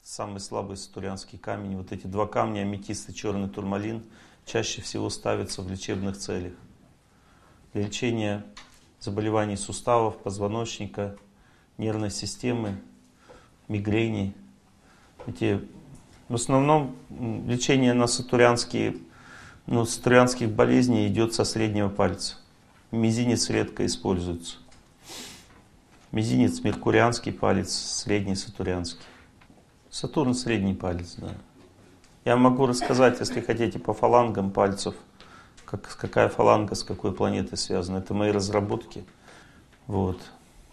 самый слабый сатурянский камень. Вот эти два камня, аметист и черный турмалин, чаще всего ставятся в лечебных целях. Для лечения заболеваний суставов, позвоночника, нервной системы, мигрени. В основном лечение на сатурянских болезней идет со среднего пальца. Мизинец редко используется. Мизинец меркурианский палец, средний сатурянский. Сатурн средний палец, да. Я могу рассказать, если хотите, по фалангам пальцев, какая фаланга с какой планетой связана. Это мои разработки. Вот.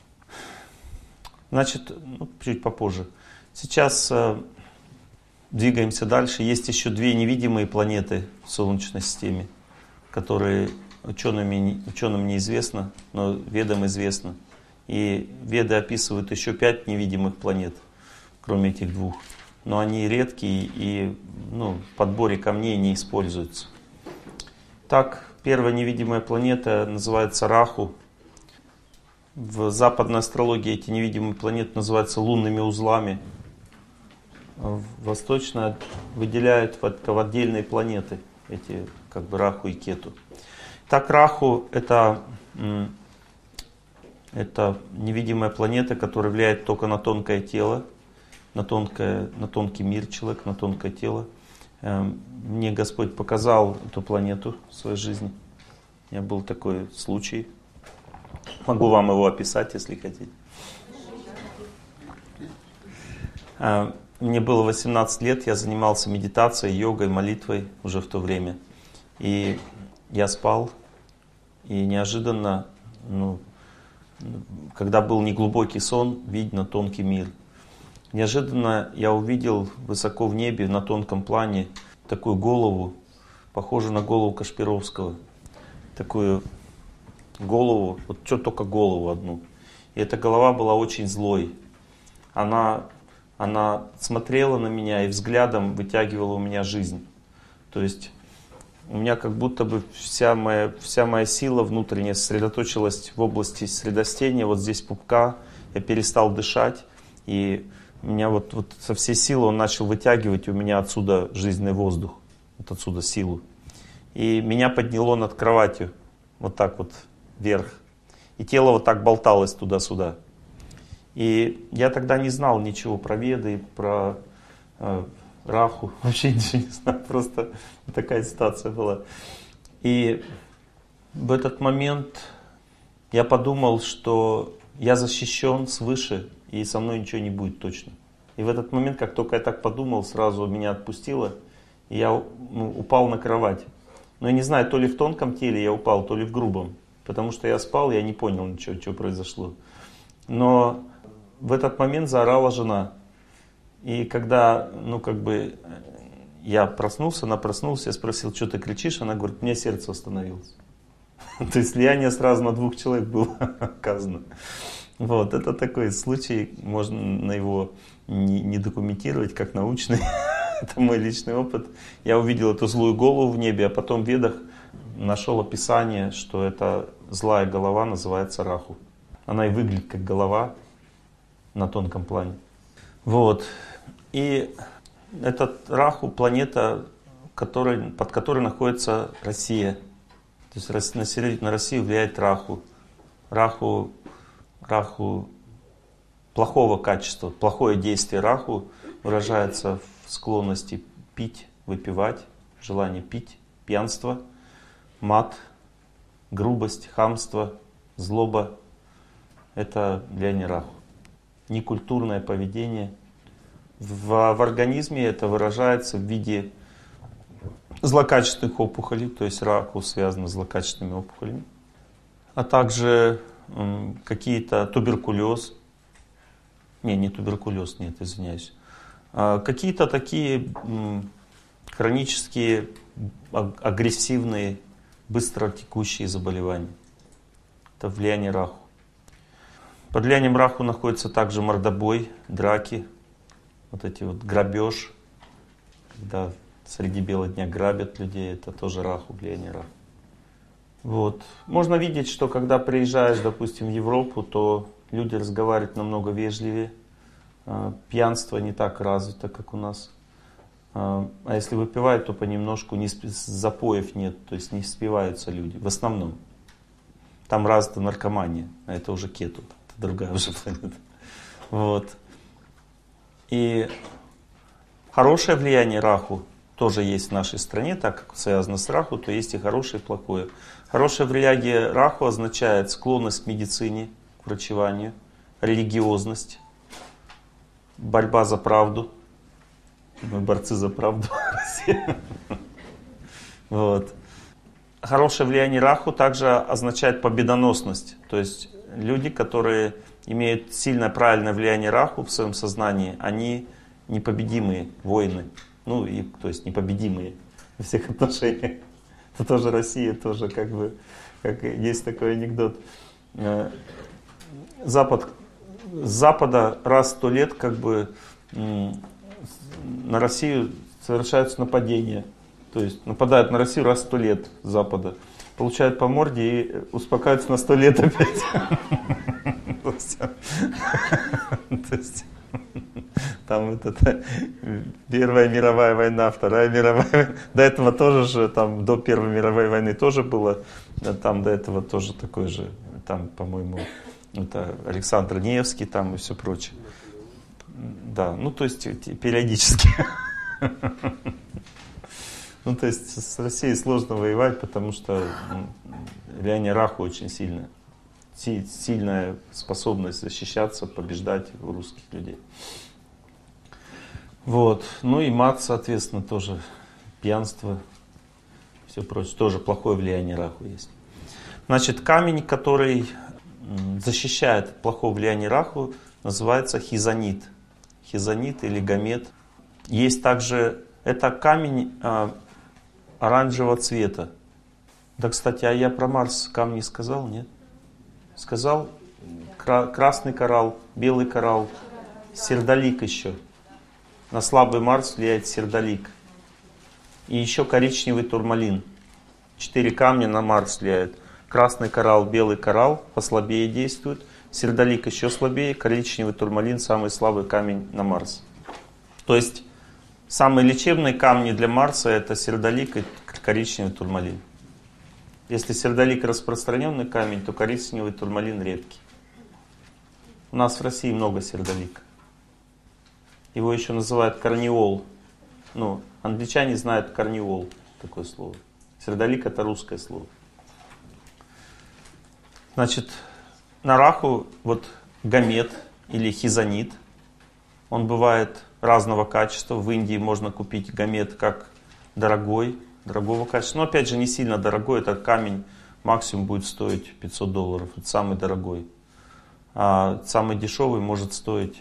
Значит, чуть попозже. Сейчас двигаемся дальше. Есть еще две невидимые планеты в Солнечной системе, которые ученым неизвестно, но ведам известно. И веды описывают еще 5 невидимых планет, кроме этих двух. Но они редкие и в подборе камней не используются. Так, первая невидимая планета называется Раху. В западной астрологии эти невидимые планеты называются лунными узлами. Восточно выделяют в отдельные планеты, эти Раху и Кету. Так, Раху это невидимая планета, которая влияет только на тонкое тело, на тонкий мир человека, на тонкое тело. Мне Господь показал эту планету в своей жизни. У меня был такой случай. Могу вам его описать, если хотите. Мне было 18 лет, я занимался медитацией, йогой, молитвой уже в то время. И я спал, и неожиданно, когда был неглубокий сон, видно тонкий мир. Неожиданно я увидел высоко в небе, на тонком плане, такую голову, похожую на голову Кашпировского. Такую голову, вот что только голову одну. И эта голова была очень злой. Она смотрела на меня и взглядом вытягивала у меня жизнь. То есть у меня как будто бы вся моя сила внутренняя сосредоточилась в области средостения, вот здесь пупка. Я перестал дышать, и меня вот со всей силы он начал вытягивать у меня отсюда жизненный воздух, вот отсюда силу. И меня подняло над кроватью, вот так вот вверх. И тело вот так болталось туда-сюда. И я тогда не знал ничего про Веды, про Раху, вообще ничего не знал, просто такая ситуация была. И в этот момент я подумал, что я защищен свыше, и со мной ничего не будет точно. И в этот момент, как только я так подумал, сразу меня отпустило, и я упал на кровать. Но я не знаю, то ли в тонком теле я упал, то ли в грубом, потому что я спал, я не понял ничего, что произошло. Но в этот момент заорала жена. И когда, я проснулся, я спросил, что ты кричишь? Она говорит, у меня сердце остановилось. То есть влияние сразу на 2 человек было оказано. Вот, это такой случай, можно его не документировать как научный. Это мой личный опыт. Я увидел эту злую голову в небе, а потом в Ведах нашел описание, что эта злая голова называется Раху. Она и выглядит как голова на тонком плане. Вот. И этот Раху планета, под которой находится Россия. То есть на Россию влияет Раху. Раху плохого качества, плохое действие Раху выражается в склонности пить, выпивать, желание пить, пьянство, мат, грубость, хамство, злоба. Это влияние Раху. Некультурное поведение. В организме это выражается в виде злокачественных опухолей, то есть Раху связано с злокачественными опухолями, а также какие-то туберкулез, не туберкулез, нет, извиняюсь, какие-то такие хронические, агрессивные, быстротекущие заболевания. Это влияние Раху. Под влиянием Раху находится также мордобой, драки, вот эти вот грабеж, когда среди бела дня грабят людей, это тоже Раху, влияние Раху. Вот. Можно видеть, что когда приезжаешь, допустим, в Европу, то люди разговаривают намного вежливее, Пьянство не так развито, как у нас. А если выпивают, то понемножку, запоев нет, то есть не спиваются люди, в основном. Там развита наркомания, а это уже кету, это другая уже планета. Вот. И хорошее влияние раху тоже есть в нашей стране, так как связано с раху, то есть и хорошее, и плохое. Хорошее влияние раху означает склонность к медицине, к врачеванию, религиозность, борьба за правду. Мы борцы за правду в России. Вот. Хорошее влияние раху также означает победоносность. То есть люди, которые имеют сильное правильное влияние раху в своем сознании, они непобедимые воины. Ну, и, то есть непобедимые во всех отношениях. Это тоже Россия, тоже как бы, как есть такой анекдот. С Запада раз в 100 лет как бы на Россию совершаются нападения. То есть нападают на Россию раз в 100 лет с Запада. Получают по морде и успокаиваются на 100 лет опять. То есть там Первая мировая война, Вторая мировая война. До этого тоже же, там до Первой мировой войны тоже было. Там до этого тоже такой же, там, по-моему, это Александр Невский там и все прочее. Да, ну то есть периодически. Ну то есть с Россией сложно воевать, потому что влияние раху очень сильное. Сильная способность защищаться, побеждать у русских людей. Вот. Ну и мат, соответственно, тоже пьянство, все прочее. Тоже плохое влияние раху есть. Значит, камень, который защищает от плохого влияния раху, называется хизонит. Хизонит или гамет. Есть также, это камень оранжевого цвета. Да, кстати, а я про Марс камни сказал, нет? Сказал, красный коралл, белый коралл, сердолик еще. На слабый Марс влияет сердолик. И еще коричневый турмалин. 4 камня на Марс влияют. Красный коралл, белый коралл послабее действует. Сердолик еще слабее, коричневый турмалин самый слабый камень на Марс. То есть самые лечебные камни для Марса это сердолик и коричневый турмалин. Если сердолик распространенный камень, то коричневый турмалин редкий. У нас в России много сердолика. Его еще называют карниол. Ну, англичане знают карниол, такое слово. Сердолик это русское слово. Значит, на раху вот гамет или хизонит, он бывает разного качества. В Индии можно купить гамет как дорогого качества. Но опять же не сильно дорогой, этот камень максимум будет стоить $500. Это самый дорогой. А самый дешевый может стоить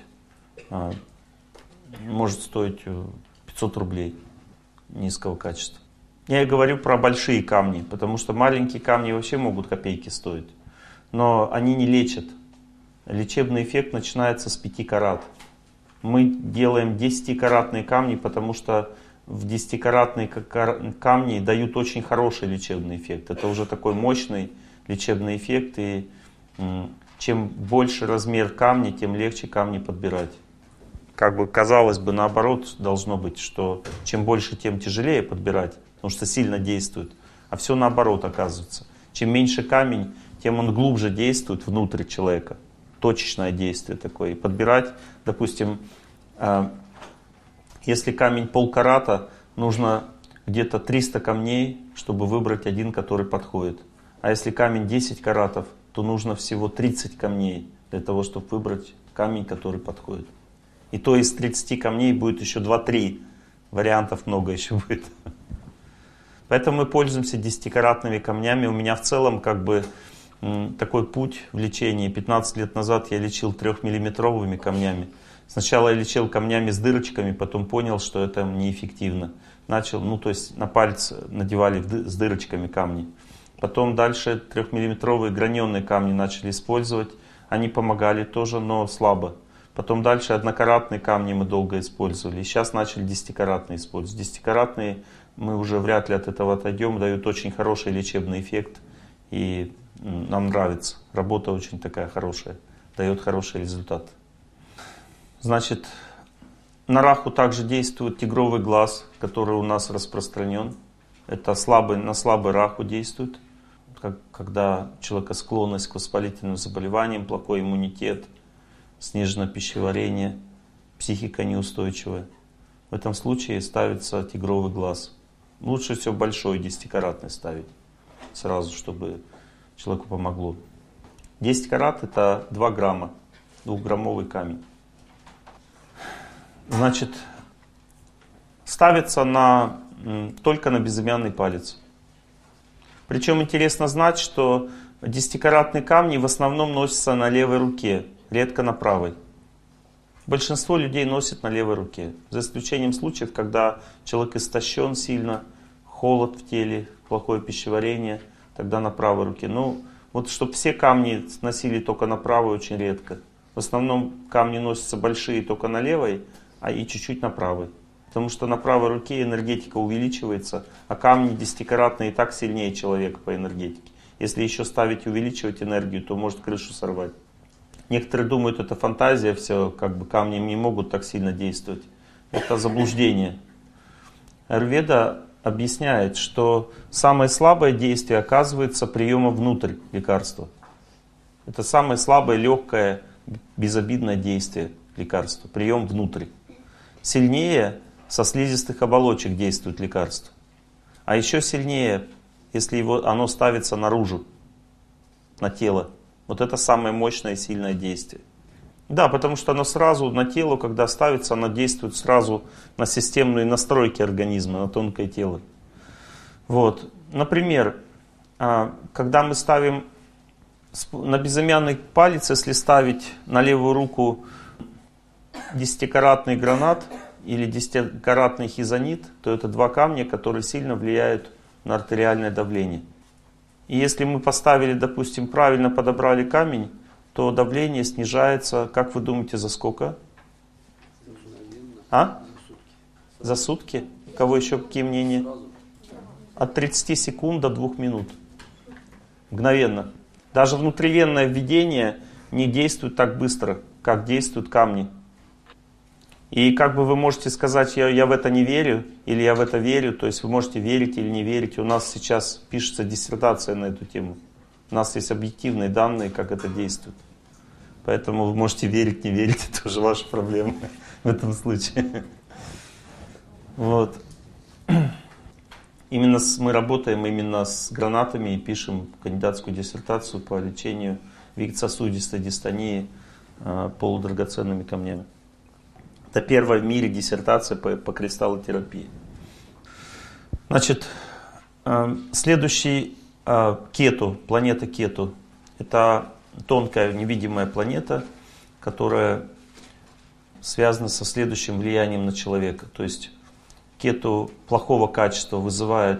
500 рублей низкого качества. Я и говорю про большие камни, потому что маленькие камни вообще могут копейки стоить. Но они не лечат. Лечебный эффект начинается с 5 карат. Мы делаем 10-каратные камни, потому что в 10-каратные камни дают очень хороший лечебный эффект. Это уже такой мощный лечебный эффект. И чем больше размер камня, тем легче камни подбирать. Как бы казалось бы наоборот должно быть, что чем больше, тем тяжелее подбирать, потому что сильно действует. А все наоборот оказывается. Чем меньше камень, тем он глубже действует внутрь человека. Точечное действие такое. И подбирать, допустим, если камень полкарата, нужно где-то 300 камней, чтобы выбрать один, который подходит. А если камень 10 каратов, то нужно всего 30 камней для того, чтобы выбрать камень, который подходит. И то из 30 камней будет еще 2-3. Вариантов много еще будет. Поэтому мы пользуемся 10-каратными камнями. У меня в целом как бы такой путь в лечении. 15 лет назад я лечил 3-миллиметровыми камнями. Сначала я лечил камнями с дырочками, потом понял, что это неэффективно. Начал, то есть на палец надевали с дырочками камни. Потом дальше 3-миллиметровые граненые камни начали использовать. Они помогали тоже, но слабо. Потом дальше однокаратные камни мы долго использовали. И сейчас начали 10-каратные использовать. 10-каратные мы уже вряд ли от этого отойдем. Дают очень хороший лечебный эффект. И нам нравится. Работа очень такая хорошая. Дает хороший результат. Значит, на раху также действует тигровый глаз, который у нас распространен. Это на слабый раху действует, когда у человека склонность к воспалительным заболеваниям, плохой иммунитет, сниженное пищеварение, психика неустойчивая. В этом случае ставится тигровый глаз. Лучше всего большой, 10-каратный ставить, сразу, чтобы человеку помогло. 10 карат — это 2 грамма, 2-граммовый камень. Значит, ставится только на безымянный палец. Причем интересно знать, что 10-каратные камни в основном носятся на левой руке, редко на правой. Большинство людей носит на левой руке, за исключением случаев, когда человек истощен сильно, холод в теле, плохое пищеварение, тогда на правой руке. Ну, вот чтобы все камни носили только на правой, очень редко. В основном камни носятся большие только на левой, и чуть-чуть на правой. Потому что на правой руке энергетика увеличивается, а камни 10-каратные и так сильнее человека по энергетике. Если еще ставить, увеличивать энергию, то может крышу сорвать. Некоторые думают, это фантазия, все, как бы камни не могут так сильно действовать. Это заблуждение. Аюрведа объясняет, что самое слабое действие оказывается приемом внутрь лекарства. Это самое слабое, легкое, безобидное действие лекарства. Прием внутрь. Сильнее со слизистых оболочек действует лекарство. А еще сильнее, если оно ставится наружу, на тело. Вот это самое мощное и сильное действие. Да, потому что оно сразу на тело, когда ставится, оно действует сразу на системные настройки организма, на тонкое тело. Вот. Например, когда мы ставим на безымянный палец, если ставить на левую руку 10-каратный гранат или 10-каратный хизонит, то это 2 камня, которые сильно влияют на артериальное давление. И если мы поставили, допустим, правильно подобрали камень, то давление снижается, как вы думаете, за сколько? За сутки? У кого еще какие мнения? От 30 секунд до 2 минут. Мгновенно. Даже внутривенное введение не действует так быстро, как действуют камни. И как бы вы можете сказать, я в это не верю, или я в это верю, то есть вы можете верить или не верить. У нас сейчас пишется диссертация на эту тему. У нас есть объективные данные, как это действует. Поэтому вы можете верить, не верить, это уже ваша проблема в этом случае. Вот. Мы работаем именно с гранатами и пишем кандидатскую диссертацию по лечению вегетососудистой дистонии полудрагоценными камнями. Это первая в мире диссертация по кристаллотерапии. Значит, следующий Кету, планета Кету. Это тонкая невидимая планета, которая связана со следующим влиянием на человека. То есть Кету плохого качества вызывает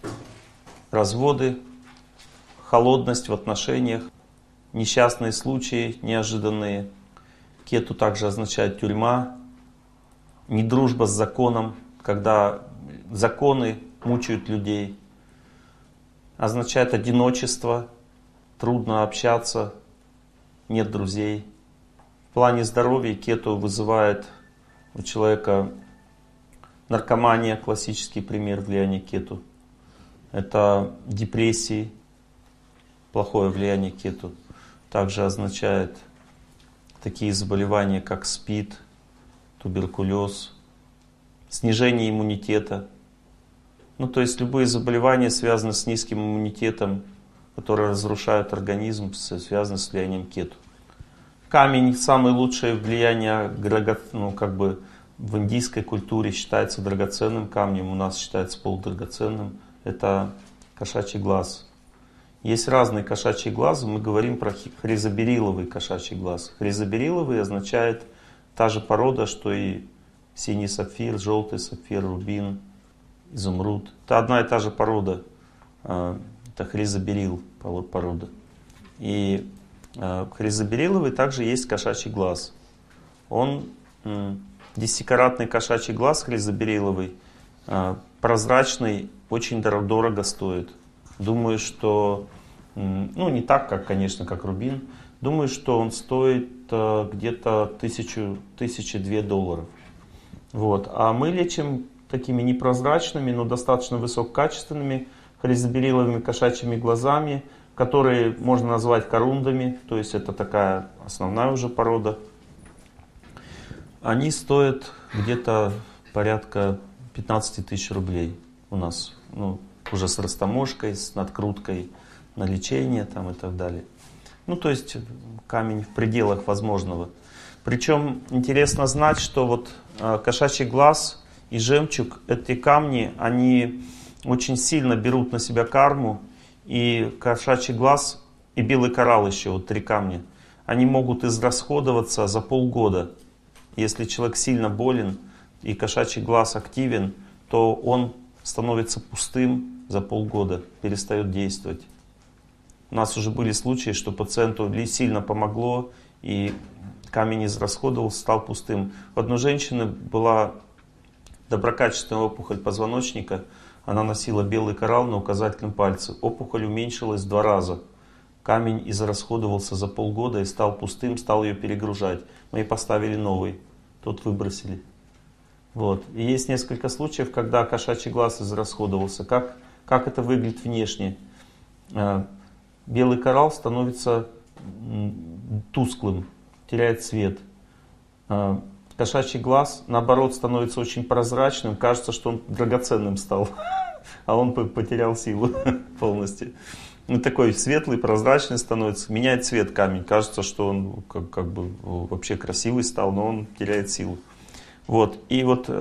разводы, холодность в отношениях, несчастные случаи неожиданные. Кету также означает тюрьма, недружба с законом, когда законы мучают людей. Означает одиночество, трудно общаться, нет друзей. В плане здоровья Кету вызывает у человека наркомания, классический пример влияния Кету. Это депрессии, плохое влияние Кету. Также означает такие заболевания, как СПИД, туберкулез, снижение иммунитета. Ну, то есть любые заболевания связаны с низким иммунитетом, которые разрушают организм, связаны с влиянием Кету. Камень, самое лучшее влияние, в индийской культуре считается драгоценным камнем, у нас считается полудрагоценным. Это кошачий глаз. Есть разные кошачьи глаза, мы говорим про хризобериловый кошачий глаз. Хризобериловый означает та же порода, что и синий сапфир, желтый сапфир, рубин, изумруд. Это одна и та же порода. Это хризоберил порода. И хризобериловый также есть кошачий глаз. Он 10-каратный кошачий глаз хризобериловый, прозрачный, очень дорого стоит. Думаю, что, не так, как, конечно, как рубин. Думаю, что он стоит где-то тысячи-две долларов. Вот. А мы лечим такими непрозрачными, но достаточно высококачественными хризобериловыми кошачьими глазами, которые можно назвать корундами, то есть это такая основная уже порода. Они стоят где-то порядка 15 тысяч рублей у нас, ну, уже с растаможкой, с надкруткой на лечение там и так далее. Ну, то есть камень в пределах возможного. Причем интересно знать, что вот кошачий глаз и жемчуг, эти камни, они очень сильно берут на себя карму. И кошачий глаз и белый коралл еще, вот 3 камня, они могут израсходоваться за полгода. Если человек сильно болен и кошачий глаз активен, то он становится пустым за полгода, перестает действовать. У нас уже были случаи, что пациенту сильно помогло, и камень израсходовался, стал пустым. У одной женщины была доброкачественная опухоль позвоночника, она носила белый коралл на указательном пальце. Опухоль уменьшилась в 2 раза. Камень израсходовался за полгода и стал пустым, стал ее перегружать. Мы ей поставили новый, тот выбросили. Вот. И есть несколько случаев, когда кошачий глаз израсходовался. Как это выглядит внешне? Белый коралл становится тусклым, теряет цвет. Кошачий глаз, наоборот, становится очень прозрачным. Кажется, что он драгоценным стал, а он потерял силу полностью. Ну, такой светлый, прозрачный становится. Меняет цвет камень. Кажется, что он как бы вообще красивый стал, но он теряет силу. Вот. И вот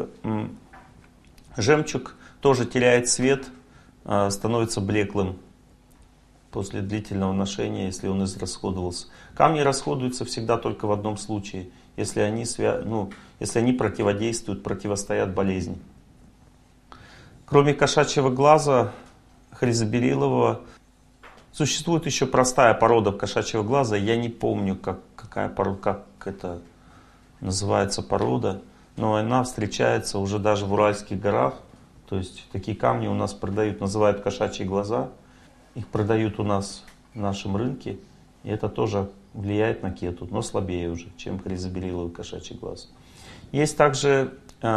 жемчуг тоже теряет цвет, становится блеклым после длительного ношения, если он израсходовался. Камни расходуются всегда только в одном случае, если они противодействуют, противостоят болезни. Кроме кошачьего глаза хризоберилового, существует еще простая порода кошачьего глаза. Я не помню, как это называется порода, но она встречается уже даже в Уральских горах. То есть такие камни у нас продают, называют кошачьи глаза. Их продают у нас в нашем рынке. И это тоже влияет на кету, но слабее уже, чем хризобериловый кошачий глаз. Есть также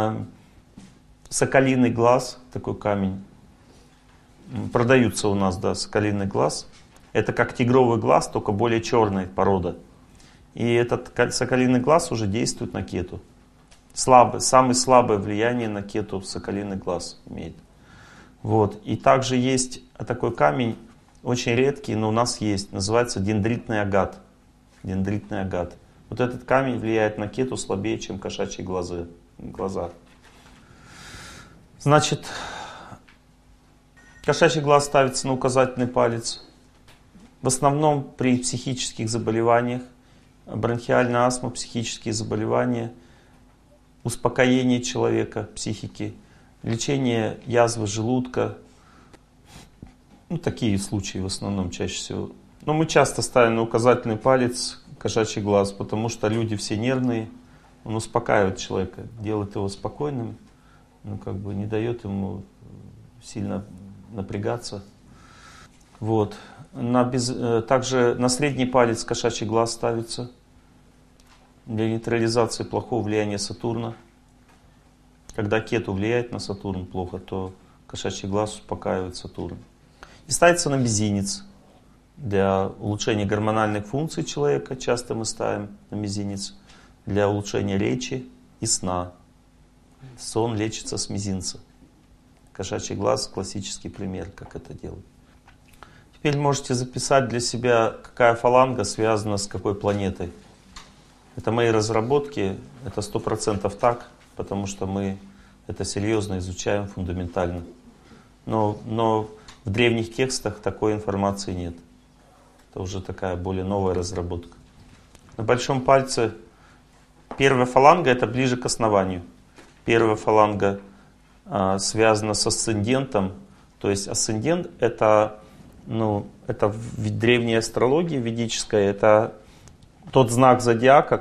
соколиный глаз, такой камень. Продаются у нас, да, соколиный глаз. Это как тигровый глаз, только более черная порода. И этот соколиный глаз уже действует на кету. Самое слабое влияние на кету соколиный глаз имеет. Вот. И также есть такой камень, очень редкий, но у нас есть, называется дендритный агат. Дендритный агат. Вот этот камень влияет на кету слабее, чем кошачьи глаза. Значит, кошачий глаз ставится на указательный палец. В основном при психических заболеваниях, бронхиальная астма, психические заболевания, успокоение человека, психики, лечение язвы желудка. Ну, такие случаи в основном чаще всего. Но мы часто ставим на указательный палец кошачий глаз, потому что люди все нервные. Он успокаивает человека, делает его спокойным, ну, как бы не дает ему сильно напрягаться. Вот. Также на средний палец кошачий глаз ставится для нейтрализации плохого влияния Сатурна. Когда кету влияет на Сатурн плохо, то кошачий глаз успокаивает Сатурн. И ставится на мизинец. Для улучшения гормональных функций человека часто мы ставим на мизинец. Для улучшения речи и сна. Сон лечится с мизинца. Кошачий глаз — классический пример, как это делать. Теперь можете записать для себя, какая фаланга связана с какой планетой. Это мои разработки, это 100% так, потому что мы это серьезно изучаем, фундаментально. Но в древних текстах такой информации нет. Это уже такая более новая разработка. На большом пальце первая фаланга — это ближе к основанию. Первая фаланга связана с асцендентом. То есть асцендент — это в древней астрологии ведической, это тот знак зодиака,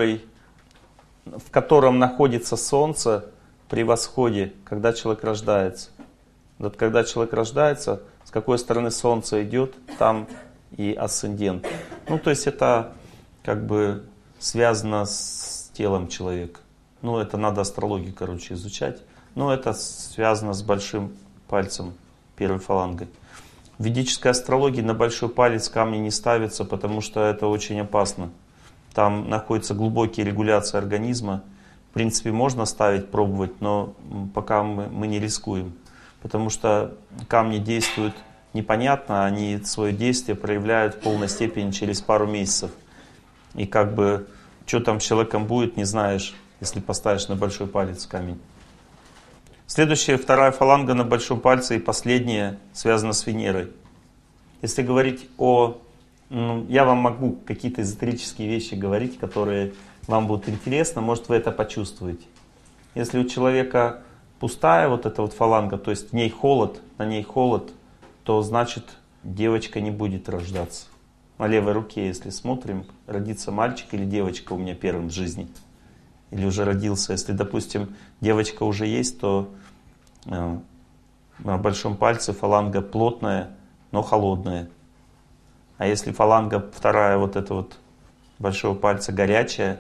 в котором находится Солнце при восходе, когда человек рождается. Вот когда человек рождается, с какой стороны Солнце идет, там и асцендент. Ну, то есть это как бы связано с телом человека. Ну, это надо астрологию, короче, изучать. Но это связано с большим пальцем, первой фалангой. В ведической астрологии на большой палец камни не ставятся, потому что это очень опасно. Там находится глубокие регуляции организма. В принципе, можно ставить, пробовать, но пока мы не рискуем. Потому что камни действуют непонятно, они свое действие проявляют в полной степени через пару месяцев. И как бы, что там с человеком будет, не знаешь, если поставишь на большой палец камень. Следующая, вторая фаланга на большом пальце и последняя связана с Венерой. Если говорить о... я вам могу какие-то эзотерические вещи говорить, которые вам будут интересны, может, вы это почувствуете. Если у человека пустая вот эта вот фаланга, то есть в ней холод, на ней холод, то значит девочка не будет рождаться. На левой руке, если смотрим, родится мальчик или девочка у меня первым в жизни. Или уже родился. Если, допустим, девочка уже есть, то на большом пальце фаланга плотная, но холодная. А если фаланга вторая, вот эта вот большого пальца горячая,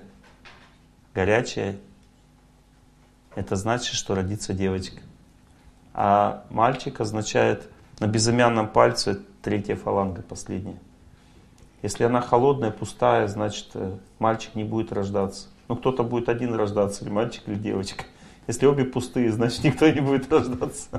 это значит, что родится девочка. А мальчик означает на безымянном пальце третья фаланга, последняя. Если она холодная, пустая, значит мальчик не будет рождаться. Ну, кто-то будет один рождаться, или мальчик, или девочка. Если обе пустые, значит никто не будет рождаться.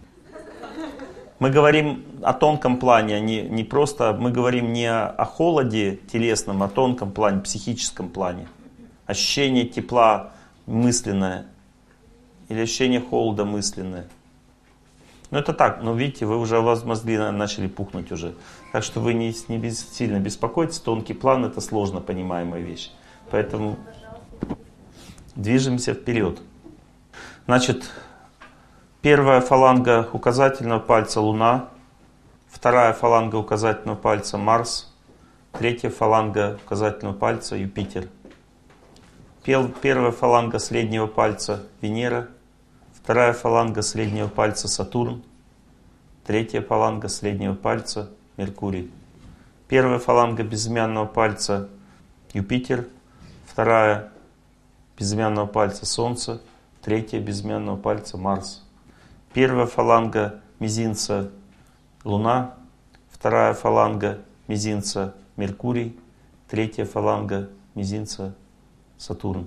Мы говорим о тонком плане, а не просто, мы говорим не о холоде телесном, а о тонком плане, психическом плане. Ощущение тепла мысленное или ощущение холода мысленное. Ну это так, но видите, вы уже, у вас мозги начали пухнуть уже. Так что вы не сильно беспокойтесь, тонкий план это сложно понимаемая вещь. Поэтому движемся вперед. Значит, первая фаланга указательного пальца Луна, вторая фаланга указательного пальца Марс, третья фаланга указательного пальца Юпитер. Первая фаланга среднего пальца Венера, вторая фаланга среднего пальца Сатурн, третья фаланга среднего пальца Меркурий. Первая фаланга безымянного пальца Юпитер, вторая безымянного пальца Солнце, третья безымянного пальца Марс. Первая фаланга мизинца Луна, вторая фаланга мизинца Меркурий, третья фаланга мизинца Сатурн.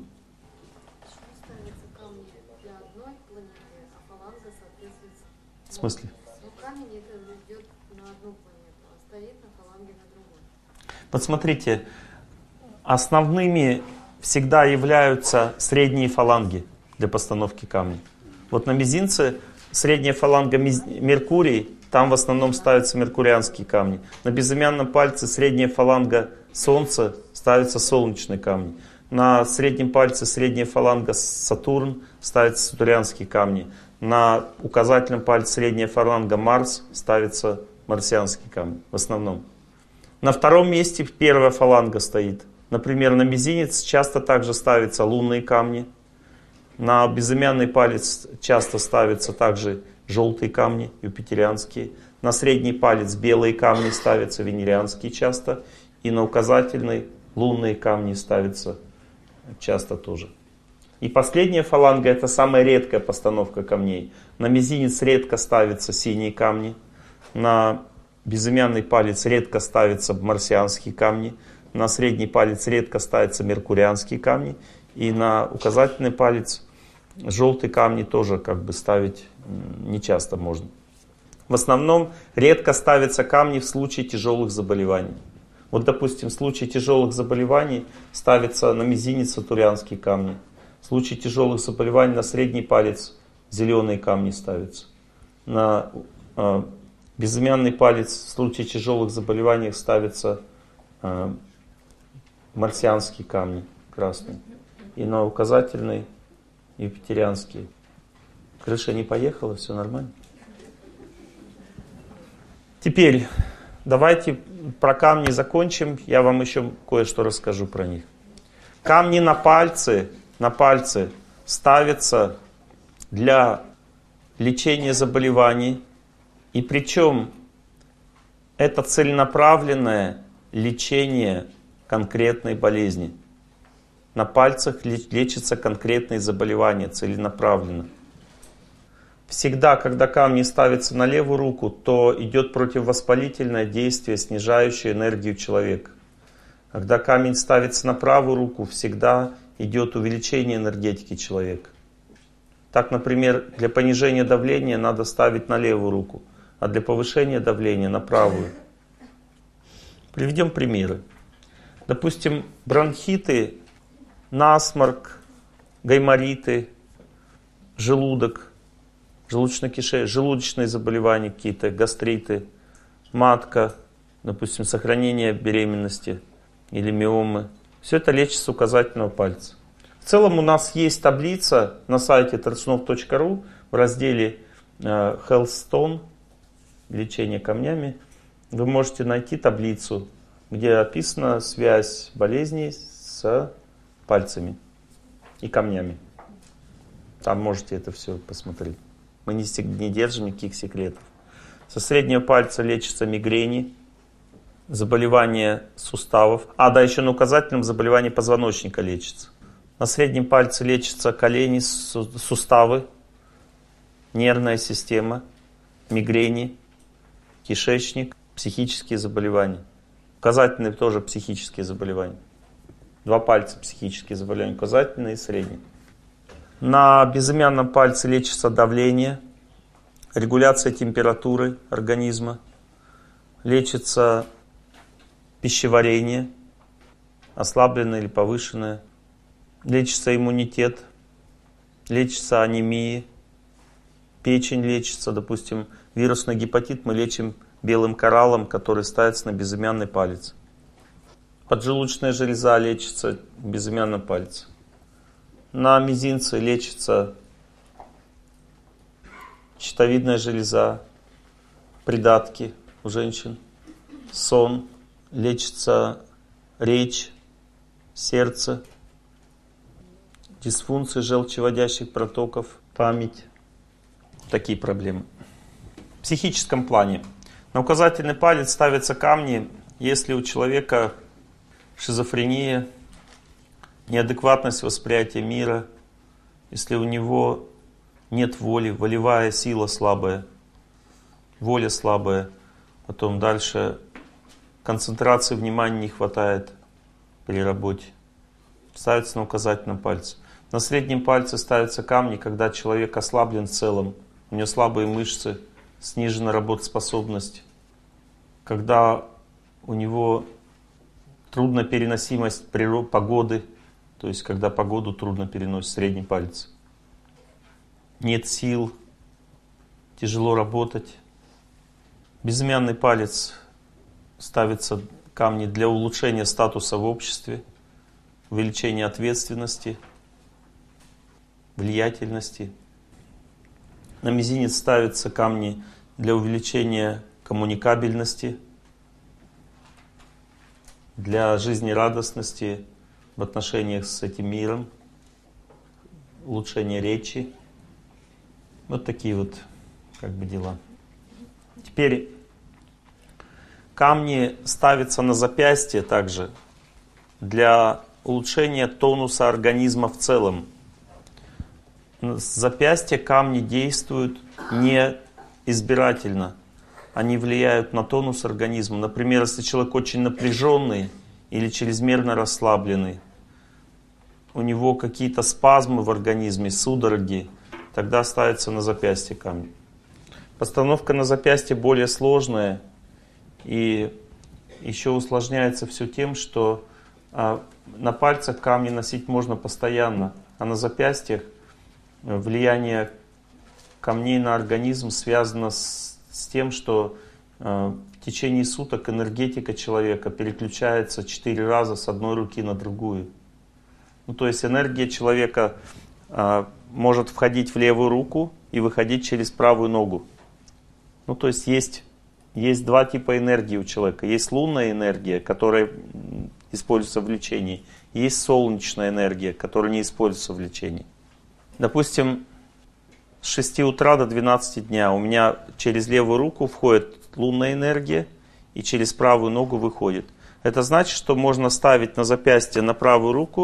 В смысле? Вот смотрите, основными всегда являются средние фаланги для постановки камня. Вот на мизинце средняя фаланга Меркурий, там в основном ставятся меркурианские камни. На безымянном пальце средняя фаланга Солнца ставятся солнечные камни. На среднем пальце средняя фаланга Сатурн ставятся сатурнянские камни. На указательном пальце средняя фаланга Марс ставятся марсианские камни в основном. На втором месте первая фаланга стоит. Например, на мизинец часто также ставятся лунные камни. На безымянный палец часто ставятся также желтые камни, юпитерианские. На средний палец белые камни ставятся, венерианские часто. И на указательный лунные камни ставятся часто тоже. И последняя фаланга — это самая редкая постановка камней. На мизинец редко ставятся синие камни. На безымянный палец редко ставятся марсианские камни. На средний палец редко ставятся меркурианские камни. И на указательный палец желтые камни тоже как бы ставить не часто можно. В основном редко ставятся камни в случае тяжелых заболеваний. Вот, допустим, в случае тяжелых заболеваний ставятся на мизинец сатурнянские камни. В случае тяжелых заболеваний на средний палец зеленые камни ставятся. На безымянный палец в случае тяжелых заболеваний ставятся марсианские камни красные. И на указательный юпитерианские. Крыша не поехала, все нормально. Теперь давайте про камни закончим. Я вам еще кое-что расскажу про них. Камни на пальцы ставятся для лечения заболеваний. И причем это целенаправленное лечение конкретной болезни. На пальцах лечатся конкретные заболевания целенаправленно. Всегда, когда камни ставятся на левую руку, то идет противовоспалительное действие, снижающее энергию человека. Когда камень ставится на правую руку, всегда идет увеличение энергетики человека. Так, например, для понижения давления надо ставить на левую руку, а для повышения давления на правую. Приведем примеры. Допустим, бронхиты, насморк, гаймориты, желудок, желудочные заболевания какие-то, гастриты, матка, допустим, сохранение беременности или миомы. Все это лечится с указательного пальца. В целом у нас есть таблица на сайте torsunov.ru в разделе Healthstone, лечение камнями. Вы можете найти таблицу, где описана связь болезней с пальцами и камнями. Там можете это все посмотреть. Мы не держим никаких секретов. Со среднего пальца лечатся мигрени, заболевания суставов. Да, еще на указательном заболевание позвоночника лечится. На среднем пальце лечатся колени, суставы, нервная система, мигрени, кишечник, психические заболевания. Указательные тоже психические заболевания. 2 пальца психические заболевания, указательный и средний. На безымянном пальце лечится давление, регуляция температуры организма, лечится пищеварение, ослабленное или повышенное, лечится иммунитет, лечится анемия, печень лечится, допустим, вирусный гепатит мы лечим белым кораллом, который ставится на безымянный палец. Поджелудочная железа лечится безымянным пальцем. На мизинце лечится щитовидная железа, придатки у женщин, сон, лечится речь, сердце, дисфункции желчеводящих протоков, память. Такие проблемы. В психическом плане. На указательный палец ставятся камни, если у человека шизофрения, неадекватность восприятия мира, если у него нет воли, волевая сила слабая, воля слабая, потом дальше концентрации внимания не хватает при работе. Ставится на указательном пальце. На среднем пальце ставятся камни, когда человек ослаблен в целом, у него слабые мышцы, снижена работоспособность, когда у него трудна переносимость погоды, то есть когда погоду трудно переносить, средний палец. Нет сил, тяжело работать. Безымянный палец ставится камни для улучшения статуса в обществе, увеличения ответственности, влиятельности. На мизинец ставятся камни для увеличения коммуникабельности, для жизнерадостности в отношениях с этим миром, улучшения речи. Вот такие вот дела. Теперь камни ставятся на запястье также для улучшения тонуса организма в целом. С запястья камни действуют не избирательно. Они влияют на тонус организма. Например, если человек очень напряженный или чрезмерно расслабленный, у него какие-то спазмы в организме, судороги, тогда ставится на запястье камни. Постановка на запястье более сложная и еще усложняется все тем, что на пальцах камни носить можно постоянно, а на запястьях влияние камней на организм связано с тем, что в течение суток энергетика человека переключается 4 раза с одной руки на другую. То есть энергия человека может входить в левую руку и выходить через правую ногу. То есть есть 2 типа энергии у человека. Есть лунная энергия, которая используется в лечении. И есть солнечная энергия, которая не используется в лечении. Допустим, с 6 утра до 12 дня у меня через левую руку входит лунная энергия и через правую ногу выходит. Это значит, что можно ставить на запястье на правую руку,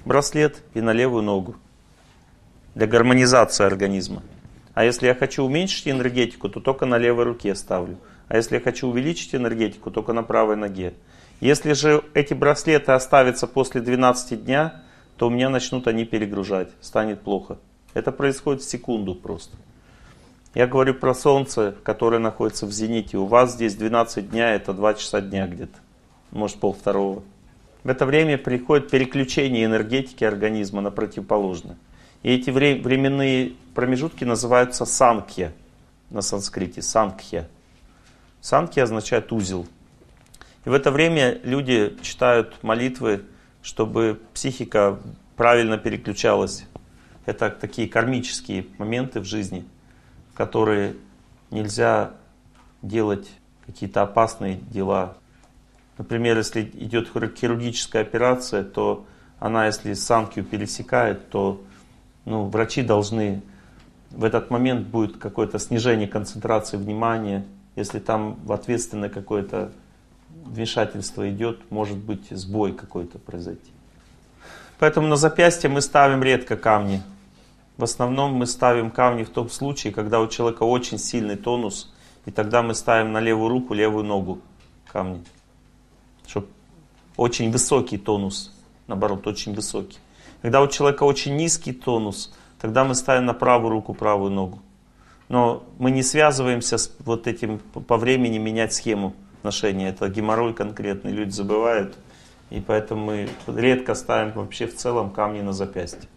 браслет и на левую ногу для гармонизации организма. А если я хочу уменьшить энергетику, то только на левой руке ставлю. А если я хочу увеличить энергетику, только на правой ноге. Если же эти браслеты оставятся после 12 дня, то у меня начнут они перегружать, станет плохо. Это происходит в секунду просто. Я говорю про Солнце, которое находится в зените. У вас здесь 12 дня, это 2 часа дня где-то, может полвторого. В это время приходит переключение энергетики организма на противоположное. И эти временные промежутки называются санкхья на санскрите. Санкхья. Санкхья означает узел. И в это время люди читают молитвы, чтобы психика правильно переключалась. Это такие кармические моменты в жизни, в которые нельзя делать какие-то опасные дела. Например, если идет хирургическая операция, то она, если санкхью пересекает, то врачи должны, в этот момент будет какое-то снижение концентрации внимания. Если там в ответственное какое-то вмешательство идет, может быть сбой какой-то произойти. Поэтому на запястье мы ставим редко камни. В основном мы ставим камни в том случае, когда у человека очень сильный тонус, и тогда мы ставим на левую руку, левую ногу камни. Чтобы очень высокий тонус, наоборот, очень высокий. Когда у человека очень низкий тонус, тогда мы ставим на правую руку, правую ногу. Но мы не связываемся с вот этим по времени менять схему ношения. Это геморрой конкретный, люди забывают. И поэтому мы редко ставим вообще в целом камни на запястье.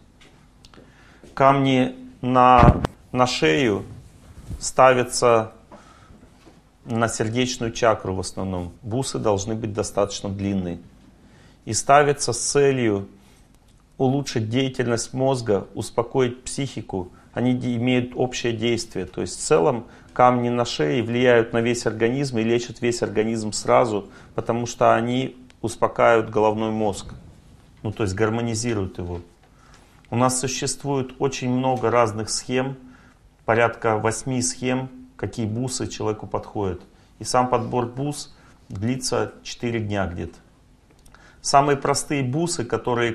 Камни на шею ставятся на сердечную чакру в основном. Бусы должны быть достаточно длинные. И ставятся с целью улучшить деятельность мозга, успокоить психику. Они имеют общее действие. То есть в целом камни на шее влияют на весь организм и лечат весь организм сразу, потому что они успокаивают головной мозг. То есть гармонизируют его. У нас существует очень много разных схем, порядка 8 схем, какие бусы человеку подходят. И сам подбор бус длится 4 дня где-то. Самые простые бусы, которые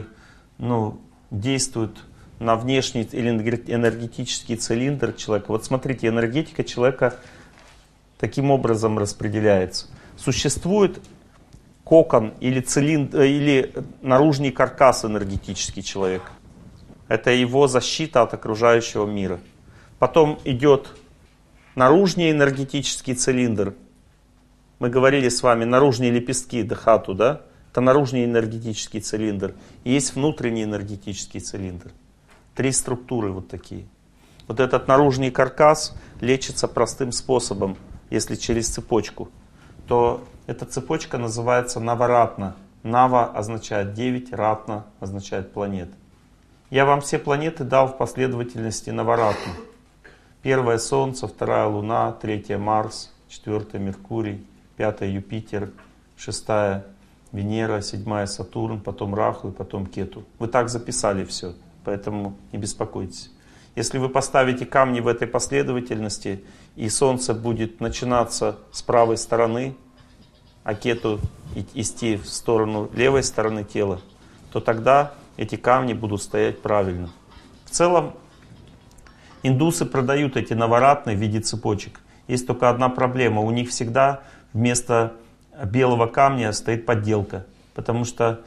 действуют на внешний или энергетический цилиндр человека. Вот смотрите, энергетика человека таким образом распределяется. Существует кокон или цилиндр, или наружный каркас энергетический человека. Это его защита от окружающего мира. Потом идет наружный энергетический цилиндр. Мы говорили с вами, наружные лепестки дхату, да? Это наружный энергетический цилиндр. И есть внутренний энергетический цилиндр. 3 структуры вот такие. Вот этот наружный каркас лечится простым способом, если через цепочку. То эта цепочка называется наваратна. Нава означает 9, ратна означает планет. Я вам все планеты дал в последовательности наваратны. 1 Солнце, 2 Луна, 3 Марс, 4 Меркурий, 5 Юпитер, 6 Венера, 7 Сатурн, потом Раху и потом Кету. Вы так записали все, поэтому не беспокойтесь. Если вы поставите камни в этой последовательности, и Солнце будет начинаться с правой стороны, а Кету идти в сторону левой стороны тела, то тогда эти камни будут стоять правильно. В целом, индусы продают эти наваратны в виде цепочек. Есть только одна проблема. У них всегда вместо белого камня стоит подделка. Потому что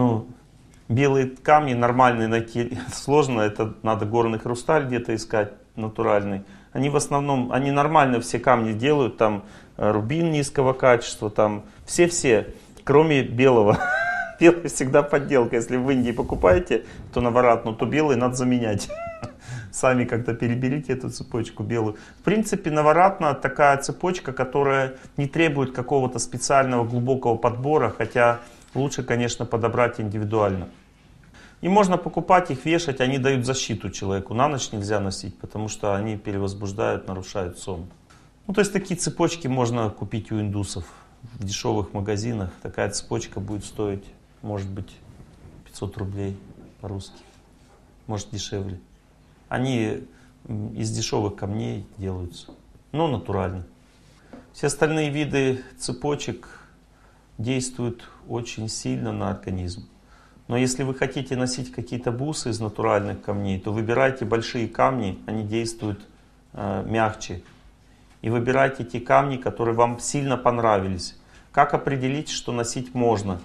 белые камни нормальные найти сложно. Это надо горный хрусталь где-то искать натуральный. Они в основном, они нормально все камни делают. Там рубин низкого качества, там все-все, кроме белого. Белый всегда подделка. Если в Индии покупаете, то наваратну, то белый надо заменять. Сами как-то переберите эту цепочку белую. В принципе, наваратна такая цепочка, которая не требует какого-то специального глубокого подбора, хотя лучше, конечно, подобрать индивидуально. И можно покупать их, вешать, они дают защиту человеку. На ночь нельзя носить, потому что они перевозбуждают, нарушают сон. То есть такие цепочки можно купить у индусов в дешевых магазинах. Такая цепочка будет стоить, может быть, 500 рублей по-русски. Может, дешевле. Они из дешевых камней делаются, но натурально. Все остальные виды цепочек действуют очень сильно на организм. Но если вы хотите носить какие-то бусы из натуральных камней, то выбирайте большие камни, они действуют мягче. И выбирайте те камни, которые вам сильно понравились. Как определить, что носить можно?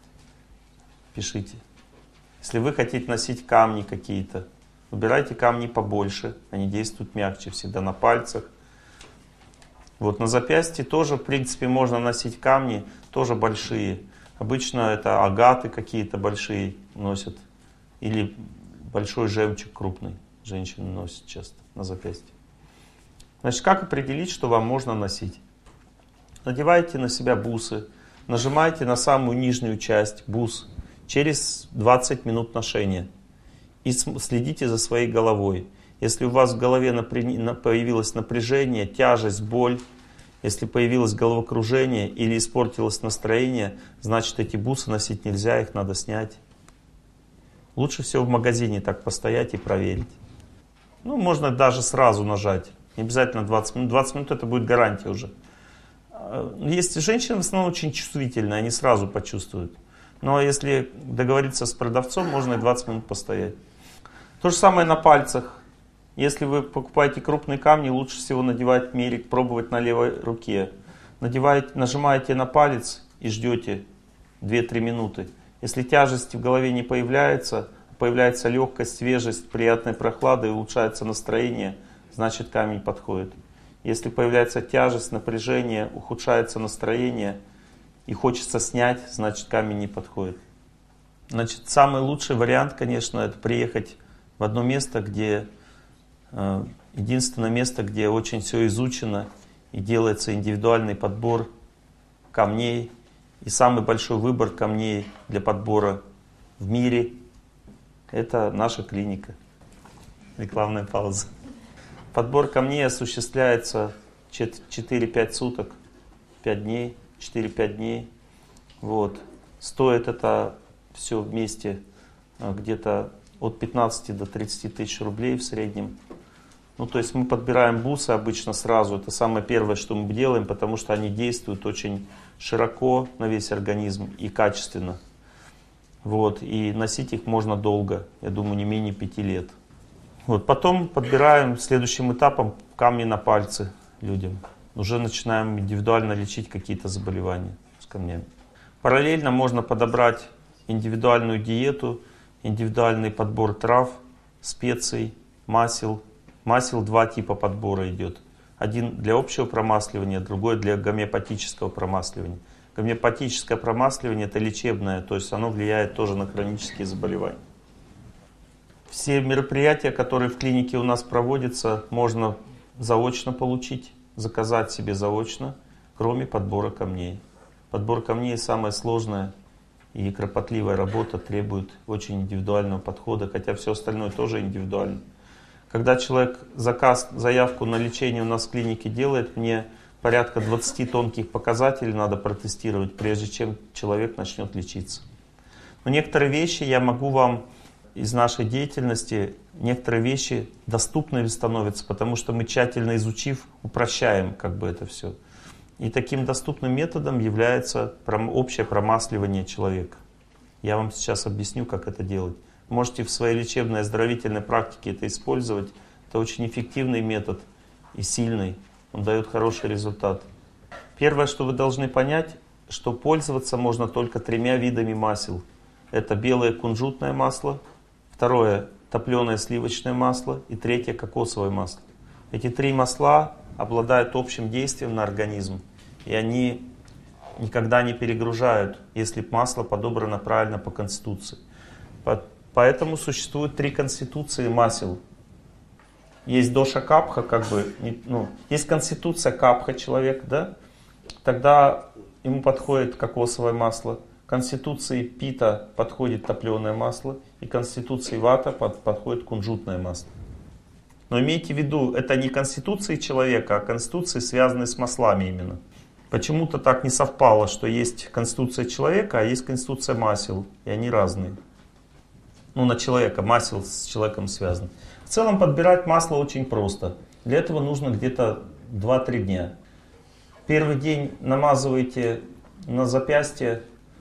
Пишите. Если вы хотите носить камни какие-то, выбирайте камни побольше, они действуют мягче всегда на пальцах. Вот на запястье тоже, в принципе, можно носить камни, тоже большие. Обычно это агаты какие-то большие носят. Или большой жемчуг крупный. Женщины носят часто на запястье. Значит, как определить, что вам можно носить? Надевайте на себя бусы. Нажимайте на самую нижнюю часть бус через 20 минут ношения. И следите за своей головой. Если у вас в голове появилось напряжение, тяжесть, боль, если появилось головокружение или испортилось настроение, значит, эти бусы носить нельзя, их надо снять. Лучше всего в магазине так постоять и проверить. Ну, можно даже сразу нажать. Не обязательно 20 минут. 20 минут это будет гарантия уже. Есть женщины в основном очень чувствительные, они сразу почувствуют. Но если договориться с продавцом, можно и 20 минут постоять. То же самое на пальцах. Если вы покупаете крупные камни, лучше всего надевать мерик, пробовать на левой руке. Нажимаете на палец и ждете 2-3 минуты. Если тяжести в голове не появляется, появляется легкость, свежесть, приятная прохлада и улучшается настроение, значит, камень подходит. Если появляется тяжесть, напряжение, ухудшается настроение и хочется снять, значит, камень не подходит. Значит, самый лучший вариант, конечно, это приехать в одно место, где единственное место, где очень все изучено и делается индивидуальный подбор камней и самый большой выбор камней для подбора в мире. Это наша клиника. Рекламная пауза. Подбор камней осуществляется 4-5 суток, 5 дней, 4-5 дней. Вот. Стоит это все вместе где-то от 15 до 30 тысяч рублей в среднем. Ну, то есть мы подбираем бусы обычно сразу. Это самое первое, что мы делаем, потому что они действуют очень широко на весь организм и качественно. Вот. И носить их можно долго, я думаю, не менее 5 лет. Вот. Потом подбираем следующим этапом камни на пальцы людям. Уже начинаем индивидуально лечить какие-то заболевания с камнями. Параллельно можно подобрать индивидуальную диету, индивидуальный подбор трав, специй, масел. Масел 2 типа подбора идет. Один для общего промасливания, другой для гомеопатического промасливания. Гомеопатическое промасливание это лечебное, то есть оно влияет тоже на хронические заболевания. Все мероприятия, которые в клинике у нас проводятся, можно заочно получить, заказать себе заочно, кроме подбора камней. Подбор камней самая сложная и кропотливая работа, требует очень индивидуального подхода, хотя все остальное тоже индивидуально. Когда человек заявку на лечение у нас в клинике делает, мне порядка 20 тонких показателей надо протестировать, прежде чем человек начнет лечиться. Но некоторые вещи я могу вам из нашей деятельности, некоторые вещи доступны становятся, потому что мы тщательно изучив, упрощаем как бы это все. И таким доступным методом является общее промасливание человека. Я вам сейчас объясню, как это делать. Можете в своей лечебной оздоровительной практике это использовать. Это очень эффективный метод и сильный. Он дает хороший результат. Первое, что вы должны понять, что пользоваться можно только 3 видами масел. Это белое кунжутное масло, второе топленое сливочное масло и третье кокосовое масло. Эти 3 масла обладают общим действием на организм. И они никогда не перегружают, если масло подобрано правильно по конституции. Поэтому существует 3 конституции масел. Есть доша капха, есть конституция капха человек, да? Тогда ему подходит кокосовое масло. Конституции пита подходит топленое масло. И конституции вата подходит кунжутное масло. Но имейте в виду, это не конституции человека, а конституции, связанные с маслами именно. Почему-то так не совпало, что есть конституция человека, а есть конституция масел. И они разные. На человека, масел с человеком связан. В целом подбирать масло очень просто. Для этого нужно где-то 2-3 дня. Первый день намазываете на запястье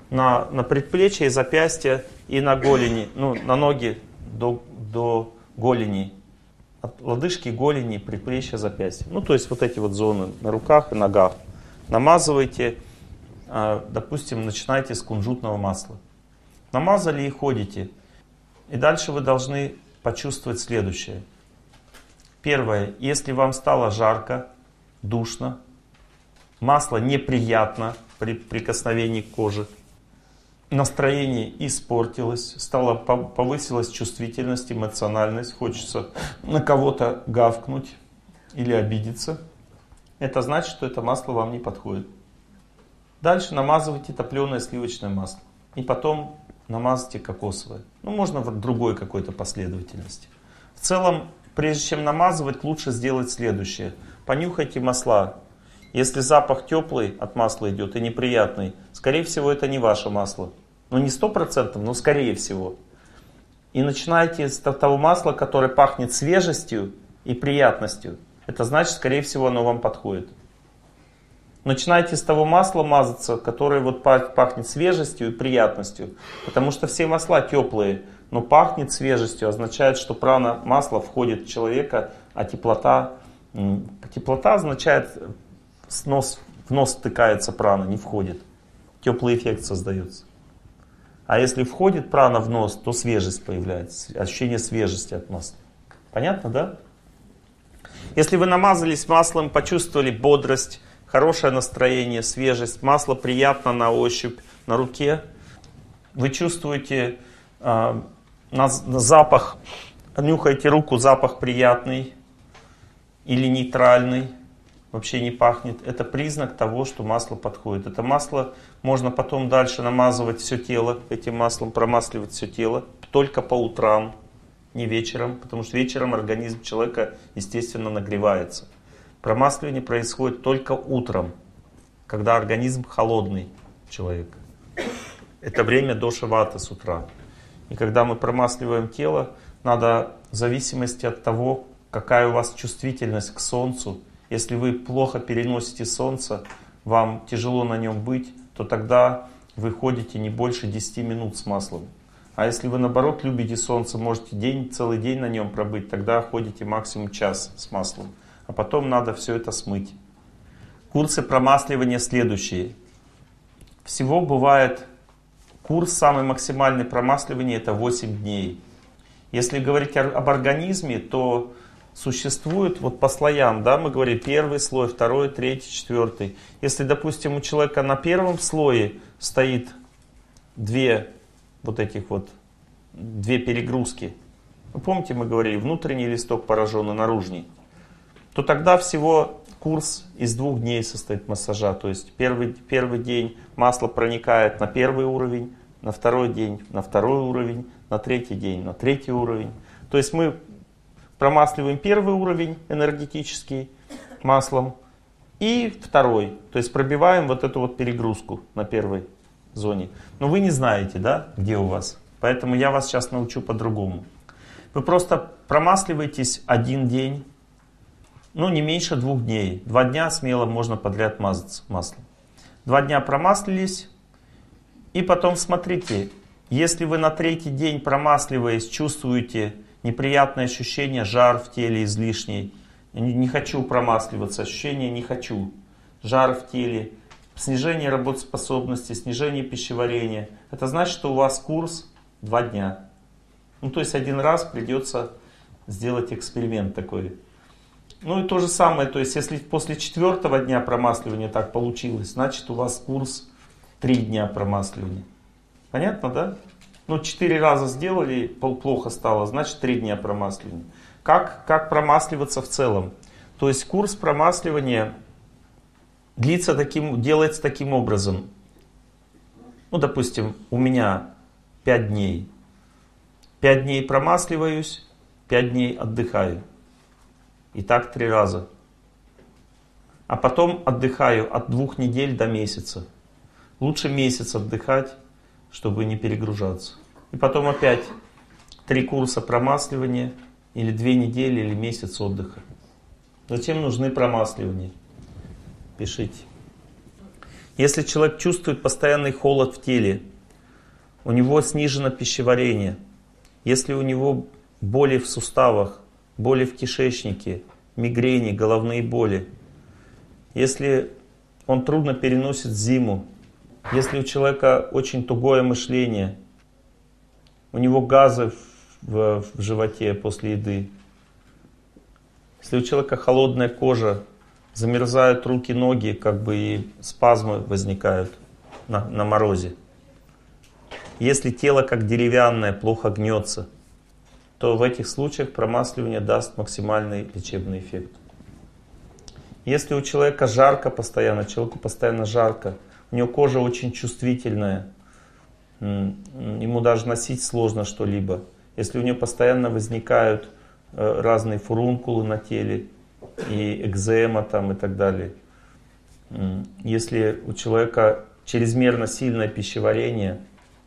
на предплечье и запястье и на голени, ну, на ноги до голени. От лодыжки, голени, предплечья, запястья. Ну, то есть вот эти вот зоны на руках и ногах. Намазывайте, допустим, начинайте с кунжутного масла. Намазали и ходите. И дальше вы должны почувствовать следующее. Первое. Если вам стало жарко, душно, масло неприятно при прикосновении к коже, настроение испортилось, повысилась чувствительность, эмоциональность, хочется на кого-то гавкнуть или обидеться, это значит, что это масло вам не подходит. Дальше намазывайте топленое сливочное масло. И потом намазайте кокосовое. Ну, можно в другой какой-то последовательности. В целом, прежде чем намазывать, лучше сделать следующее. Понюхайте масла. Если запах теплый от масла идет и неприятный, скорее всего, это не ваше масло. Ну, не 100%, но скорее всего. И начинайте с того масла, которое пахнет свежестью и приятностью. Это значит, скорее всего, оно вам подходит. Начинайте с того масла мазаться, которое вот пахнет свежестью и приятностью. Потому что все масла теплые, но пахнет свежестью, означает, что прана масла входит в человека, а теплота означает, в нос втыкается прана, не входит. Теплый эффект создается. А если входит прана в нос, то свежесть появляется, ощущение свежести от масла. Понятно, да? Если вы намазались маслом, почувствовали бодрость, хорошее настроение, свежесть, масло приятно на ощупь, на руке, вы чувствуете запах, нюхаете руку, запах приятный или нейтральный, вообще не пахнет, это признак того, что масло подходит. Это масло можно потом дальше намазывать все тело, этим маслом промасливать все тело, только по утрам, не вечером, потому что вечером организм человека, естественно, нагревается. Промасливание происходит только утром, когда организм холодный человека. Это время доша вата с утра. И когда мы промасливаем тело, надо в зависимости от того, какая у вас чувствительность к солнцу. Если вы плохо переносите солнце, вам тяжело на нем быть, то тогда вы ходите не больше 10 минут с маслом. А если вы наоборот любите солнце, можете целый день на нем пробыть, тогда ходите максимум час с маслом. А потом надо все это смыть. Курсы промасливания следующие. Всего бывает курс самый максимальный промасливания, это 8 дней. Если говорить об организме, то существует вот по слоям, да, мы говорим первый слой, второй, третий, четвертый. Если, допустим, у человека на первом слое стоит две перегрузки, вы помните, мы говорили, внутренний листок поражен и наружный, то тогда всего курс из 2 дней состоит массажа. То есть первый день масло проникает на первый уровень, на второй день на второй уровень, на третий день на третий уровень. То есть мы промасливаем первый уровень энергетический маслом и второй. То есть пробиваем вот эту вот перегрузку на первой зоне. Но вы не знаете, да, где у вас. Поэтому я вас сейчас научу по-другому. Вы просто промасливаетесь 1 день, ну не меньше 2 дней. 2 дня смело можно подряд мазаться маслом. 2 дня промаслились. И потом смотрите, если вы на 3-й день промасливаясь чувствуете неприятное ощущение, жар в теле излишний, не хочу промасливаться, ощущение не хочу, жар в теле, снижение работоспособности, снижение пищеварения, это значит, что у вас курс 2 дня. Ну, то есть 1 раз придется сделать эксперимент такой. Ну и то же самое, то есть если после 4-го дня промасливания так получилось, значит у вас курс 3 дня промасливания. Понятно, да? Ну 4 раза сделали, плохо стало, значит 3 дня промасливания. Как промасливаться в целом? То есть курс промасливания делается таким образом. Ну, допустим, у меня 5 дней. 5 дней промасливаюсь, 5 дней отдыхаю. И так 3 раза. А потом отдыхаю от 2 недель до месяца. Лучше месяц отдыхать, чтобы не перегружаться. И потом опять 3 курса промасливания, или 2 недели, или месяц отдыха. Зачем нужны промасливания? Пишите. Если человек чувствует постоянный холод в теле, у него снижено пищеварение, если у него боли в суставах, боли в кишечнике, мигрени, головные боли, если он трудно переносит зиму, если у человека очень тугое мышление, у него газы в животе после еды, если у человека холодная кожа, замерзают руки, ноги, как бы и спазмы возникают на морозе. Если тело как деревянное, плохо гнется, то в этих случаях промасливание даст максимальный лечебный эффект. Если у человека жарко постоянно, человеку постоянно жарко, у него кожа очень чувствительная, ему даже носить сложно что-либо. Если у него постоянно возникают разные фурункулы на теле, и экзема там и так далее. Если у человека чрезмерно сильное пищеварение,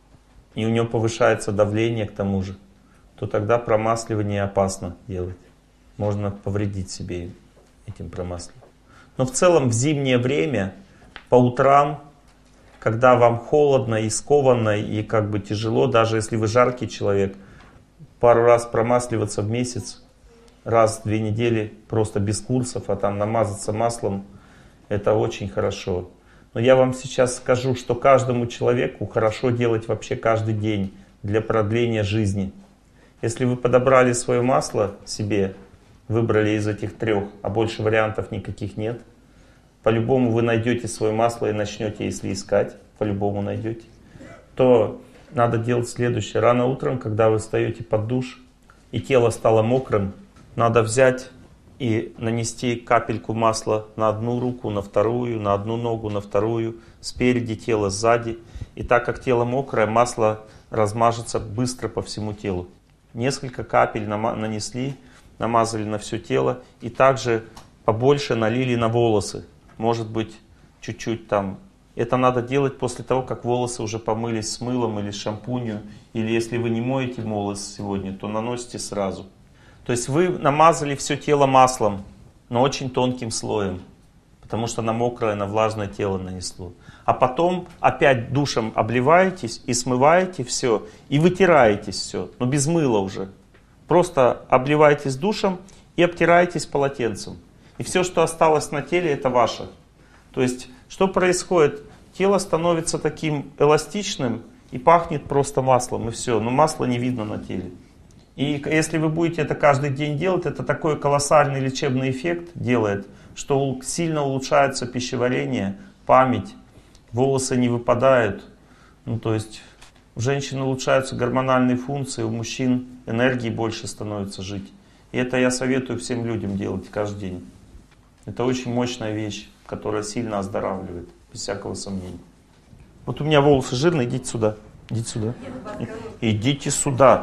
и у него повышается давление к тому же, то тогда промасливание опасно делать. Можно повредить себе этим промасливанием. Но в целом в зимнее время, по утрам, когда вам холодно и скованно, и как бы тяжело, даже если вы жаркий человек, пару раз промасливаться в месяц, раз в 2 недели, просто без курсов, а там намазаться маслом, это очень хорошо. Но я вам сейчас скажу, что каждому человеку хорошо делать вообще каждый день для продления жизни. Если вы подобрали свое масло себе, выбрали из этих 3, а больше вариантов никаких нет, по-любому вы найдете свое масло и начнете, если искать, по-любому найдете, то надо делать следующее. Рано утром, когда вы встаете под душ, и тело стало мокрым, надо взять и нанести капельку масла на одну руку, на вторую, на одну ногу, на вторую, спереди тела, сзади. И так как тело мокрое, масло размажется быстро по всему телу. Несколько капель нанесли, намазали на все тело и также побольше налили на волосы. Может быть, чуть-чуть там. Это надо делать после того, как волосы уже помылись с мылом или с шампунью. Или если вы не моете волосы сегодня, то наносите сразу. То есть вы намазали все тело маслом, но очень тонким слоем, потому что на мокрое, на влажное тело нанесло. А потом опять душем обливаетесь и смываете все, и вытираетесь все, но без мыла уже. Просто обливаетесь душем и обтираетесь полотенцем. И все, что осталось на теле, это ваше. То есть, что происходит? Тело становится таким эластичным и пахнет просто маслом, и все. Но масла не видно на теле. И если вы будете это каждый день делать, это такой колоссальный лечебный эффект делает, что сильно улучшается пищеварение, память, волосы не выпадают. Ну, то есть у женщин улучшаются гормональные функции, у мужчин энергии больше становится жить. И это я советую всем людям делать каждый день. Это очень мощная вещь, которая сильно оздоравливает, без всякого сомнения. Вот у меня волосы жирные, идите сюда. Идите сюда. Идите сюда.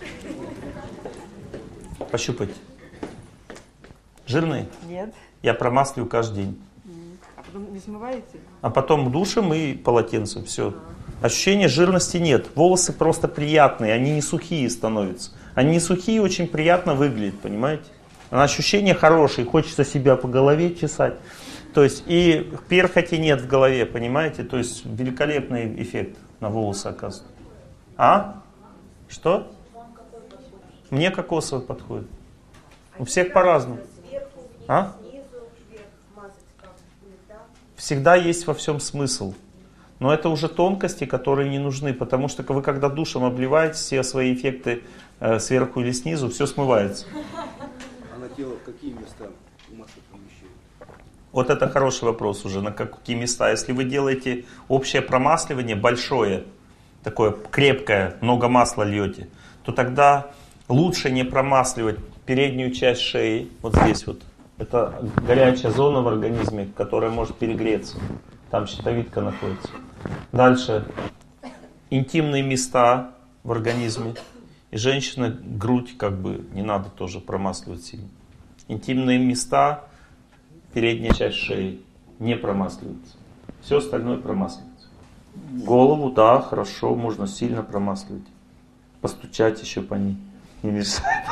Пощупайте. Жирные? Нет. Я промасливаю каждый день. А потом не смываете? А потом душем и полотенцем. Все. Ощущения жирности нет. Волосы просто приятные, они не сухие становятся. Они не сухие, очень приятно выглядят, понимаете? А ощущения хорошие, хочется себя по голове чесать. То есть и перхоти нет в голове, понимаете? То есть великолепный эффект на волосы оказывается. А? Что? Мне кокосовый подходит. У всех по-разному. А? Всегда есть во всем смысл. Но это уже тонкости, которые не нужны, потому что вы когда душем обливаете все свои эффекты сверху или снизу, все смывается. А на тело в какие места масло помещают? Вот это хороший вопрос уже, на какие места. Если вы делаете общее промасливание большое, такое крепкое, много масла льете, то тогда лучше не промасливать переднюю часть шеи, вот здесь вот. Это горячая зона в организме, которая может перегреться. Там щитовидка находится. Дальше интимные места в организме. И женщина грудь как бы не надо тоже промасливать сильно. Интимные места, передняя часть шеи не промасливается. Все остальное промасливается. Голову, да, хорошо, можно сильно промасливать. Постучать еще по ней. Не мешает.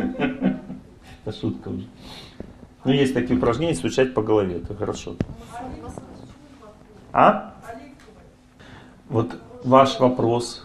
Это шутка уже. Ну, есть такие упражнения, стучать по голове, это хорошо. А? Вот ваш вопрос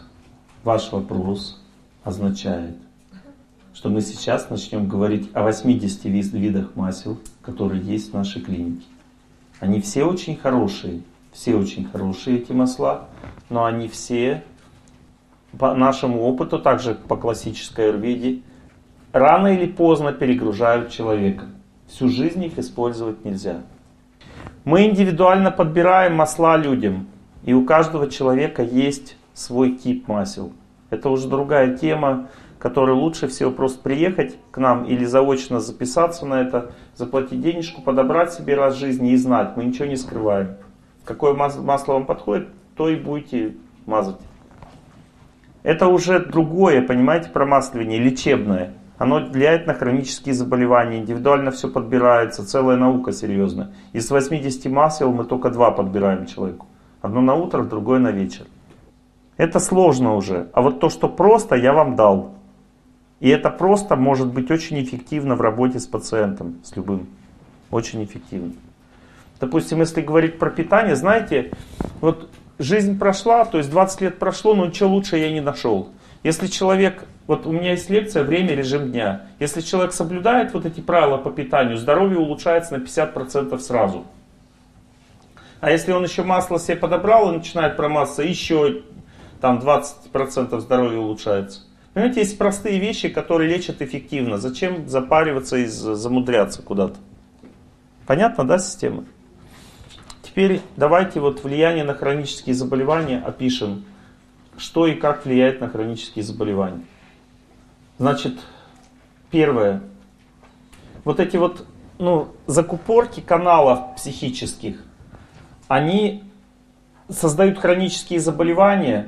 означает, что мы сейчас начнем говорить о 80 видах масел, которые есть в нашей клинике. Они все очень хорошие эти масла, но они все, по нашему опыту, также по классической аюрведе, рано или поздно перегружают человека. Всю жизнь их использовать нельзя. Мы индивидуально подбираем масла людям, и у каждого человека есть свой тип масел. Это уже другая тема, которой лучше всего просто приехать к нам или заочно записаться на это, заплатить денежку, подобрать себе раз в жизни и знать. Мы ничего не скрываем. Какое масло вам подходит, то и будете мазать. Это уже другое, понимаете, промасливание, лечебное. Оно влияет на хронические заболевания, индивидуально все подбирается, целая наука серьезная. Из 80 масел мы только 2 подбираем человеку. Одно на утро, другое на вечер. Это сложно уже. А вот то, что просто, я вам дал. И это просто может быть очень эффективно в работе с пациентом, с любым. Очень эффективно. Допустим, если говорить про питание, знаете, вот жизнь прошла, то есть 20 лет прошло, но ничего лучше я не нашел. Если человек, вот у меня есть лекция «Время, режим дня». Если человек соблюдает вот эти правила по питанию, здоровье улучшается на 50% сразу. А если он еще масло себе подобрал и начинает промазаться, еще там 20% здоровья улучшается. Понимаете, есть простые вещи, которые лечат эффективно. Зачем запариваться и замудряться куда-то? Понятно, да, система? Теперь давайте вот влияние на хронические заболевания опишем. Что и как влияет на хронические заболевания. Значит, первое. Вот эти вот закупорки каналов психических, они создают хронические заболевания,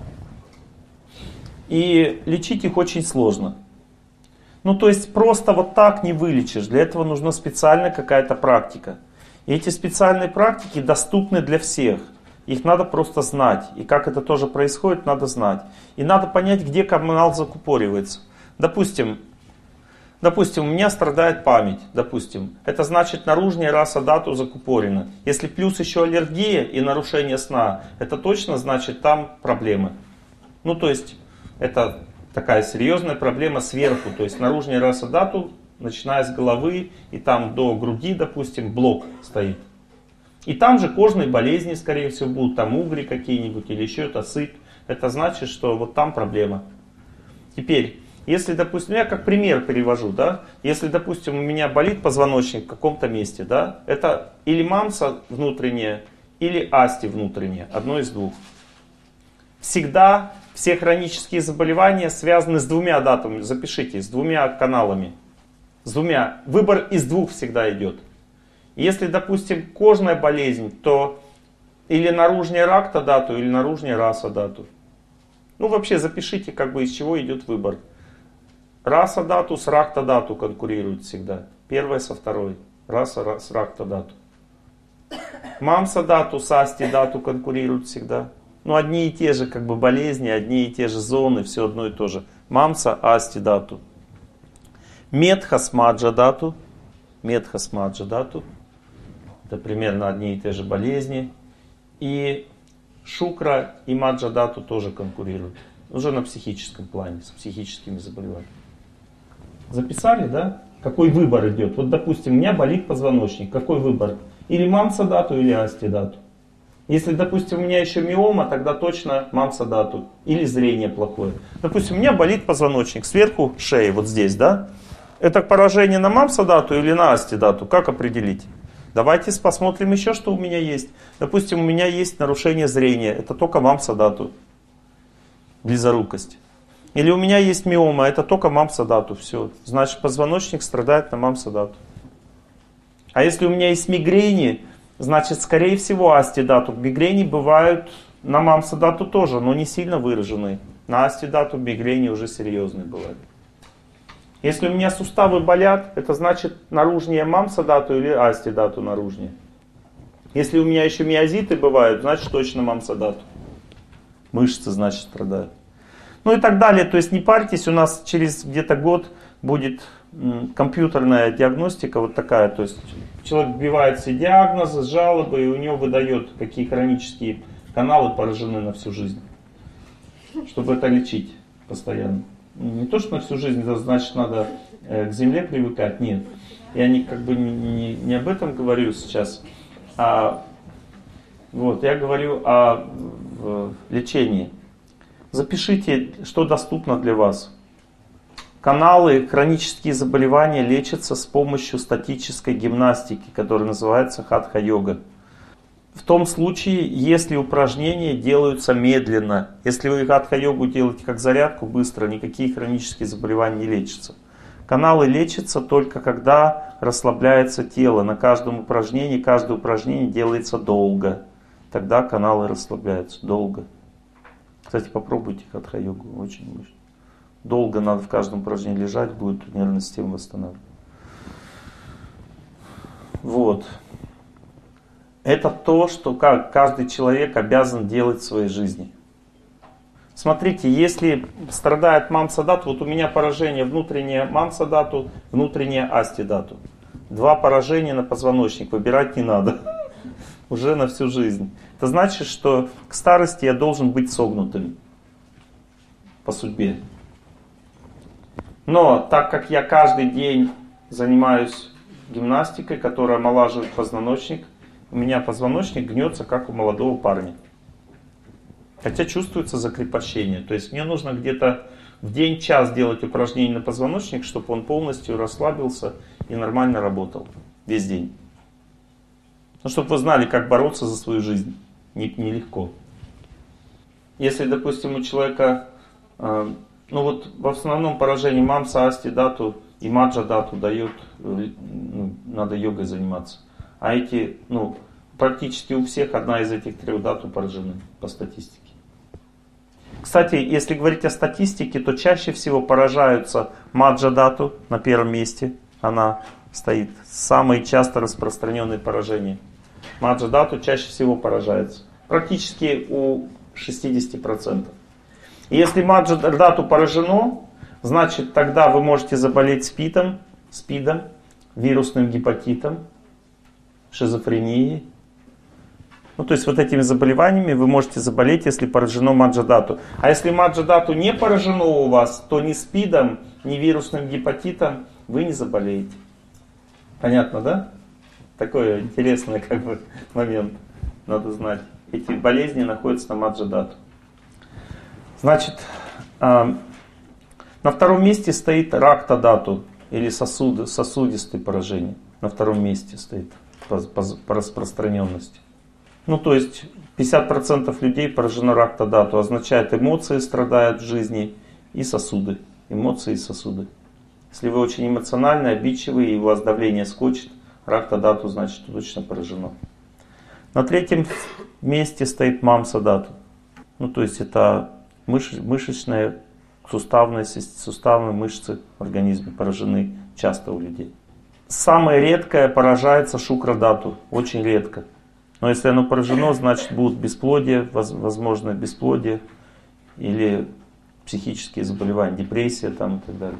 и лечить их очень сложно. То есть просто вот так не вылечишь. Для этого нужна специальная какая-то практика. И эти специальные практики доступны для всех. Их надо просто знать. И как это тоже происходит, надо знать. И надо понять, где канал закупоривается. Допустим, у меня страдает память. Допустим, это значит наружная раса дату закупорена. Если плюс еще аллергия и нарушение сна, это точно значит там проблемы. То есть это такая серьезная проблема сверху. То есть наружная раса дату, начиная с головы и там до груди, допустим, блок стоит. И там же кожные болезни, скорее всего, будут, там угри какие-нибудь или еще это сыпь. Это значит, что вот там проблема. Теперь, если, допустим, я как пример перевожу, да, если, допустим, у меня болит позвоночник в каком-то месте, да, это или мамса внутренняя, или асти внутренняя, одно из двух. Всегда все хронические заболевания связаны с 2 датами, запишите, с 2 каналами. С 2. Выбор из 2 всегда идет. Если, допустим, кожная болезнь, то или наружная ракта дату, или наружная раса дату. Вообще запишите, из чего идет выбор. Раса дату с ракта дату конкурируют всегда. Первая со второй. Раса с ракта дату. Мамса дату с асти дату конкурируют всегда. Одни и те же болезни, одни и те же зоны, все одно и то же. Мамса, асти дату. Медха с маджа дату. Медха с маджа дату. Это примерно одни и те же болезни. И шукра и маджа дату тоже конкурируют. Уже на психическом плане, с психическими заболеваниями. Записали, да? Какой выбор идет? Вот, допустим, у меня болит позвоночник. Какой выбор? Или мамса дату, или асти дату. Если, допустим, у меня еще миома, тогда точно мамса дату. Или зрение плохое. Допустим, у меня болит позвоночник сверху шеи, вот здесь, да? Это поражение на мамса дату или на асти дату? Как определить? Давайте посмотрим еще, что у меня есть. Допустим, у меня есть нарушение зрения. Это только мамса дату. Близорукость. Или у меня есть миома. Это только мамса дату. Все. Значит, позвоночник страдает на мамса дату. А если у меня есть мигрени, значит, скорее всего, асти дату. Мигрени бывают на мамса дату тоже, но не сильно выраженные. На асти дату мигрени уже серьезные бывают. Если у меня суставы болят, это значит наружнее мамса дату или асти дату наружнее. Если у меня еще миозиты бывают, значит точно мамса дату. Мышцы, значит, страдают. И так далее. То есть не парьтесь, у нас через где-то год будет компьютерная диагностика вот такая, то есть человек вбивает все диагнозы, жалобы, и у него выдает, какие хронические каналы поражены на всю жизнь, чтобы это лечить постоянно. Не то, что на всю жизнь, это значит, надо к земле привыкать, нет. Я не об этом говорю сейчас, а вот, я говорю о лечении. Запишите, что доступно для вас. Каналы, хронические заболевания лечатся с помощью статической гимнастики, которая называется хатха-йога. В том случае, если упражнения делаются медленно. Если вы хатха-йогу делаете как зарядку быстро, никакие хронические заболевания не лечатся. Каналы лечатся только когда расслабляется тело. На каждом упражнении, каждое упражнение делается долго. Тогда каналы расслабляются долго. Кстати, попробуйте хатха-йогу, очень мощно. Долго надо в каждом упражнении лежать, будет нервная система восстанавливаться. Вот. Это то, что каждый человек обязан делать в своей жизни. Смотрите, если страдает мамса-дату, вот у меня поражение внутреннее мамса-дату, внутреннее асти-дату. 2 поражения на позвоночник, выбирать не надо. Уже на всю жизнь. Это значит, что к старости я должен быть согнутым по судьбе. Но так как я каждый день занимаюсь гимнастикой, которая омолаживает позвоночник, у меня позвоночник гнется, как у молодого парня. Хотя чувствуется закрепощение. То есть мне нужно где-то в день-час делать упражнения на позвоночник, чтобы он полностью расслабился и нормально работал весь день. Ну, чтобы вы знали, как бороться за свою жизнь. Нелегко. Если, допустим, у человека, ну вот в основном поражении мамса, асти, дату и маджа дату дает, надо йогой заниматься. А эти, практически у всех одна из этих 3 дату поражены по статистике. Кстати, если говорить о статистике, то чаще всего поражаются маджа дату на первом месте. Она стоит. Самые часто распространенные поражения. Маджа дату чаще всего поражается. Практически у 60%. И если маджа дату поражено, значит тогда вы можете заболеть СПИДом, вирусным гепатитом, шизофренией. То есть вот этими заболеваниями вы можете заболеть, если поражено маджа дату. А если маджа дату не поражено у вас, то ни СПИДом, ни вирусным гепатитом вы не заболеете. Понятно, да? Такой интересный момент. Надо знать. Эти болезни находятся на маджа дату. Значит, на втором месте стоит ракта дату, или сосудистые поражения. На втором месте стоит по распространенности. То есть 50% людей поражено ракта дату. Означает, эмоции страдают в жизни и сосуды. Эмоции и сосуды. Если вы очень эмоциональны, обидчивый, и у вас давление скочит, ракта дату, значит, точно поражено. На третьем месте стоит мамса дату. То есть это мышечные, суставные мышцы в организме поражены часто у людей. Самое редкое поражается шукра дату. Очень редко. Но если оно поражено, значит будут бесплодие, возможно бесплодие или психические заболевания, депрессия и так далее.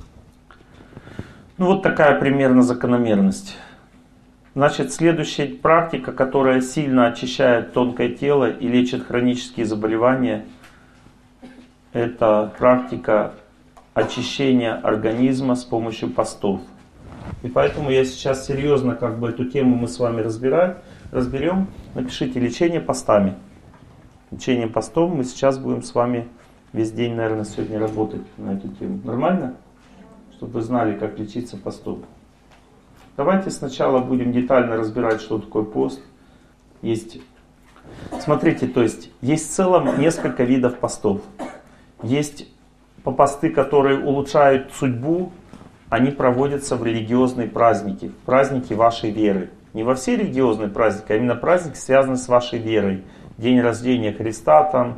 Вот такая примерно закономерность. Значит, следующая практика, которая сильно очищает тонкое тело и лечит хронические заболевания, это практика очищения организма с помощью постов. И поэтому я сейчас серьезно эту тему мы с вами разберем. Напишите лечение постами. Лечение постом мы сейчас будем с вами весь день, наверное, сегодня работать на эту тему. Нормально? Чтобы вы знали, как лечиться постом. Давайте сначала будем детально разбирать, что такое пост. Смотрите, то есть есть в целом несколько видов постов. Есть посты, которые улучшают судьбу. Они проводятся в религиозные праздники, праздники вашей веры. Не во все религиозные праздники, а именно праздники, связанные с вашей верой. День рождения Христа,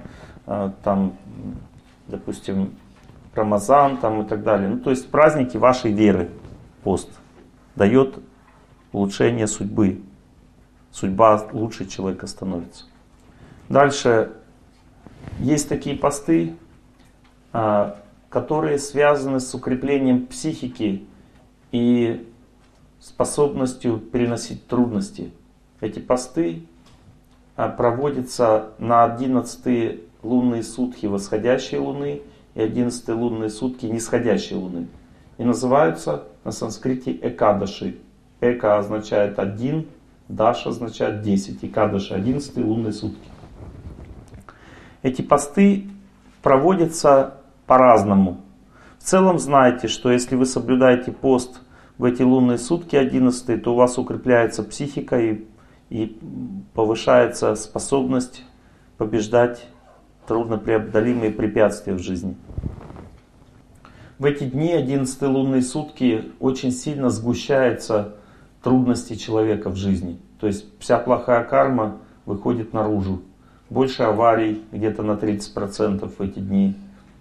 допустим, Рамазан и так далее. То есть праздники вашей веры. Пост дает улучшение судьбы. Судьба лучше человека становится. Дальше есть такие посты, которые связаны с укреплением психики и способностью переносить трудности. Эти посты проводятся на 11-е лунные сутки восходящей луны и 11-е лунные сутки нисходящей луны. И называются на санскрите экадаши. Эка означает 1, даш означает 10. Экадаши — 11-е лунные сутки. Эти посты проводятся по-разному. В целом знаете, что если вы соблюдаете пост в эти лунные сутки 11, то у вас укрепляется психика и повышается способность побеждать труднопреодолимые препятствия в жизни. В эти дни, 11 лунные сутки, очень сильно сгущаются трудности человека в жизни. То есть вся плохая карма выходит наружу. Больше аварий, где-то на 30% в эти дни.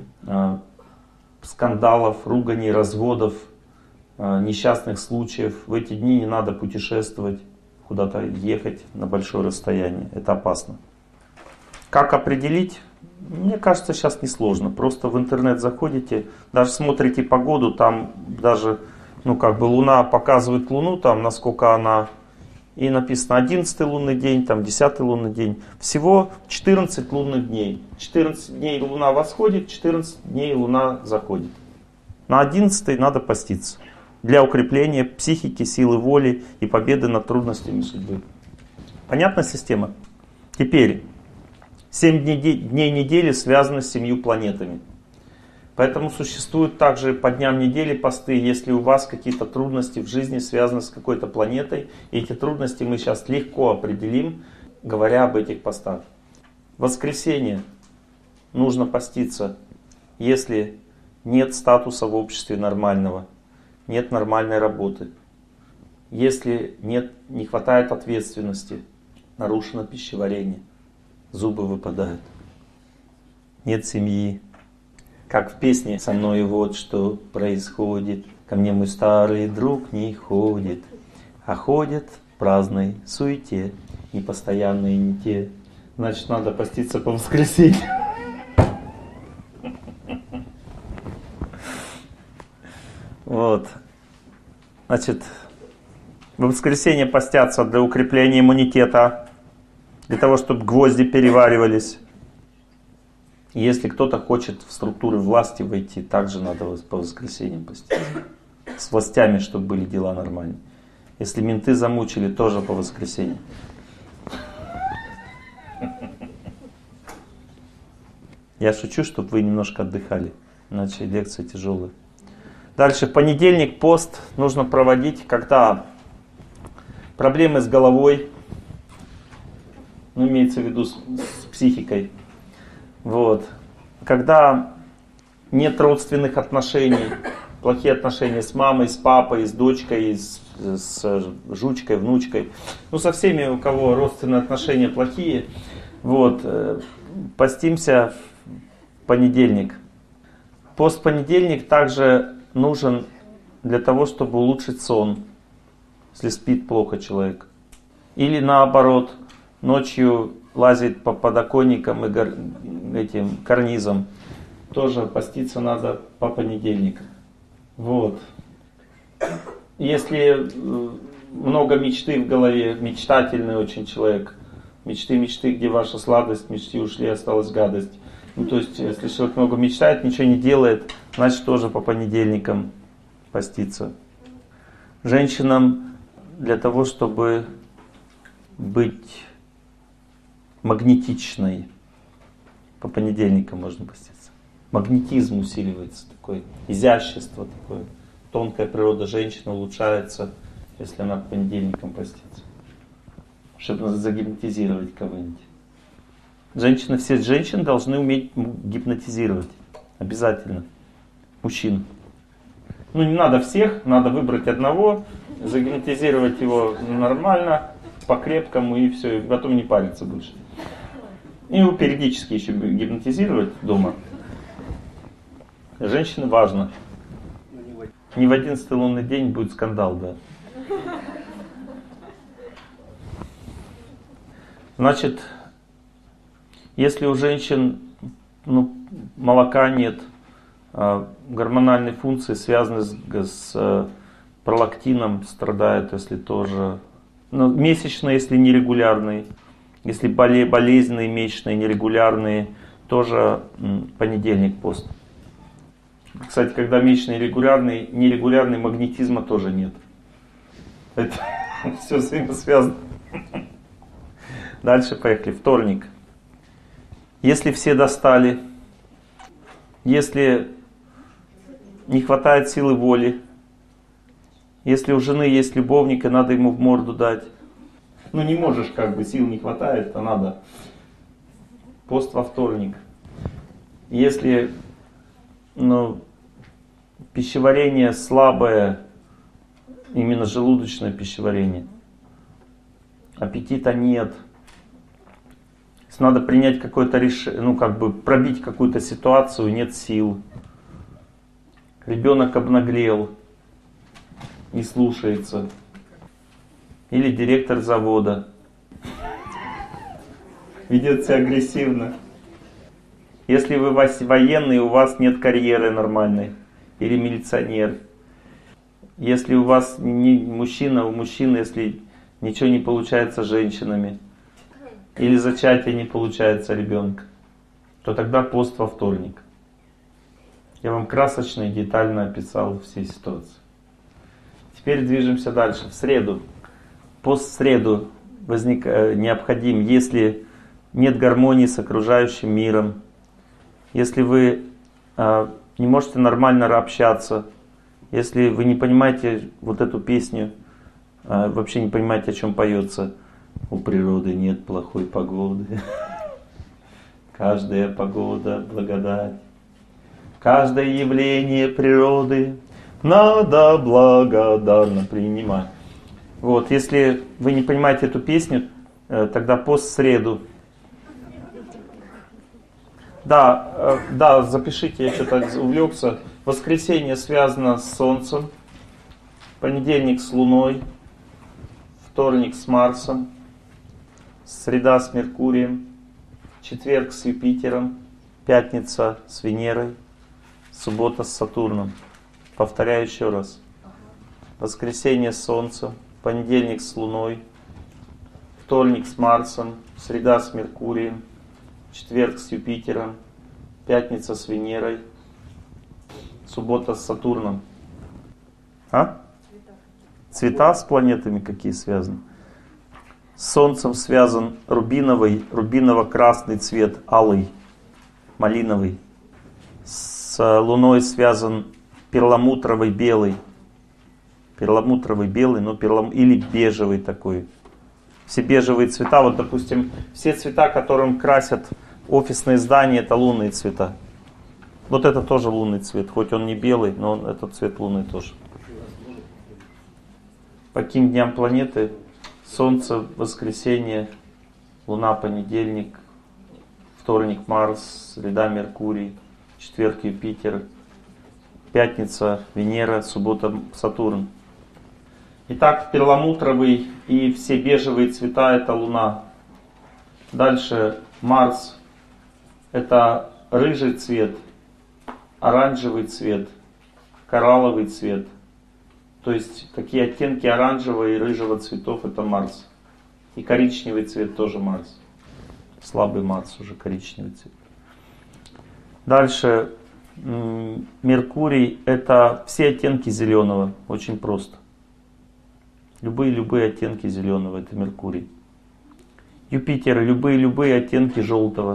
Скандалов, руганий, разводов, несчастных случаев. В эти дни не надо путешествовать, куда-то ехать на большое расстояние. Это опасно. Как определить? Мне кажется, сейчас несложно. Просто в интернет заходите, даже смотрите погоду, там даже, Луна показывает Луну, там насколько она, и написано 11 лунный день, там 10 лунный день. Всего 14 лунных дней. 14 дней Луна восходит, 14 дней Луна заходит. На 11 надо поститься. Для укрепления психики, силы воли и победы над трудностями судьбы. Понятна система? Теперь, 7 дней недели связаны с 7 планетами. Поэтому существуют также по дням недели посты, если у вас какие-то трудности в жизни связаны с какой-то планетой. И эти трудности мы сейчас легко определим, говоря об этих постах. В воскресенье нужно поститься, если нет статуса в обществе нормального, нет нормальной работы, если не хватает ответственности, нарушено пищеварение, зубы выпадают, нет семьи. Как в песне «Со мной вот что происходит, ко мне мой старый друг не ходит, а ходит в праздной суете, непостоянные не те». Значит, надо поститься по воскресеньям. Вот. Значит, в воскресенье постятся для укрепления иммунитета, для того, чтобы гвозди переваривались. Если кто-то хочет в структуры власти войти, также надо по воскресеньям поститься. С властями, чтобы были дела нормальные. Если менты замучили, тоже по воскресеньям. Я шучу, чтобы вы немножко отдыхали, иначе лекция тяжелая. Дальше, в понедельник пост нужно проводить, когда проблемы с головой, имеется в виду с психикой. Вот. Когда нет родственных отношений, плохие отношения с мамой, с папой, с дочкой, с жучкой, внучкой. Со всеми, у кого родственные отношения плохие. Вот. Постимся в понедельник. Пост в понедельник также нужен для того, чтобы улучшить сон, если спит плохо человек. Или наоборот, ночью лазит по подоконникам и этим карнизам. Тоже поститься надо по понедельникам. Вот. Если много мечты в голове, мечтательный очень человек, мечты, где ваша сладость, мечты ушли, осталась гадость. То есть, если человек много мечтает, ничего не делает, значит тоже по понедельникам поститься. Женщинам для того, чтобы быть магнетичной, по понедельникам можно поститься. Магнетизм усиливается, такое изящество, такое. Тонкая природа женщины улучшается, если она по понедельникам постится. Чтобы загипнотизировать кого-нибудь. Все женщины должны уметь гипнотизировать. Обязательно. Мужчин. Не надо всех, надо выбрать одного, загипнотизировать его нормально, по-крепкому и все, и потом не париться больше. И его периодически еще гипнотизировать дома. Женщины важно. Не в 11-й лунный день будет скандал, да. Значит, если у женщин молока нет, Гормональные функции связаны с пролактином, страдают, если тоже. Но месячные, если нерегулярные. Если болезненные, месячные, нерегулярные, тоже понедельник пост. Кстати, когда месячные нерегулярный, магнетизма тоже нет. Это все взаимосвязано. Дальше поехали. Вторник. Если все достали, если не хватает силы воли, если у жены есть любовник, и надо ему в морду дать. Ну не можешь, как бы, сил не хватает, то надо. Пост во вторник. Если пищеварение слабое, именно желудочное пищеварение, аппетита нет, если надо принять какое-то решение, пробить какую-то ситуацию, нет сил, ребенок обнаглел, не слушается, или директор завода ведет себя агрессивно. Если вы военный, у вас нет карьеры нормальной, или милиционер. Если у вас не мужчина, у мужчины, если ничего не получается с женщинами, или зачатие не получается ребенка, то тогда пост во вторник. Я вам красочно и детально описал все ситуации. Теперь движемся дальше. В среду. Пост в среду необходим, если нет гармонии с окружающим миром, если вы не можете нормально общаться, если вы не понимаете вот эту песню, вообще не понимаете, о чем поется. У природы нет плохой погоды. Каждая погода благодать. Каждое явление природы надо благодарно принимать. Вот, если вы не понимаете эту песню, тогда пост в среду. Да, запишите, я что-то увлекся. Воскресенье связано с Солнцем, понедельник с Луной, вторник с Марсом, среда с Меркурием, четверг с Юпитером, пятница с Венерой, суббота с Сатурном. Повторяю еще раз. Воскресенье с Солнцем, понедельник с Луной, вторник с Марсом, среда с Меркурием, четверг с Юпитером, пятница с Венерой, суббота с Сатурном. Цвета с планетами какие связаны? С Солнцем связан рубиново-красный цвет, алый, малиновый. С Луной связан перламутровый белый. Перламутровый белый, или бежевый такой. Все бежевые цвета, вот допустим, все цвета, которым красят офисные здания, это лунные цвета. Вот это тоже лунный цвет, хоть он не белый, но этот цвет луны тоже. По каким дням планеты? Солнце, воскресенье, Луна, понедельник, вторник, Марс, среда, Меркурий, четверг, Юпитер, пятница, Венера, суббота, Сатурн. Итак, перламутровый и все бежевые цвета — это Луна. Дальше Марс — это рыжий цвет, оранжевый цвет, коралловый цвет. То есть такие оттенки оранжевого и рыжего цветов — это Марс. И коричневый цвет тоже Марс. Слабый Марс уже коричневый цвет. Дальше Меркурий — это все оттенки зеленого. Очень просто. Любые оттенки зеленого — это Меркурий. Юпитер — любые оттенки желтого.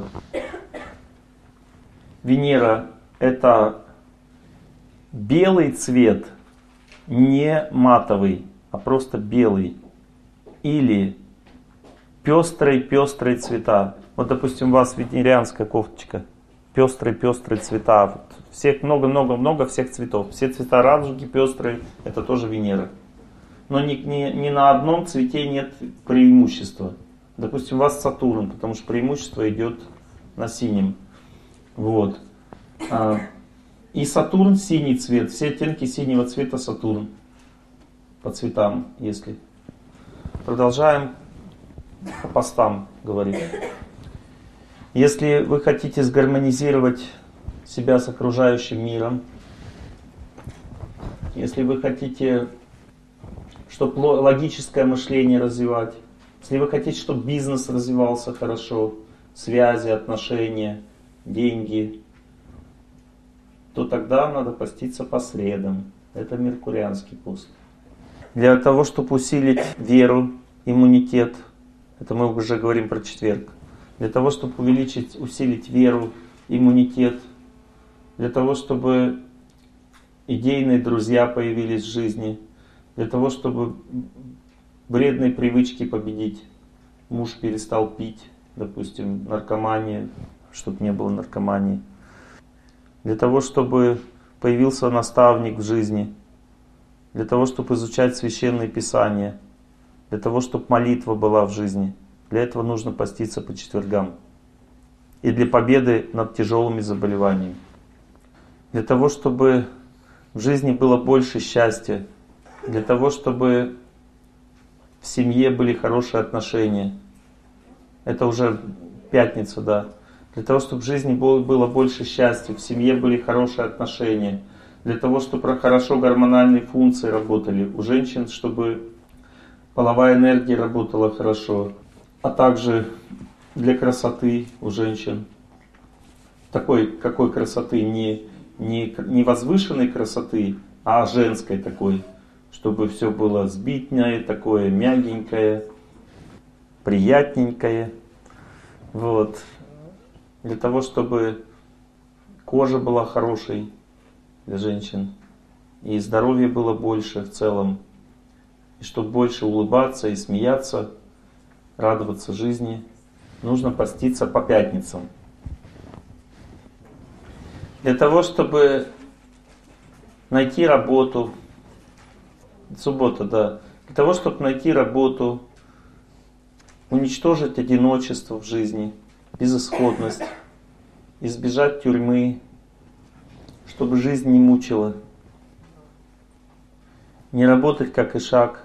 Венера — это белый цвет, не матовый, а просто белый. Или пестрые цвета. Вот, допустим, у вас венерианская кофточка. Пестрые цвета. Вот всех много всех цветов. Все цвета радуги пестрые, это тоже Венера. Но ни на одном цвете нет преимущества. Допустим, у вас Сатурн, потому что преимущество идет на синем. Вот. И Сатурн синий цвет. Все оттенки синего цвета Сатурн. По цветам, если. Продолжаем по постам говорить. Если вы хотите сгармонизировать себя с окружающим миром, если вы хотите, чтобы логическое мышление развивать, если вы хотите, чтобы бизнес развивался хорошо, связи, отношения, деньги, то тогда надо поститься по средам. Это меркурианский пост. Для того, чтобы усилить веру, иммунитет, это мы уже говорим про четверг, для того, чтобы усилить веру, иммунитет, для того, чтобы идейные друзья появились в жизни, для того, чтобы вредные привычки победить. Муж перестал пить, допустим, наркомания, чтобы не было наркомании. Для того, чтобы появился наставник в жизни, для того, чтобы изучать священные писания, для того, чтобы молитва была в жизни. Для этого нужно поститься по четвергам. И для победы над тяжелыми заболеваниями. Для того, чтобы в жизни было больше счастья, для того, чтобы в семье были хорошие отношения. Это уже пятница, да. Для того, чтобы в жизни было больше счастья, в семье были хорошие отношения. Для того, чтобы хорошо гормональные функции работали. У женщин, чтобы половая энергия работала хорошо. А также для красоты у женщин. Какой красоты? Не возвышенной красоты, а женской такой. Чтобы все было сбитное, такое мягенькое, приятненькое. Вот. Для того, чтобы кожа была хорошей для женщин. И здоровья было больше в целом. И чтобы больше улыбаться и смеяться, радоваться жизни, нужно поститься по пятницам. Для того, чтобы найти работу, суббота, да, для того, чтобы найти работу, уничтожить одиночество в жизни, безысходность, избежать тюрьмы, чтобы жизнь не мучила, не работать как ишак,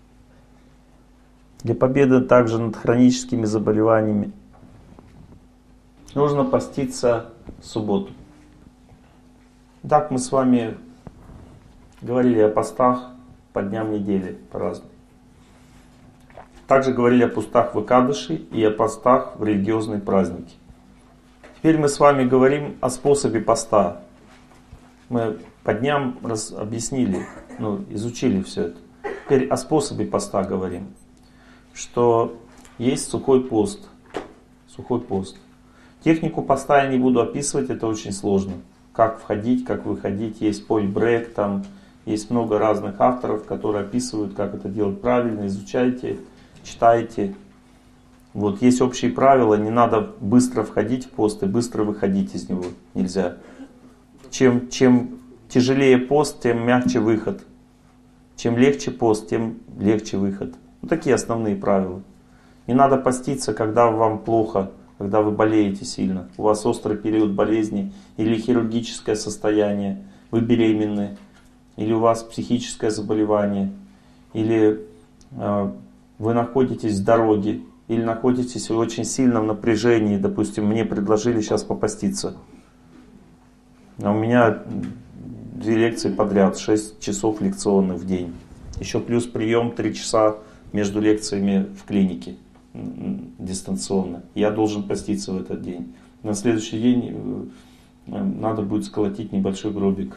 для победы также над хроническими заболеваниями нужно поститься в субботу. Так мы с вами говорили о постах по дням недели по-разному. Также говорили о постах в Экадыши и о постах в религиозные праздники. Теперь мы с вами говорим о способе поста. Мы по дням объяснили, изучили все это. Теперь о способе поста говорим. Что есть сухой пост. Сухой пост. Технику поста я не буду описывать, это очень сложно. Как входить, как выходить. Есть Поль Брек, там есть много разных авторов, которые описывают, как это делать правильно. Изучайте, читайте. Вот, есть общие правила, не надо быстро входить в пост и быстро выходить из него. Нельзя. Чем тяжелее пост, тем мягче выход. Чем легче пост, тем легче выход. Вот такие основные правила. Не надо поститься, когда вам плохо, когда вы болеете сильно. У вас острый период болезни или хирургическое состояние, вы беременны, или у вас психическое заболевание, или вы находитесь в дороге, или находитесь в очень сильном напряжении. Допустим, мне предложили сейчас попаститься. А у меня 2 лекции подряд, 6 часов лекционных в день. Еще плюс прием 3 часа между лекциями в клинике дистанционно. Я должен поститься в этот день. На следующий день надо будет сколотить небольшой гробик.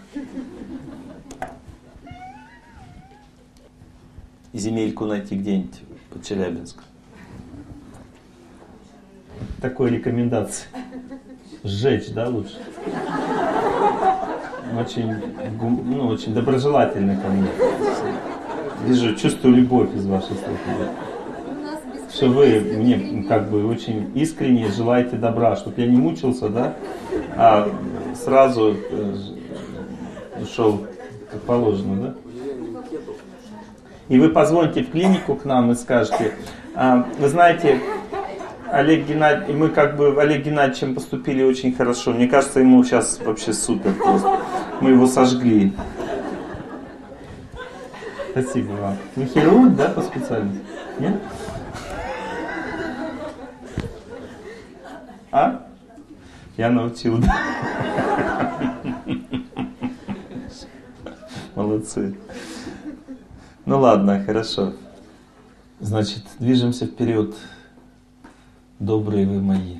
И земельку найти где-нибудь под Челябинск. Такой рекомендация. Сжечь, да, лучше? Очень доброжелательно ко мне. Вижу, чувствую любовь из вашей стороны. Что вы мне очень искренне желаете добра, чтобы я не мучился, да? А сразу ушел как положено, да? И вы позвоните в клинику к нам и скажете, вы знаете, Олег Геннадьевичем поступили очень хорошо. Мне кажется, ему сейчас вообще супер просто. Мы его сожгли. Спасибо вам. Вы хирург, да, по специальности? Нет? А? Я научил, да. Молодцы. Ну ладно, хорошо. Значит, движемся вперед. Добрые вы мои.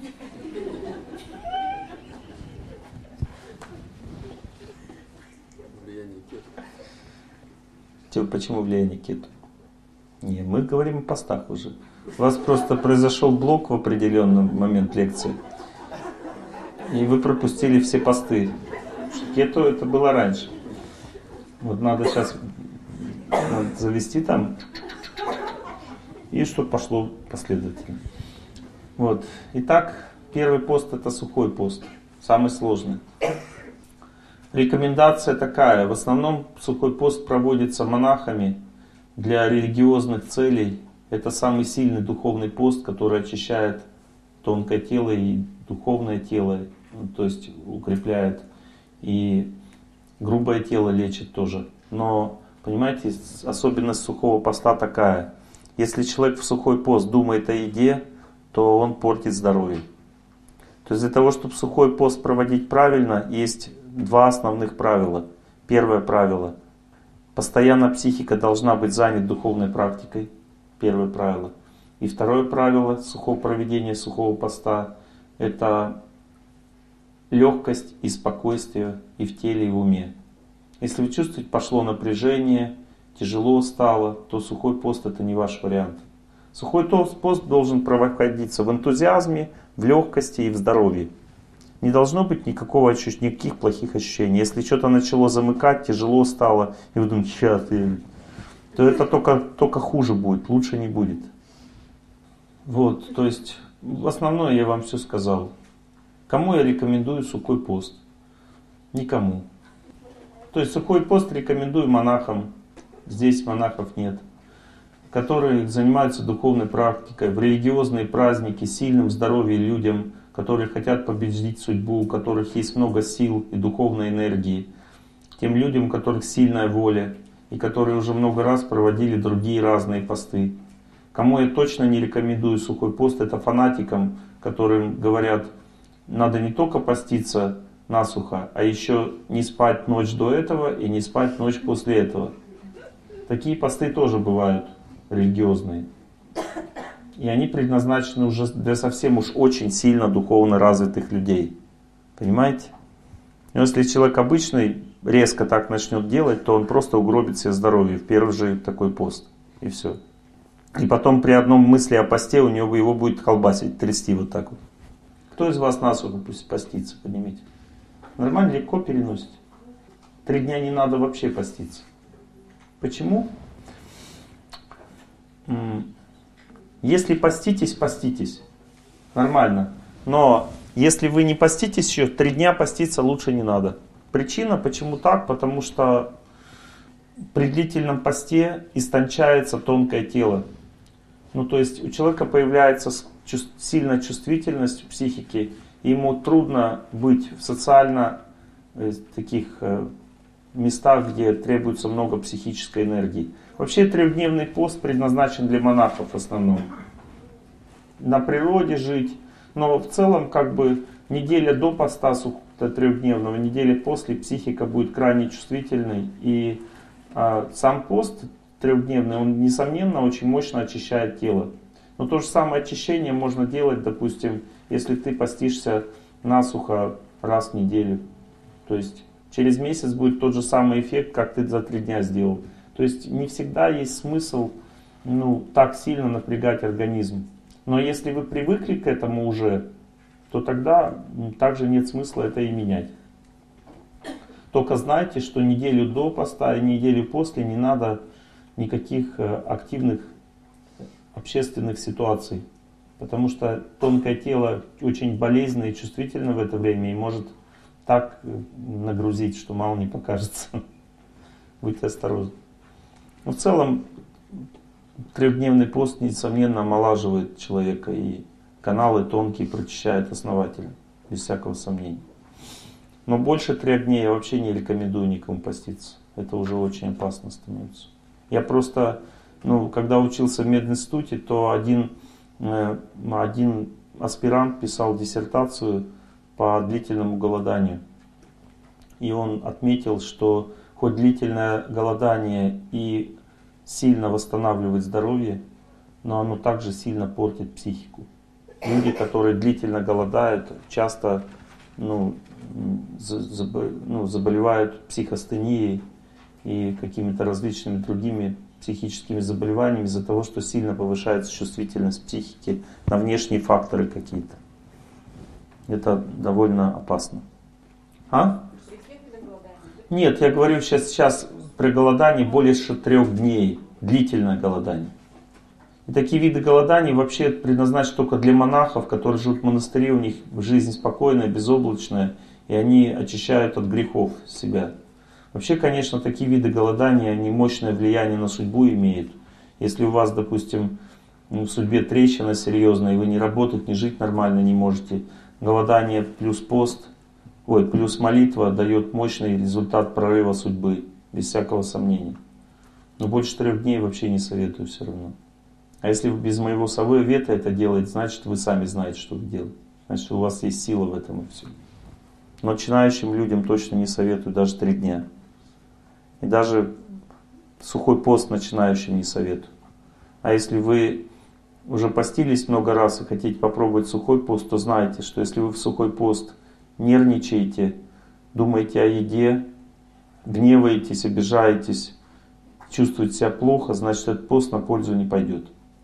Влияние кету. Почему влияние кету? Не, мы говорим о постах уже. У вас просто произошел блок в определенный момент лекции. И вы пропустили все посты. Кету это было раньше. Вот надо сейчас завести там. И чтобы пошло последовательно. Вот. Итак, первый пост это сухой пост. Самый сложный. Рекомендация такая. В основном сухой пост проводится монахами для религиозных целей. Это самый сильный духовный пост, который очищает тонкое тело и духовное тело. То есть укрепляет. И грубое тело лечит тоже. Но, понимаете, особенность сухого поста такая. Если человек в сухой пост думает о еде, то он портит здоровье. То есть для того, чтобы сухой пост проводить правильно, есть два основных правила. Первое правило. Постоянно психика должна быть занята духовной практикой. Первое правило. И второе правило проведения сухого поста – это легкость и спокойствие и в теле, и в уме. Если вы чувствуете, пошло напряжение, тяжело стало, то сухой пост это не ваш вариант. Сухой пост должен проводиться в энтузиазме, в легкости и в здоровье. Не должно быть никаких плохих ощущений. Если что-то начало замыкать, тяжело стало, и вы думаете, сейчас, то это только хуже будет, лучше не будет. Вот, то есть, основное я вам все сказал. Кому я рекомендую сухой пост? Никому. То есть сухой пост рекомендую монахам, здесь монахов нет, которые занимаются духовной практикой, в религиозные праздники, сильным здоровьем людям, которые хотят победить судьбу, у которых есть много сил и духовной энергии, тем людям, у которых сильная воля, и которые уже много раз проводили другие разные посты. Кому я точно не рекомендую сухой пост, это фанатикам, которым говорят, надо не только поститься насухо, а еще не спать ночь до этого и не спать ночь после этого. Такие посты тоже бывают религиозные. И они предназначены уже для совсем уж очень сильно духовно развитых людей. Понимаете? Но если человек обычный резко так начнет делать, то он просто угробит себе здоровье в первый же такой пост. И все. И потом при одном мысли о посте у него его будет колбасить, трясти вот так вот. Кто из вас насухо пусть постится, поднимите. Нормально, легко переносите. 3 дня не надо вообще поститься. Почему? Если поститесь, поститесь. Нормально. Но если вы не поститесь еще, 3 дня поститься лучше не надо. Причина, почему так? Потому что при длительном посте истончается тонкое тело. Ну, то есть у человека появляется сильная чувствительность психики, и ему трудно быть в социально таких местах, где требуется много психической энергии. Вообще 3-дневный пост предназначен для монахов в основном. На природе жить. Но в целом как бы неделя до поста 3-дневного, неделя после психика будет крайне чувствительной. И сам пост 3-дневный, он несомненно очень мощно очищает тело. Но то же самое очищение можно делать, допустим, если ты постишься насухо раз в неделю. То есть через месяц будет тот же самый эффект, как ты за 3 дня сделал. То есть не всегда есть смысл так сильно напрягать организм. Но если вы привыкли к этому уже, то тогда также нет смысла это и менять. Только знайте, что неделю до поста и неделю после не надо никаких активных общественных ситуаций. Потому что тонкое тело очень болезненно и чувствительно в это время и может так нагрузить, что мало не покажется. Будьте осторожны. Но в целом 3-дневный пост, несомненно, омолаживает человека и каналы тонкие прочищает основательно, без всякого сомнения. Но больше 3 дней я вообще не рекомендую никому поститься. Это уже очень опасно становится. Я просто, когда учился в мединституте, то один аспирант писал диссертацию по длительному голоданию. И он отметил, что хоть длительное голодание и сильно восстанавливает здоровье, но оно также сильно портит психику. Люди, которые длительно голодают, часто заболевают психостенией и какими-то различными другими психическими заболеваниями из-за того, что сильно повышается чувствительность психики на внешние факторы какие-то. Это довольно опасно. А? Нет, я говорю сейчас при голодании более 3 дней, длительное голодание. И такие виды голоданий вообще предназначены только для монахов, которые живут в монастыре, у них жизнь спокойная, безоблачная, и они очищают от грехов себя. Вообще, конечно, такие виды голодания, они мощное влияние на судьбу имеют. Если у вас, допустим, в судьбе трещина серьезная, и вы не работать, не жить нормально не можете, голодание плюс пост, плюс молитва дает мощный результат прорыва судьбы, без всякого сомнения. Но больше 3 дней вообще не советую все равно. А если вы без моего совета это делаете, значит вы сами знаете, что делать. Значит у вас есть сила в этом и все. Но начинающим людям точно не советую даже 3 дня. И даже сухой пост начинающим не советую. А если вы уже постились много раз и хотите попробовать сухой пост, то знаете, что если вы в сухой пост нервничаете, думаете о еде, гневаетесь, обижаетесь, чувствуете себя плохо, значит этот пост на пользу не пойдет.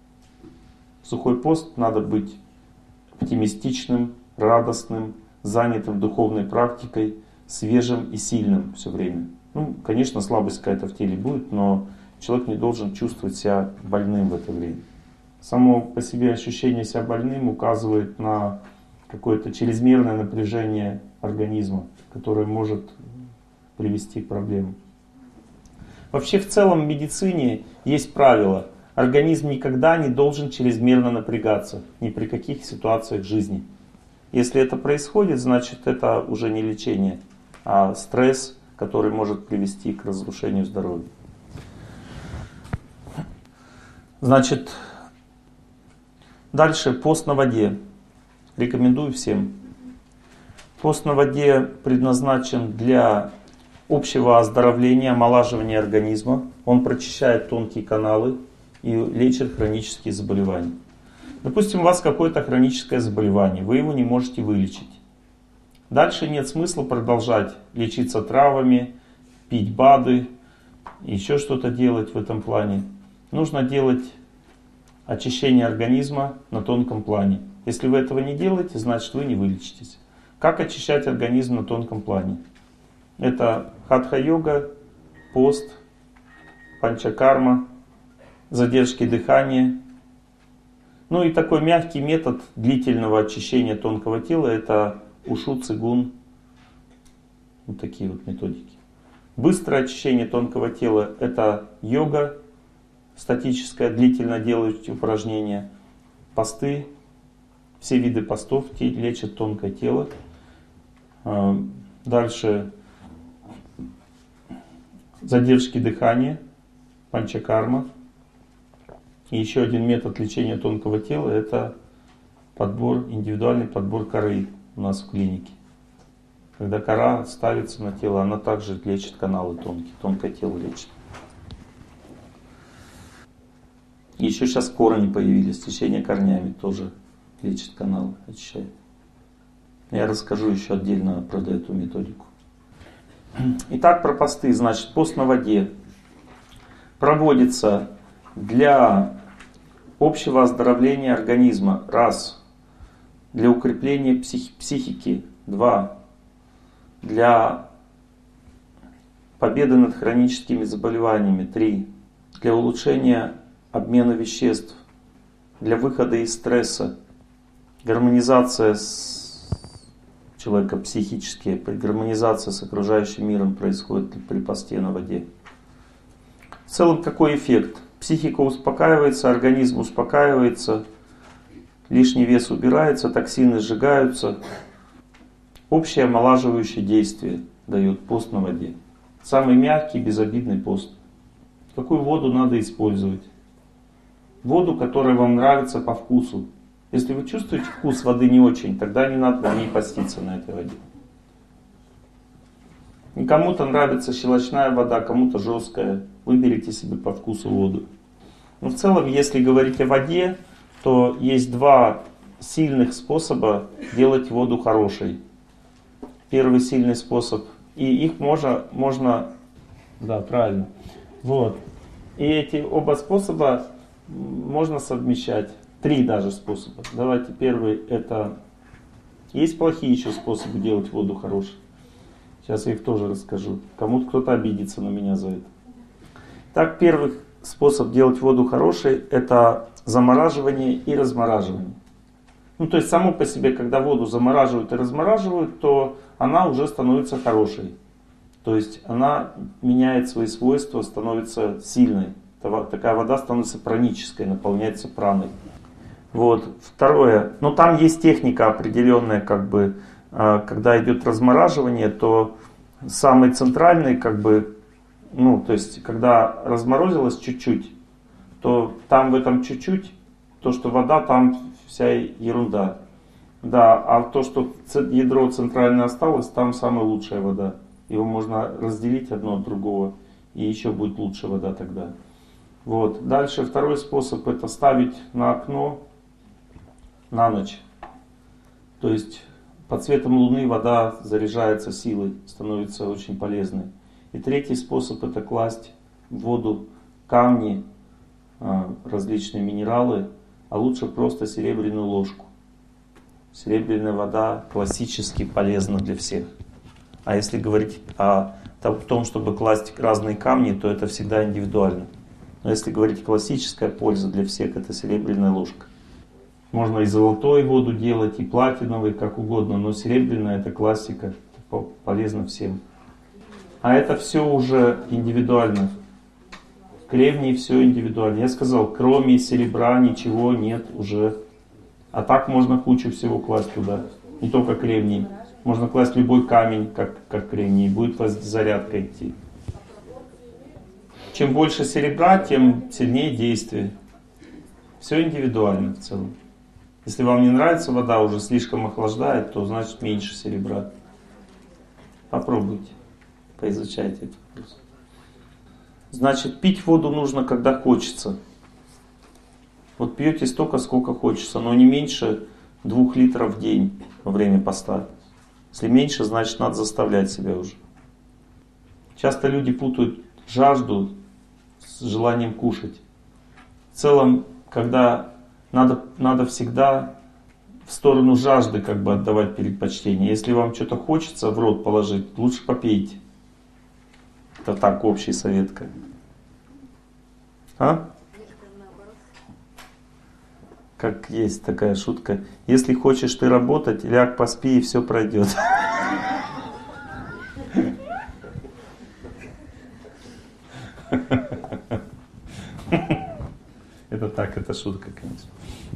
В сухой пост надо быть оптимистичным, радостным, занятым духовной практикой, свежим и сильным все время. Конечно, слабость какая-то в теле будет, но человек не должен чувствовать себя больным в это время. Само по себе ощущение себя больным указывает на какое-то чрезмерное напряжение организма, которое может привести к проблемам. Вообще в целом в медицине есть правило. Организм никогда не должен чрезмерно напрягаться, ни при каких ситуациях жизни. Если это происходит, значит это уже не лечение, а стресс, который может привести к разрушению здоровья. Значит, дальше пост на воде. Рекомендую всем. Пост на воде предназначен для общего оздоровления, омолаживания организма. Он прочищает тонкие каналы и лечит хронические заболевания. Допустим, у вас какое-то хроническое заболевание, вы его не можете вылечить. Дальше нет смысла продолжать лечиться травами, пить БАДы, еще что-то делать в этом плане. Нужно делать очищение организма на тонком плане. Если вы этого не делаете, значит вы не вылечитесь. Как очищать организм на тонком плане? Это хатха-йога, пост, панчакарма, задержки дыхания. И такой мягкий метод длительного очищения тонкого тела — это ушу, цигун. Вот такие вот методики. Быстрое очищение тонкого тела — это йога статическая, длительно делающие упражнения. Посты, все виды постов лечат тонкое тело. Дальше задержки дыхания, панчакарма. И еще один метод лечения тонкого тела — это индивидуальный подбор коры у нас в клинике. Когда кора ставится на тело, она также лечит каналы тонкие, тонкое тело лечит. И еще сейчас корни появились, лечение корнями тоже лечит каналы, очищает. Я расскажу еще отдельно про эту методику. Итак, про посты. Значит, пост на воде проводится для общего оздоровления организма. 1. Для укрепления психики. 2. Для победы над хроническими заболеваниями. 3. Для улучшения обмена веществ. Для выхода из стресса. Гармонизация человека психически, гармонизация с окружающим миром происходит при посте на воде. В целом какой эффект? Психика успокаивается, организм успокаивается, лишний вес убирается, токсины сжигаются. Общее омолаживающее действие дает пост на воде. Самый мягкий, безобидный пост. Какую воду надо использовать? Воду, которая вам нравится по вкусу. Если вы чувствуете вкус воды не очень, тогда не надо на ней поститься, на этой воде. И кому-то нравится щелочная вода, кому-то жесткая. Выберите себе по вкусу воду. Но в целом, если говорить о воде, то есть два сильных способа делать воду хорошей. Первый сильный способ. И их можно, да, правильно. Вот. И эти оба способа можно совмещать. Три даже способа. Давайте первый это... Есть плохие еще способы делать воду хорошей. Сейчас я их тоже расскажу. Кому-то кто-то обидится на меня за это. Так, первый способ делать воду хорошей это замораживание и размораживание. Ну, то есть само по себе, когда воду замораживают и размораживают, то она уже становится хорошей. То есть она меняет свои свойства, становится сильной. Такая вода становится пранической, наполняется праной. Вот. Второе. Ну, там есть техника определенная, как бы, когда идет размораживание, то самый центральный, как бы, ну, то есть, когда разморозилось чуть-чуть, то там в этом чуть-чуть, то, что вода, там вся ерунда. Да, а то, что ядро центральное осталось, там самая лучшая вода. Его можно разделить одно от другого, и еще будет лучше вода тогда. Вот. Дальше второй способ это ставить на окно на ночь. То есть под светом луны вода заряжается силой, становится очень полезной. И третий способ это класть в воду камни, различные минералы, а лучше просто серебряную ложку. Серебряная вода классически полезна для всех. А если говорить о том, чтобы класть разные камни, то это всегда индивидуально. Но если говорить классическая польза для всех, это серебряная ложка. Можно и золотой воду делать, и платиновой, как угодно, но серебряная это классика, полезно всем. А это все уже индивидуально. В кремнии все индивидуально. Я сказал, кроме серебра ничего нет уже. А так можно кучу всего класть туда. Не только кремний. Можно класть любой камень, как кремний, и будет зарядка идти. Чем больше серебра, тем сильнее действие. Все индивидуально в целом. Если вам не нравится вода, уже слишком охлаждает, то значит меньше серебра. Попробуйте, поизучайте этот вопрос. Значит, пить воду нужно, когда хочется. Вот пьете столько, сколько хочется, но не меньше 2 литров в день во время поста. Если меньше, значит надо заставлять себя уже. Часто люди путают жажду с желанием кушать. В целом, когда надо всегда в сторону жажды как бы отдавать предпочтение. Если вам что-то хочется в рот положить, лучше попейте. Это так, общий совет. Как есть такая шутка. Если хочешь ты работать, ляг, поспи, и все пройдет. Это так, это шутка, конечно.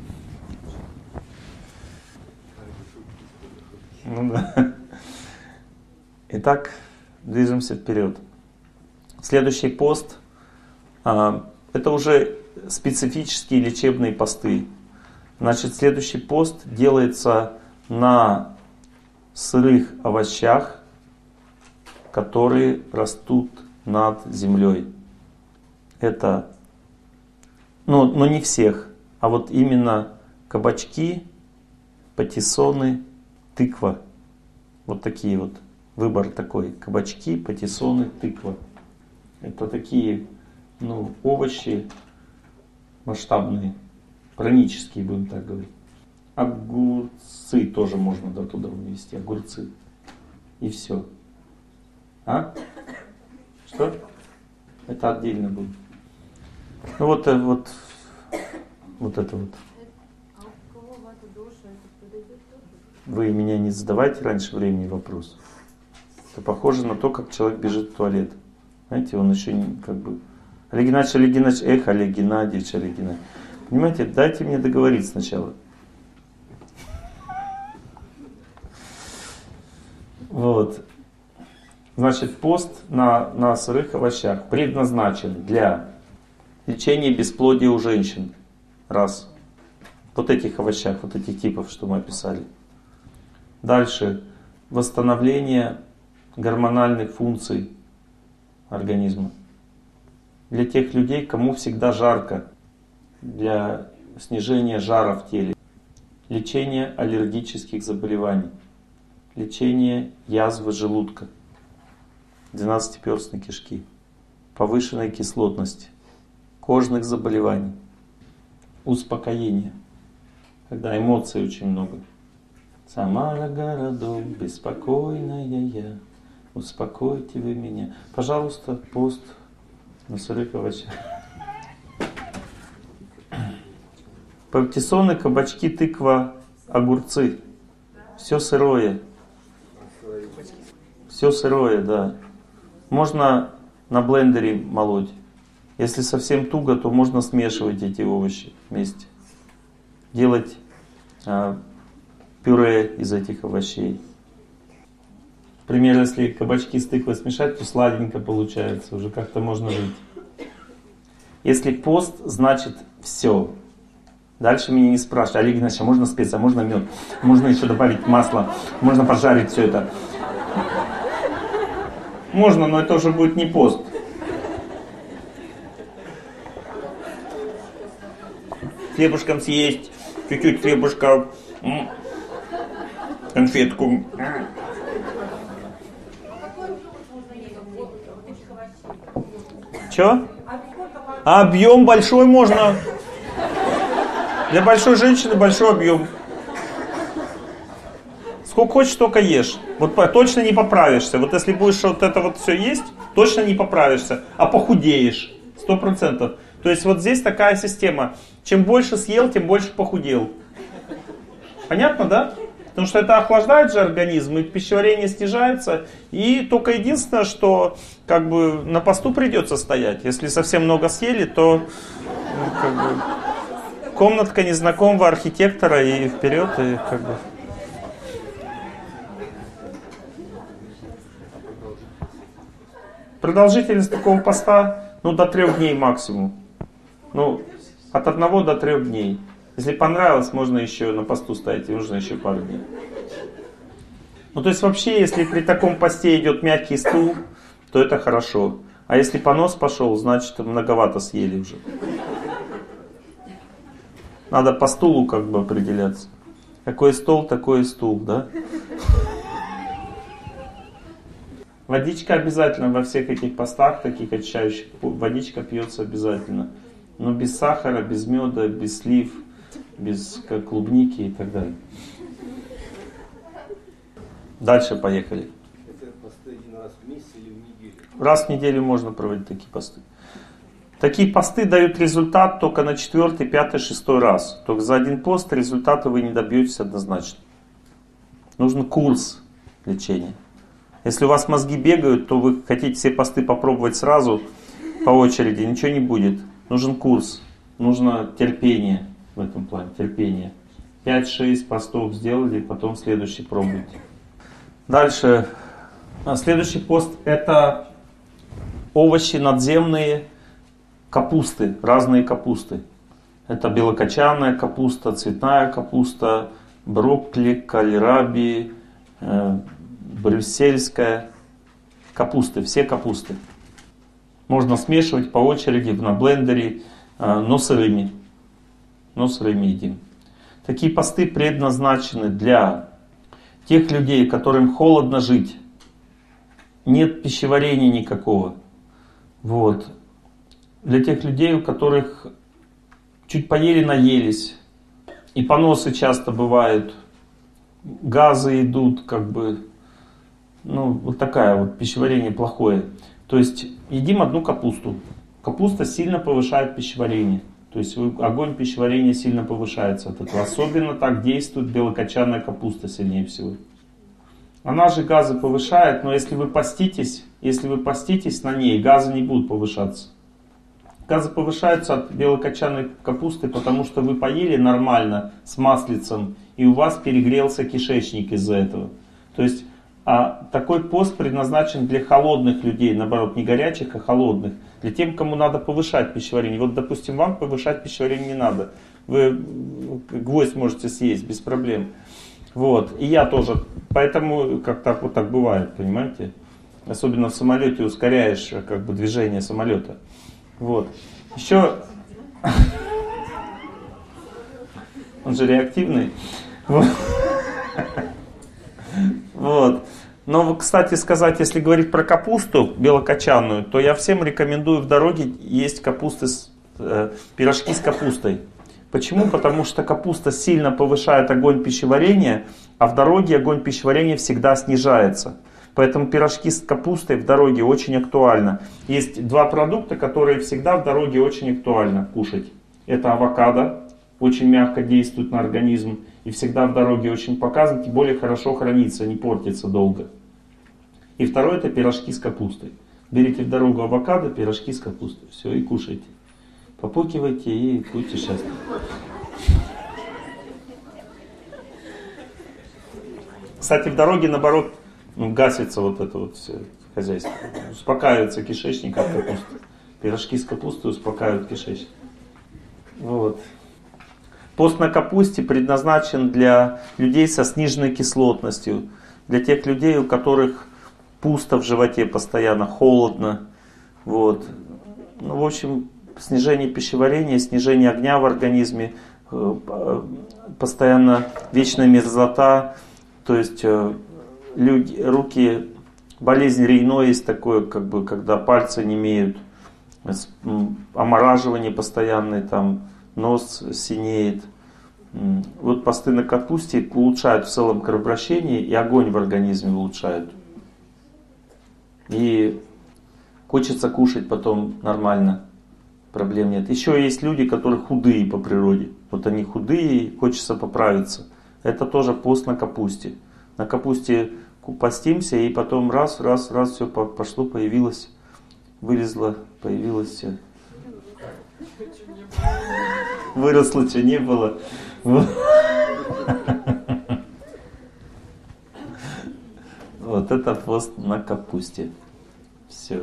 Ну да. Итак, движемся вперед. Следующий пост это уже специфические лечебные посты. Значит, следующий пост делается на сырых овощах, которые растут над землей. Это, но не всех, а вот именно кабачки, патиссоны, тыква. Вот такие вот. Выбор такой. Кабачки, патиссоны, тыква. Это такие, овощи масштабные. Пранические, будем так говорить. Огурцы тоже можно туда ввести. Огурцы. И все. Что? Это отдельно будет. Вот это вот. А у кого вата доша, это подойдет тоже? Вы меня не задавайте раньше времени вопрос. Это похоже на то, как человек бежит в туалет. Знаете, он еще как бы... Олег Геннадьевич, Олег Геннадьевич. Понимаете, дайте мне договорить сначала. Вот. Значит, пост на сырых овощах предназначен для лечения бесплодия у женщин. Раз. Вот этих овощах, вот этих типов, что мы описали. Дальше. Восстановление гормональных функций организма. Для тех людей, кому всегда жарко, для снижения жара в теле. Лечение аллергических заболеваний. Лечение язвы желудка, 12-перстной кишки, повышенной кислотности, кожных заболеваний, успокоение, когда эмоций очень много. Самара городов, беспокойная я, успокойте вы меня. Пожалуйста, пост на сырых овощах. Патиссоны, кабачки, тыква, огурцы. Все сырое. Все сырое, да. Можно на блендере молоть. Если совсем туго, то можно смешивать эти овощи вместе. Делать пюре из этих овощей. Например, если кабачки с тыквой смешать, то сладенько получается. Уже как-то можно жить. Если пост, значит все. Дальше меня не спрашивают. Олег Игнатьевич, а можно специи, а можно мед? Можно еще добавить масло? Можно пожарить все это? Можно, но это уже будет не пост. Хлебушком съесть, чуть-чуть хлебушка, конфетку. Че? Объем большой можно. Для большой женщины большой объем. Сколько хочешь, столько ешь. Вот точно не поправишься. Вот если будешь вот это вот все есть, точно не поправишься, а похудеешь. 100%. То есть вот здесь такая система. Чем больше съел, тем больше похудел. Понятно, да? Потому что это охлаждает же организм, и пищеварение снижается. И только единственное, что как бы на посту придется стоять. Если совсем много съели, то как бы, комнатка незнакомого архитектора и вперед, и как бы. Продолжительность такого поста, до 3 дней максимум. От 1 до 3 дней. Если понравилось, можно еще на посту стоять, и нужно еще пару дней. То есть вообще, если при таком посте идет мягкий стул, то это хорошо. А если понос пошел, значит многовато съели уже. Надо по стулу как бы определяться. Какой стол, такой и стул, да? Водичка обязательно во всех этих постах, таких очищающих, водичка пьется обязательно. Но без сахара, без меда, без слив, без клубники и так далее. Дальше поехали. Это посты 1 раз в месяц или в неделю? Раз в неделю можно проводить такие посты. Такие посты дают результат только на 4-й, 5-й, 6-й раз. Только за один пост результата вы не добьетесь однозначно. Нужен курс лечения. Если у вас мозги бегают, то вы хотите все посты попробовать сразу, по очереди, ничего не будет. Нужен курс, нужно терпение в этом плане, терпение. 5-6 постов сделали, потом следующий пробуйте. Дальше, следующий пост это овощи надземные, капусты, разные капусты. Это белокочанная капуста, цветная капуста, брокколи, кальраби, брюссельская, капусты, все капусты. Можно смешивать по очереди на блендере, но сырыми. Но сырыми едим. Такие посты предназначены для тех людей, которым холодно жить. Нет пищеварения никакого. Вот. Для тех людей, у которых чуть поели, наелись. И поносы часто бывают. Газы идут, как бы. Вот такая вот пищеварение плохое. То есть едим одну капусту. Капуста сильно повышает пищеварение. То есть огонь пищеварения сильно повышается от этого. Особенно так действует белокочанная капуста сильнее всего. Она же газы повышает, но если вы поститесь на ней, газы не будут повышаться. Газы повышаются от белокочанной капусты, потому что вы поели нормально с маслицем, и у вас перегрелся кишечник из-за этого. То есть такой пост предназначен для холодных людей, наоборот, не горячих, а холодных. Для тех, кому надо повышать пищеварение. Вот, допустим, вам повышать пищеварение не надо. Вы гвоздь можете съесть без проблем. Вот. И я тоже. Поэтому как так вот так бывает, понимаете? Особенно в самолете ускоряешь как бы движение самолета. Вот. Еще он же реактивный. Вот. Но, кстати сказать, если говорить про капусту белокочанную, то я всем рекомендую в дороге есть пирожки с капустой. Почему? Потому что капуста сильно повышает огонь пищеварения, а в дороге огонь пищеварения всегда снижается. Поэтому пирожки с капустой в дороге очень актуально. Есть два продукта, которые всегда в дороге очень актуально кушать. Это авокадо, очень мягко действует на организм и всегда в дороге очень показан, тем более хорошо хранится, не портится долго. И второе — это пирожки с капустой. Берите в дорогу авокадо, пирожки с капустой. Все, и кушайте. Попукивайте и будьте счастливы. Кстати, в дороге, наоборот, гасится вот это вот все хозяйство. Успокаивается кишечник от капусты. Пирожки с капустой успокаивают кишечник. Вот. Пост на капусте предназначен для людей со сниженной кислотностью. Для тех людей, у которых пусто в животе постоянно, холодно. Вот. Ну, в общем, снижение пищеварения, снижение огня в организме, постоянно вечная мерзлота. То есть руки, болезнь Рейно есть такое, как бы, когда пальцы немеют, омораживание постоянное, там, нос синеет. Вот посты на капусте улучшают в целом кровообращение и огонь в организме улучшают. И хочется кушать потом нормально, проблем нет. Еще есть люди, которые худые по природе. Вот они худые, хочется поправиться. Это тоже пост на капусте. На капусте постимся, и потом раз, все пошло, появилось, вылезло, появилось все. Выросло, что не было. Вот это пост на капусте. Все.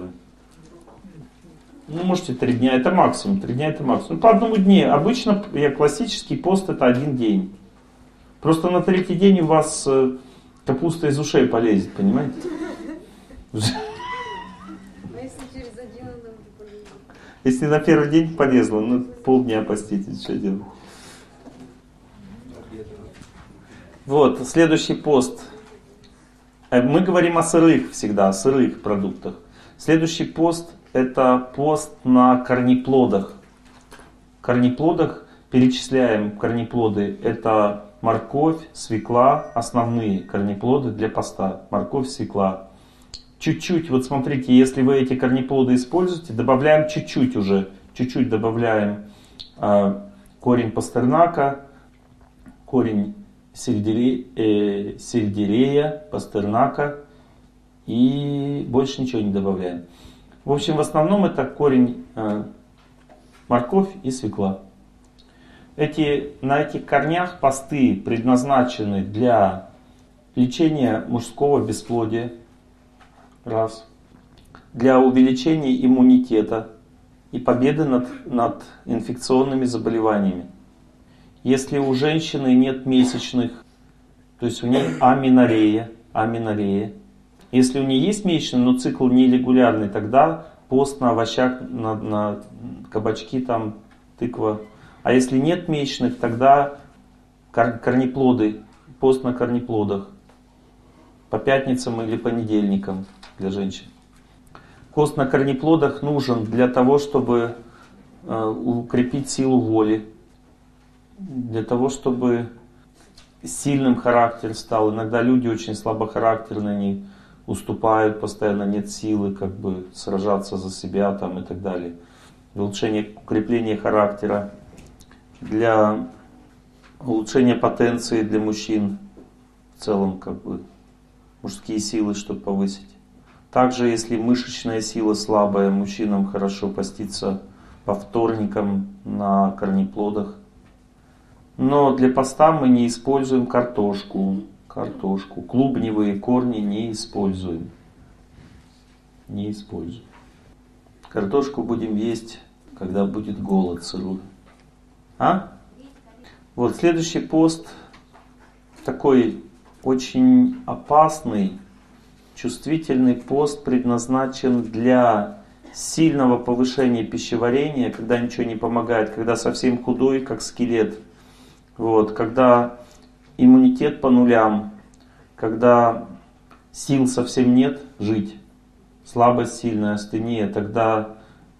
Ну, можете 3 дня, это максимум. 3 дня это максимум. По одному дню. Обычно классический пост это 1 день. Просто на 3-й день у вас капуста из ушей полезет, понимаете? А если через 1 она уже полезет? Если на 1-й день полезла, ну полдня поститесь, что делать? Вот, следующий пост. Мы говорим о сырых всегда, о сырых продуктах. Следующий пост это пост на корнеплодах. Корнеплодах перечисляем корнеплоды. Это морковь, свекла, основные корнеплоды для поста. Морковь, свекла. Чуть-чуть, вот смотрите, если вы эти корнеплоды используете, добавляем чуть-чуть уже. Чуть-чуть добавляем корень пастернака, корень сельдерея, пастернака и больше ничего не добавляем. В общем, в основном это корень морковь и свекла. На этих корнях посты предназначены для лечения мужского бесплодия, раз, для увеличения иммунитета и победы над инфекционными заболеваниями. Если у женщины нет месячных, то есть у нее аменорея. Если у нее есть месячные, но цикл нерегулярный, тогда пост на овощах, на кабачки, там, тыква. А если нет месячных, тогда корнеплоды, пост на корнеплодах. По пятницам или понедельникам для женщин. Пост на корнеплодах нужен для того, чтобы укрепить силу воли. Для того, чтобы сильным характер стал. Иногда люди очень слабохарактерные, они уступают, постоянно нет силы как бы сражаться за себя там, и так далее. Улучшение, укрепление характера. Для улучшения потенции для мужчин в целом, как бы мужские силы, чтобы повысить. Также, если мышечная сила слабая, мужчинам хорошо поститься по вторникам на корнеплодах. Но для поста мы не используем картошку. Клубневые корни не используем. Картошку будем есть, когда будет голод сырой. Вот следующий пост такой очень опасный Чувствительный пост предназначен для сильного повышения пищеварения, когда ничего не помогает, когда совсем худой, как скелет. Вот, когда иммунитет по нулям, когда сил совсем нет жить, слабость сильная, астения, тогда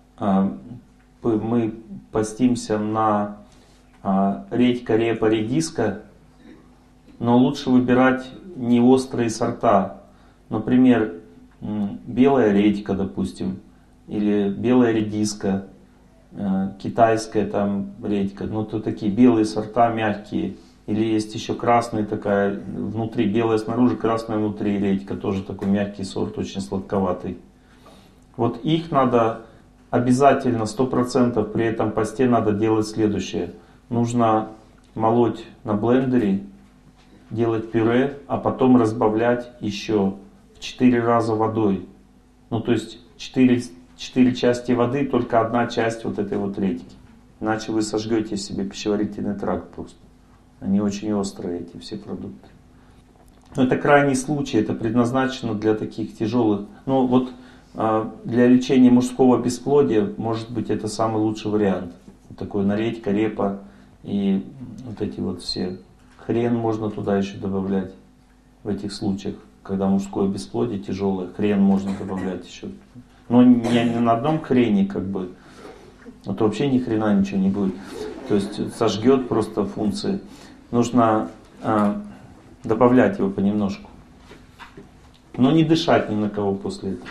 мы постимся на редька, репа, редиска, но лучше выбирать не острые сорта. Например, белая редька, допустим, или белая редиска, китайская там редька, ну то такие белые сорта, мягкие. Или есть еще красная такая, внутри белая снаружи, красная внутри редька, тоже такой мягкий сорт, очень сладковатый. Вот их надо обязательно, 100% при этом посте надо делать следующее. Нужно молоть на блендере, делать пюре, а потом разбавлять еще в 4 раза водой. Ну то есть 4 части воды, только 1 часть вот этой вот редьки. Иначе вы сожгете себе пищеварительный тракт просто. Они очень острые, эти все продукты. Но это крайний случай, это предназначено для таких тяжелых. Ну вот для лечения мужского бесплодия, может быть, это самый лучший вариант. Вот такой редька, репа и вот эти вот все. Хрен можно туда еще добавлять в этих случаях, когда мужское бесплодие тяжелое. Хрен можно добавлять еще. Но не на одном хрене как бы. А то вообще ни хрена ничего не будет. То есть сожгет просто функции. Нужно добавлять его понемножку. Но не дышать ни на кого после этого.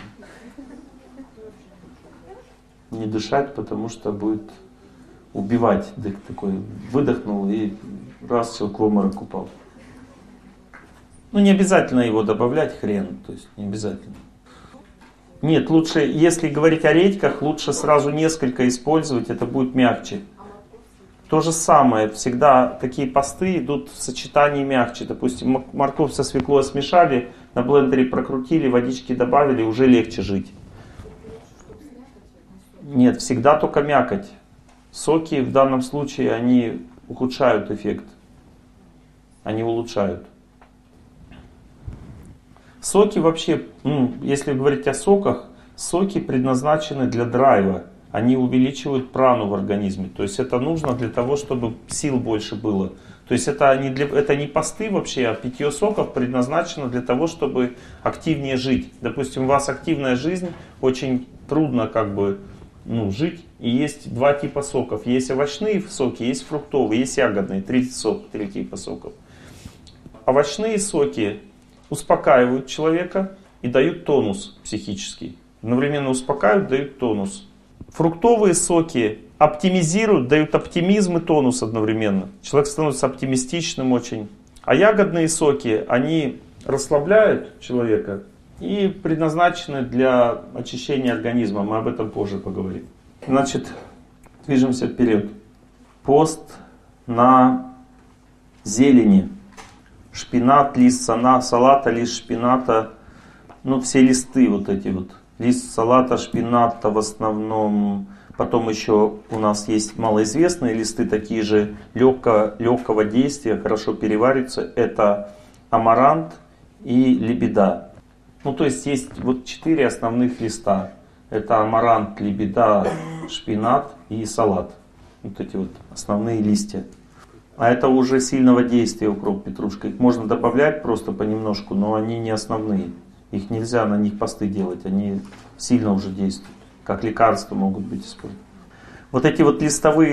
Не дышать, потому что будет убивать. Такой выдохнул и раз человек в обморок упал. Ну не обязательно его добавлять, хрен. То есть не обязательно. Нет, лучше, если говорить о редьках, лучше сразу несколько использовать, это будет мягче. То же самое, всегда такие посты идут в сочетании мягче. Допустим, морковь со свеклой смешали, на блендере прокрутили, водички добавили, уже легче жить. Нет, всегда только мякоть. Соки в данном случае, они ухудшают эффект. Они улучшают. Соки вообще, если говорить о соках, соки предназначены для драйва. Они увеличивают прану в организме. То есть это нужно для того, чтобы сил больше было. То есть это не посты вообще, а питье соков предназначено для того, чтобы активнее жить. Допустим, у вас активная жизнь, очень трудно жить. И есть 2 типа соков. Есть овощные соки, есть фруктовые, есть ягодные. 3 типа соков. Овощные соки успокаивают человека и дают тонус психический. Одновременно успокаивают, дают тонус. Фруктовые соки оптимизируют, дают оптимизм и тонус одновременно. Человек становится оптимистичным очень. А ягодные соки, они расслабляют человека и предназначены для очищения организма. Мы об этом позже поговорим. Значит, движемся вперед. Пост на зелени. Шпинат, лист салата, лист шпината. Все листы вот эти вот. Лист салата, шпината в основном. Потом еще у нас есть малоизвестные листы, такие же легкого действия, хорошо перевариваются. Это амарант и лебеда. То есть есть 4 основных листа. Это амарант, лебеда, шпинат и салат. Вот эти вот основные листья. А это уже сильного действия укроп, петрушка. Их можно добавлять просто понемножку, но они не основные. Их нельзя на них посты делать, они сильно уже действуют. Как лекарства могут быть использованы. Вот эти вот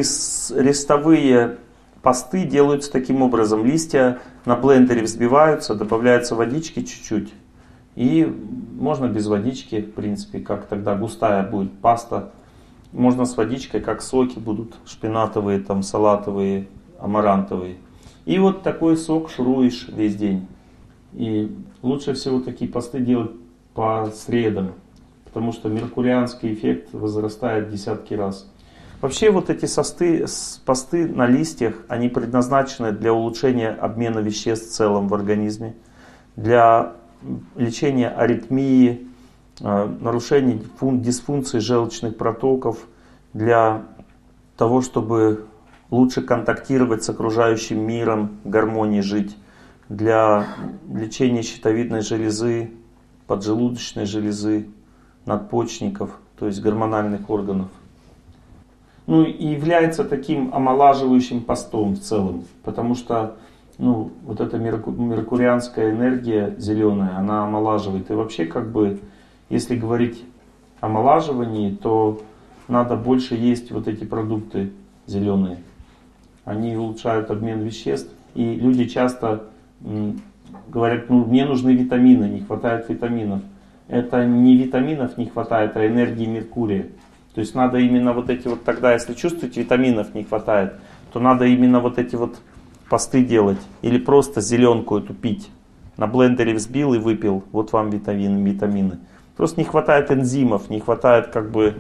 листовые посты делаются таким образом. Листья на блендере взбиваются, добавляется водички чуть-чуть. И можно без водички, в принципе, как тогда густая будет паста. Можно с водичкой, как соки будут шпинатовые, там, салатовые, амарантовые. И вот такой сок шуруешь весь день. И лучше всего такие посты делать по средам, потому что меркурианский эффект возрастает в десятки раз. Вообще вот эти посты на листьях, они предназначены для улучшения обмена веществ в целом в организме, для лечения аритмии, нарушения дисфункции желчных протоков, для того, чтобы лучше контактировать с окружающим миром, в гармонии жить, для лечения щитовидной железы, поджелудочной железы, надпочечников, то есть гормональных органов. Ну и является таким омолаживающим постом в целом, потому что вот эта меркурианская энергия зеленая, она омолаживает. И вообще, как бы, если говорить о омолаживании, то надо больше есть вот эти продукты зеленые. Они улучшают обмен веществ. И люди часто говорят, мне нужны витамины, не хватает витаминов. Это не витаминов не хватает, а энергии Меркурия. То есть надо именно вот эти вот, тогда, если чувствуете, витаминов не хватает, то надо именно вот эти вот посты делать. Или просто зеленку эту пить. На блендере взбил и выпил. Вот вам витамины. Просто не хватает энзимов, не хватает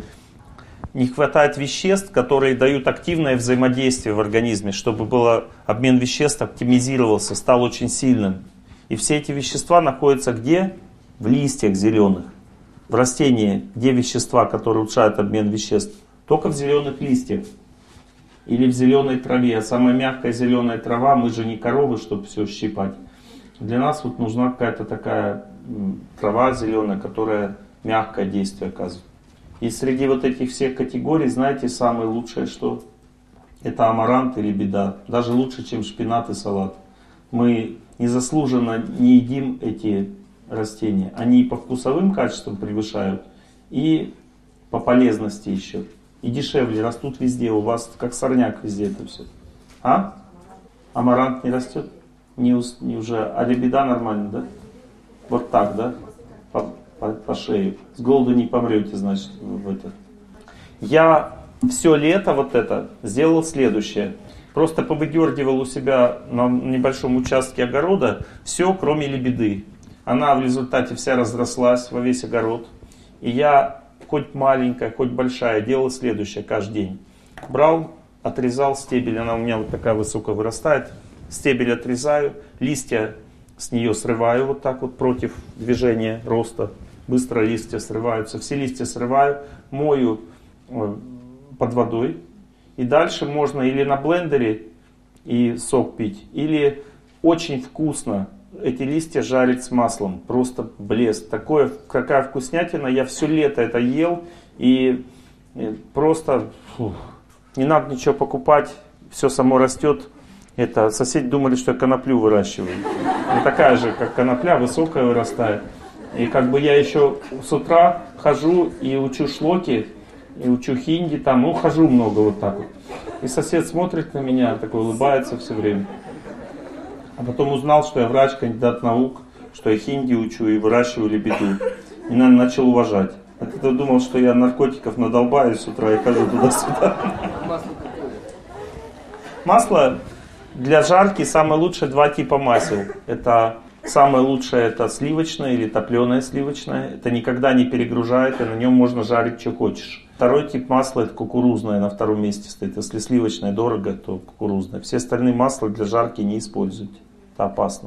веществ, которые дают активное взаимодействие в организме, чтобы был обмен веществ оптимизировался, стал очень сильным. И все эти вещества находятся где? В листьях зеленых. В растении, где вещества, которые улучшают обмен веществ? Только в зеленых листьях. Или в зеленой траве. А самая мягкая зеленая трава, мы же не коровы, чтобы все щипать. Для нас вот нужна какая-то такая трава зеленая, которая мягкое действие оказывает. И среди вот этих всех категорий, знаете, самое лучшее что? Это амарант или беда. Даже лучше, чем шпинат и салат. Мы незаслуженно не едим эти растения. Они и по вкусовым качествам превышают, и по полезности еще. И дешевле, растут везде. У вас как сорняк везде это все. А? Амарант не растет? Не уже. А лебеда нормально, да? Вот так, да? По шею. С голоду не помрете, значит, в это. Я все лето вот это сделал следующее. Просто повыдергивал у себя на небольшом участке огорода все, кроме лебеды. Она в результате вся разрослась во весь огород. И я, хоть маленькая, хоть большая, делал следующее каждый день. Брал, отрезал стебель, она у меня вот такая высокая вырастает. Стебель отрезаю, листья с нее срываю вот так вот против движения роста. Быстро листья срываются. Все листья срываю, мою под водой. И дальше можно или на блендере и сок пить, или очень вкусно эти листья жарить с маслом. Просто блеск. Какая вкуснятина. Я все лето это ел. И просто не надо ничего покупать. Все само растет. Соседи думали, что я коноплю выращиваю. Она такая же, как конопля, высокая вырастает. И как бы я еще с утра хожу и учу шлоки, и учу хинди там, хожу много вот так вот. И сосед смотрит на меня, такой улыбается все время. А потом узнал, что я врач, кандидат наук, что я хинди учу и выращиваю лебеду. И, наверное, начал уважать. А ты думал, что я наркотиков надолбаюсь с утра и хожу туда-сюда. Масло для жарки самое лучшее два типа масел. Это самое лучшее это сливочное или топленое сливочное. Это никогда не перегружает, и на нем можно жарить, что хочешь. Второй тип масла это кукурузное, на втором месте стоит. Если сливочное дорого, то кукурузное. Все остальные масла для жарки не используйте. Это опасно.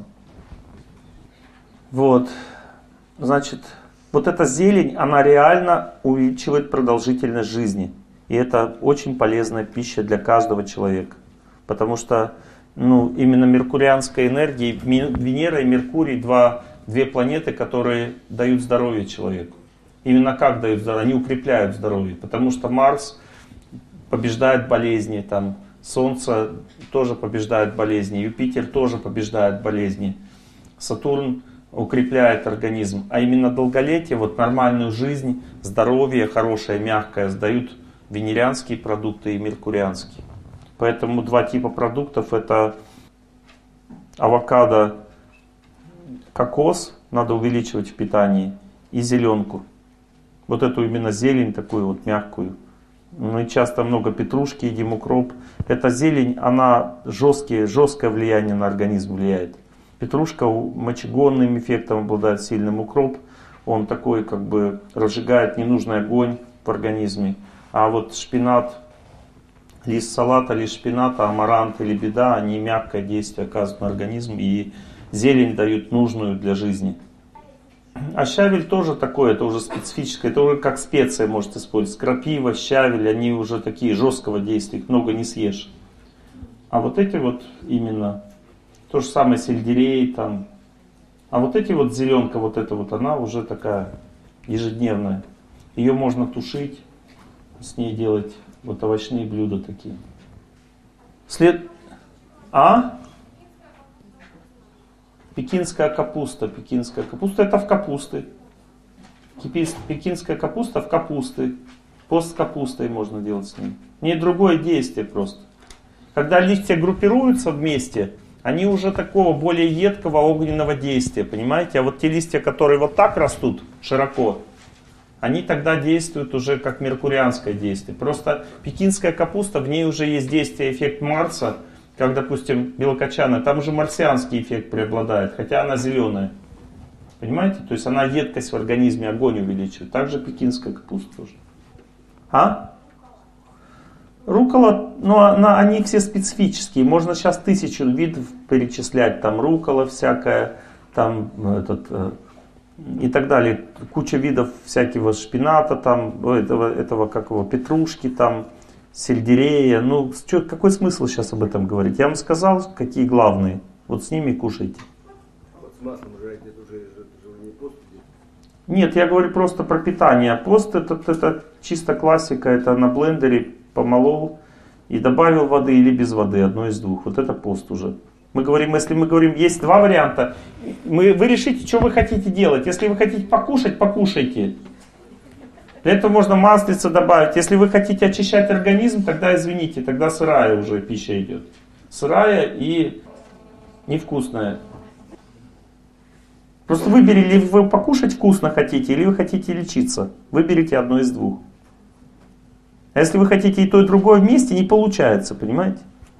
Вот. Значит, вот эта зелень, она реально увеличивает продолжительность жизни. И это очень полезная пища для каждого человека. Потому что именно меркурианская энергия, Венера и Меркурий, две планеты, которые дают здоровье человеку. Именно как дают здоровье? Они укрепляют здоровье. Потому что Марс побеждает болезни, там, Солнце тоже побеждает болезни, Юпитер тоже побеждает болезни, Сатурн укрепляет организм. А именно долголетие, вот нормальную жизнь, здоровье хорошее, мягкое сдают венерианские продукты и меркурианские. Поэтому два типа продуктов это авокадо, кокос, надо увеличивать в питании, и зеленку. Вот эту именно зелень такую вот мягкую. Мы часто много петрушки едим, укроп. Эта зелень, она жесткое влияние на организм влияет. Петрушка мочегонным эффектом обладает сильным, укроп. Он такой как бы разжигает ненужный огонь в организме. А вот шпинат, лист салата, лист шпината, амарант или беда, они мягкое действие оказывают на организм и зелень дают нужную для жизни. А щавель тоже такое, это уже специфическое, это уже как специя может использовать. Крапива, щавель, они уже такие жесткого действия, их много не съешь. А вот эти вот именно, то же самое сельдерей, там, А вот эти вот зеленка, вот эта вот, она уже такая ежедневная. Ее можно тушить, с ней делать вот овощные блюда такие. Пекинская капуста. Пекинская капуста это в капусты. Пекинская капуста в капусты. Пост с капустой можно делать с ней. Не другое действие просто. Когда листья группируются вместе, они уже такого более едкого огненного действия, понимаете? А вот те листья, которые вот так растут, широко, они тогда действуют уже как меркурианское действие. Просто пекинская капуста, в ней уже есть действие, эффект Марса, как, допустим, белокочанная, там уже марсианский эффект преобладает, хотя она зеленая. Понимаете? То есть она едкость в организме, огонь увеличивает. Также пекинская капуста тоже. Руккола, они все специфические. Можно сейчас 1000 видов перечислять. Там руккола всякая, там и так далее. Куча видов всякого шпината, там, петрушки, там, сельдерея. Какой смысл сейчас об этом говорить? Я вам сказал, какие главные. Вот с ними кушайте. А вот с маслом жарить это уже не пост идет? Нет, я говорю просто про питание. Пост это чисто классика, это на блендере помолол и добавил воды или без воды, одно из двух. Вот это пост уже. Если мы говорим, есть два варианта, вы решите, что вы хотите делать. Если вы хотите покушать, покушайте. Для этого можно маслица добавить. Если вы хотите очищать организм, тогда извините, тогда сырая уже пища идет. Сырая и невкусная. Просто выберите, ли вы покушать вкусно хотите, или вы хотите лечиться. Выберите одно из двух. А если вы хотите и то, и другое вместе, не получается, понимаете?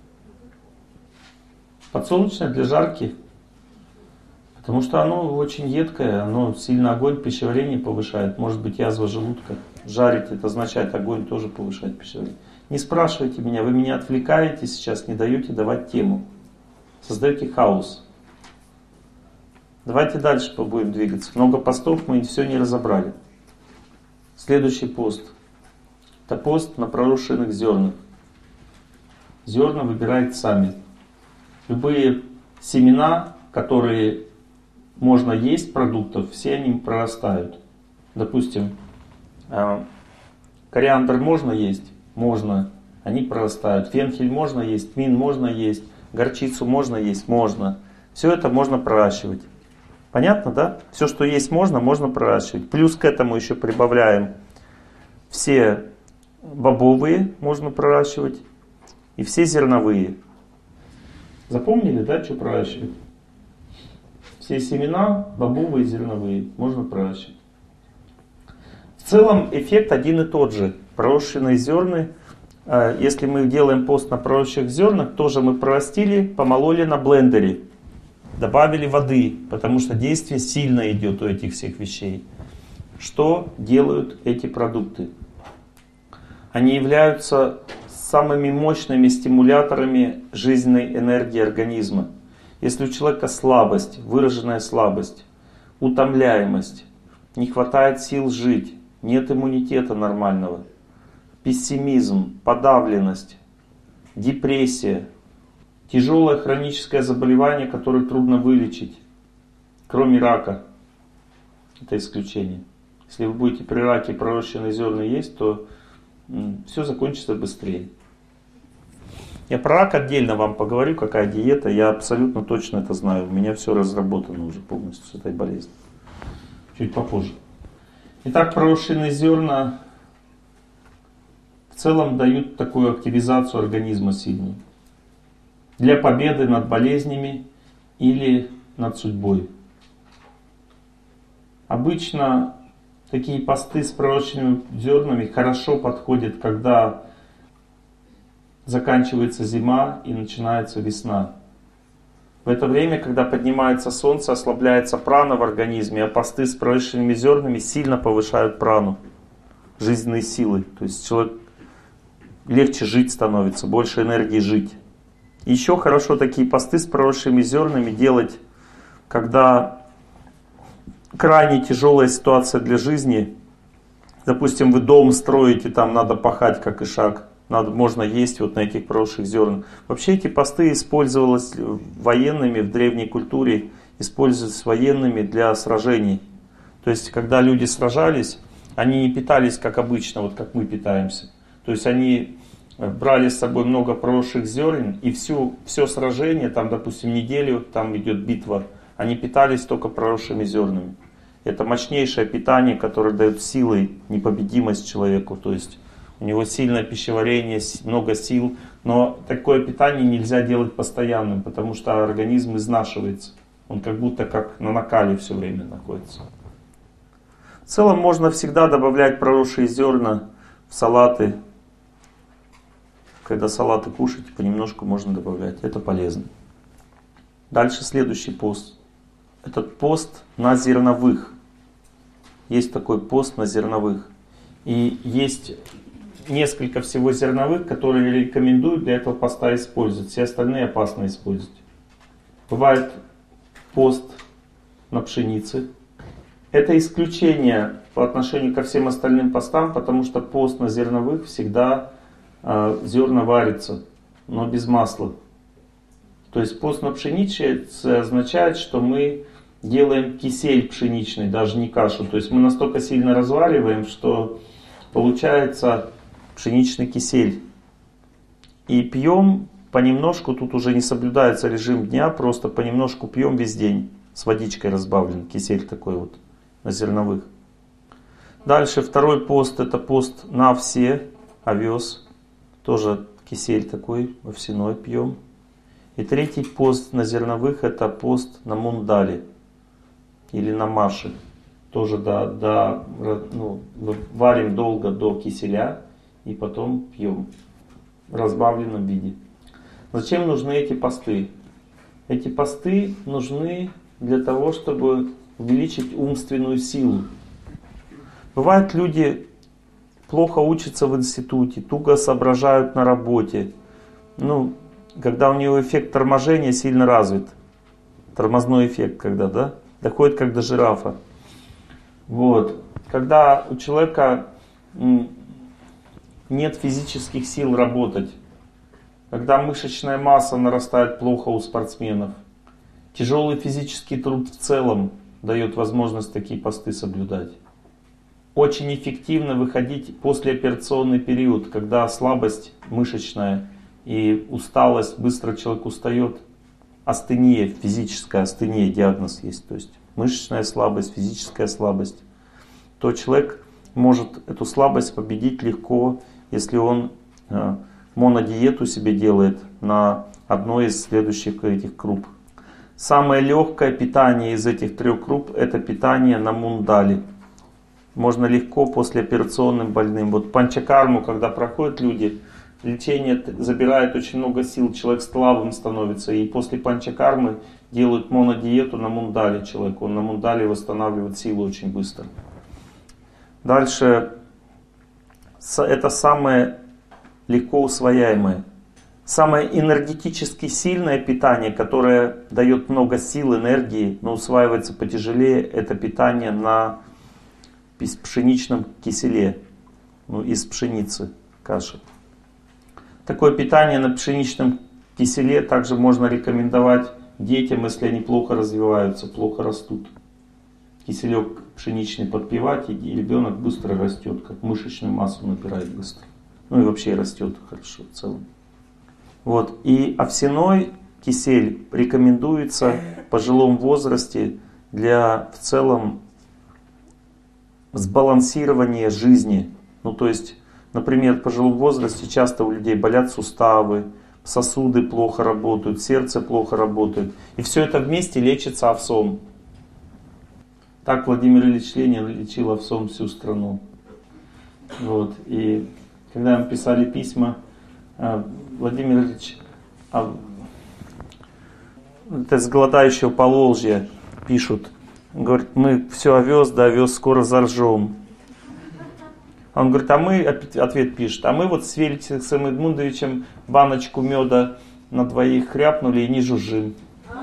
Подсолнечное для жарки. Потому что оно очень едкое, оно сильно огонь пищеварения повышает. Может быть язва желудка. Жарить это означает огонь тоже повышать пищеварение. Не спрашивайте меня, вы меня отвлекаете сейчас, не даете давать тему. Создаете хаос. Давайте дальше будем двигаться. Много постов мы все не разобрали. Следующий пост. Это пост на пророщенных зернах. Зерна выбирайте сами. Любые семена, которые можно есть продуктов, все они прорастают. Допустим, кориандр можно есть? Можно. Они прорастают. Фенхель можно есть? Тмин можно есть? Горчицу можно есть? Можно. Все это можно проращивать. Понятно, да? Все, что есть можно проращивать. Плюс к этому еще прибавляем все бобовые можно проращивать и все зерновые. Запомнили, да, что проращивать? Все семена, бобовые, зерновые можно проращивать. В целом эффект один и тот же. Пророщенные зерна, если мы делаем пост на пророщенных зернах, тоже мы прорастили, помололи на блендере. Добавили воды, потому что действие сильно идет у этих всех вещей. Что делают эти продукты? Они являются самыми мощными стимуляторами жизненной энергии организма. Если у человека слабость, выраженная слабость, утомляемость, не хватает сил жить, нет иммунитета нормального, пессимизм, подавленность, депрессия, тяжелое хроническое заболевание, которое трудно вылечить, кроме рака, это исключение. Если вы будете при раке пророщенные зерна есть, то все закончится быстрее. Я про рак отдельно вам поговорю, какая диета. Я абсолютно точно это знаю. У меня все разработано уже полностью с этой болезнью. Чуть попозже. Итак, пророщенные зерна в целом дают такую активизацию организма сильную. Для победы над болезнями или над судьбой. Обычно такие посты с пророщенными зернами хорошо подходят, когда заканчивается зима и начинается весна. В это время, когда поднимается солнце, ослабляется прана в организме, а посты с пророщенными зернами сильно повышают прану, жизненные силы. То есть человек легче жить становится, больше энергии жить. Еще хорошо такие посты с проросшими зернами делать, когда крайне тяжелая ситуация для жизни. Допустим, вы дом строите, там надо пахать как ишак, можно есть вот на этих проросших зернах. Вообще эти посты использовались военными в древней культуре использовались военными для сражений. То есть, когда люди сражались, они не питались, как обычно, вот как мы питаемся. То есть, они брали с собой много проросших зерен, и все сражение, там, допустим, неделю, там идет битва, они питались только проросшими зернами. Это мощнейшее питание, которое дает силы, непобедимость человеку. То есть, у него сильное пищеварение, много сил, но такое питание нельзя делать постоянным, потому что организм изнашивается. Он как будто как на накале все время находится. В целом можно всегда добавлять проросшие зерна в салаты. Когда салаты кушаете, понемножку можно добавлять. Это полезно. Дальше следующий пост. Этот пост на зерновых. Есть такой пост на зерновых. И есть несколько всего зерновых, которые рекомендуют для этого поста использовать. Все остальные опасно использовать. Бывает пост на пшенице. Это исключение по отношению ко всем остальным постам, потому что пост на зерновых всегда зерна варятся, но без масла. То есть пост на пшенице означает, что мы делаем кисель пшеничный, даже не кашу. То есть мы настолько сильно развариваем, что получается пшеничный кисель. И пьем понемножку, тут уже не соблюдается режим дня, просто понемножку пьем весь день. С водичкой разбавлен, кисель такой вот на зерновых. Дальше второй пост, это пост на овсе, овес. Тоже кисель такой, овсяной пьем. И третий пост на зерновых, это пост на мундале или на маше. Тоже варим долго до киселя и потом пьем в разбавленном виде. Зачем нужны эти посты? Эти посты нужны для того, чтобы увеличить умственную силу. Бывает, люди плохо учатся в институте, туго соображают на работе. Когда у него эффект торможения сильно развит. Тормозной эффект, когда, да? Доходит как до жирафа. Вот. Когда у человека нет физических сил работать, когда мышечная масса нарастает плохо у спортсменов, тяжелый физический труд в целом дает возможность такие посты соблюдать. Очень эффективно выходить послеоперационный период, когда слабость мышечная и усталость, быстро человек устает. Астения, физическая астения, диагноз есть. То есть мышечная слабость, физическая слабость. То человек может эту слабость победить легко, если он монодиету себе делает на одной из следующих этих круп. Самое легкое питание из этих 3 круп — это питание на мундале. Можно легко послеоперационным больным. Вот панчакарму, когда проходят люди, лечение забирает очень много сил, человек слабым становится. И после панчакармы делают монодиету на мундале человеку. Он на мундале восстанавливает силу очень быстро. Дальше, это самое легко усвояемое. Самое энергетически сильное питание, которое дает много сил, энергии, но усваивается потяжелее, это питание на пшеничном киселе, из пшеницы, каши. Такое питание на пшеничном киселе также можно рекомендовать детям, если они плохо развиваются, плохо растут. Киселек пшеничный подпивать, и ребенок быстро растет, как мышечную массу набирает быстро. И вообще растет хорошо в целом. Вот. И овсяной кисель рекомендуется в пожилом возрасте для в целом сбалансирования жизни. То есть, например, в пожилом возрасте часто у людей болят суставы, сосуды плохо работают, сердце плохо работает. И все это вместе лечится овсом. Так Владимир Ильич Ленин лечил овсом всю страну. Вот. И когда им писали письма, Владимир Ильич это с голодающего Поволжья пишут. Говорит, мы все овес, да овес скоро заржем. Он говорит, ответ пишет, а мы вот с Феликсом Эдмундовичем баночку меда на 2 хряпнули и не жужжим.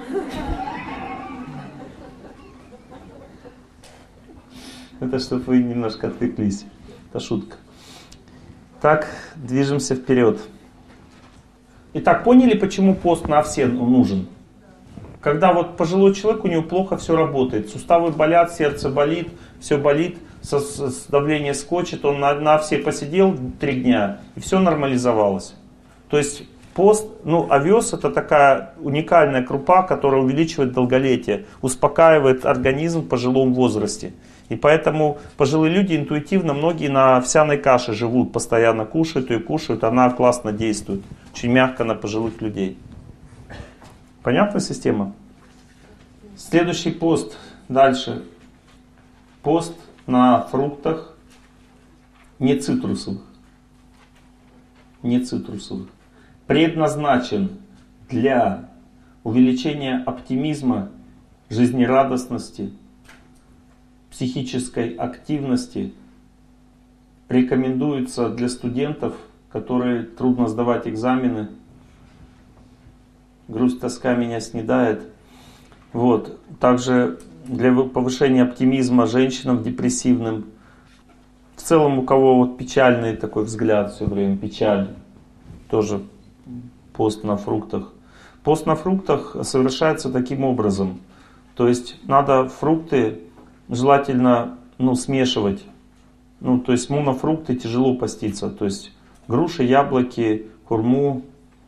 Это чтобы вы немножко отвлеклись. Это шутка. Так, движемся вперед. Итак, поняли, почему пост на овсе нужен? Когда вот пожилой человек, у него плохо все работает. Суставы болят, сердце болит, все болит, давление скочит. Он на все посидел 3 дня, и все нормализовалось. То есть пост, овес это такая уникальная крупа, которая увеличивает долголетие, успокаивает организм в пожилом возрасте. И поэтому пожилые люди интуитивно, многие на овсяной каше живут, постоянно кушают ее, кушают, она классно действует, очень мягко на пожилых людей. Понятна система? Следующий пост. Дальше. Пост на фруктах не цитрусовых. Не цитрусовых. Предназначен для увеличения оптимизма, жизнерадостности, психической активности. Рекомендуется для студентов, которые трудно сдавать экзамены. Грусть, тоска меня снедает. Вот. Также для повышения оптимизма женщинам депрессивным. В целом, у кого вот печальный такой взгляд все время, печаль, тоже пост на фруктах. Пост на фруктах совершается таким образом. То есть надо фрукты желательно смешивать. То есть монофрукты тяжело поститься. То есть груши, яблоки, хурму.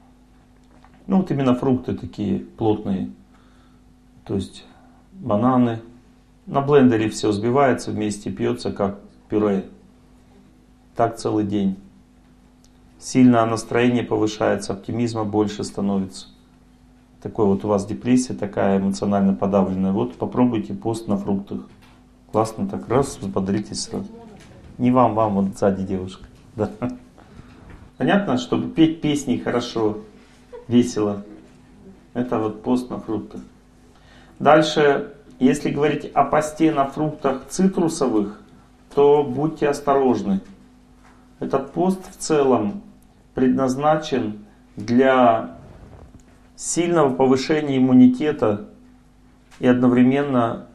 Вот именно фрукты такие плотные. То есть бананы. На блендере все взбивается вместе, пьется как пюре. Так целый день. Сильно настроение повышается, оптимизма больше становится. Такой вот у вас депрессия такая эмоционально подавленная. Вот попробуйте пост на фруктах. Классно так, раз, взбодритесь сразу. Не вам, вот сзади девушка. Да. Понятно, чтобы петь песни хорошо, весело. Это вот пост на фруктах. Дальше, если говорить о посте на фруктах цитрусовых, то будьте осторожны. Этот пост в целом предназначен для сильного повышения иммунитета и одновременно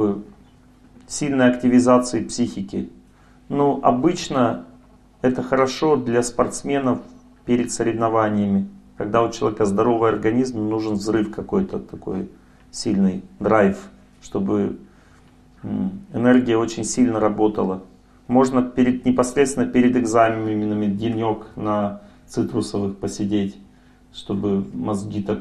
сильной активизации психики. Обычно это хорошо для спортсменов перед соревнованиями. Когда у человека здоровый организм, нужен взрыв какой-то такой сильный, драйв, чтобы энергия очень сильно работала. Можно непосредственно перед экзаменами денек на цитрусовых посидеть, чтобы мозги так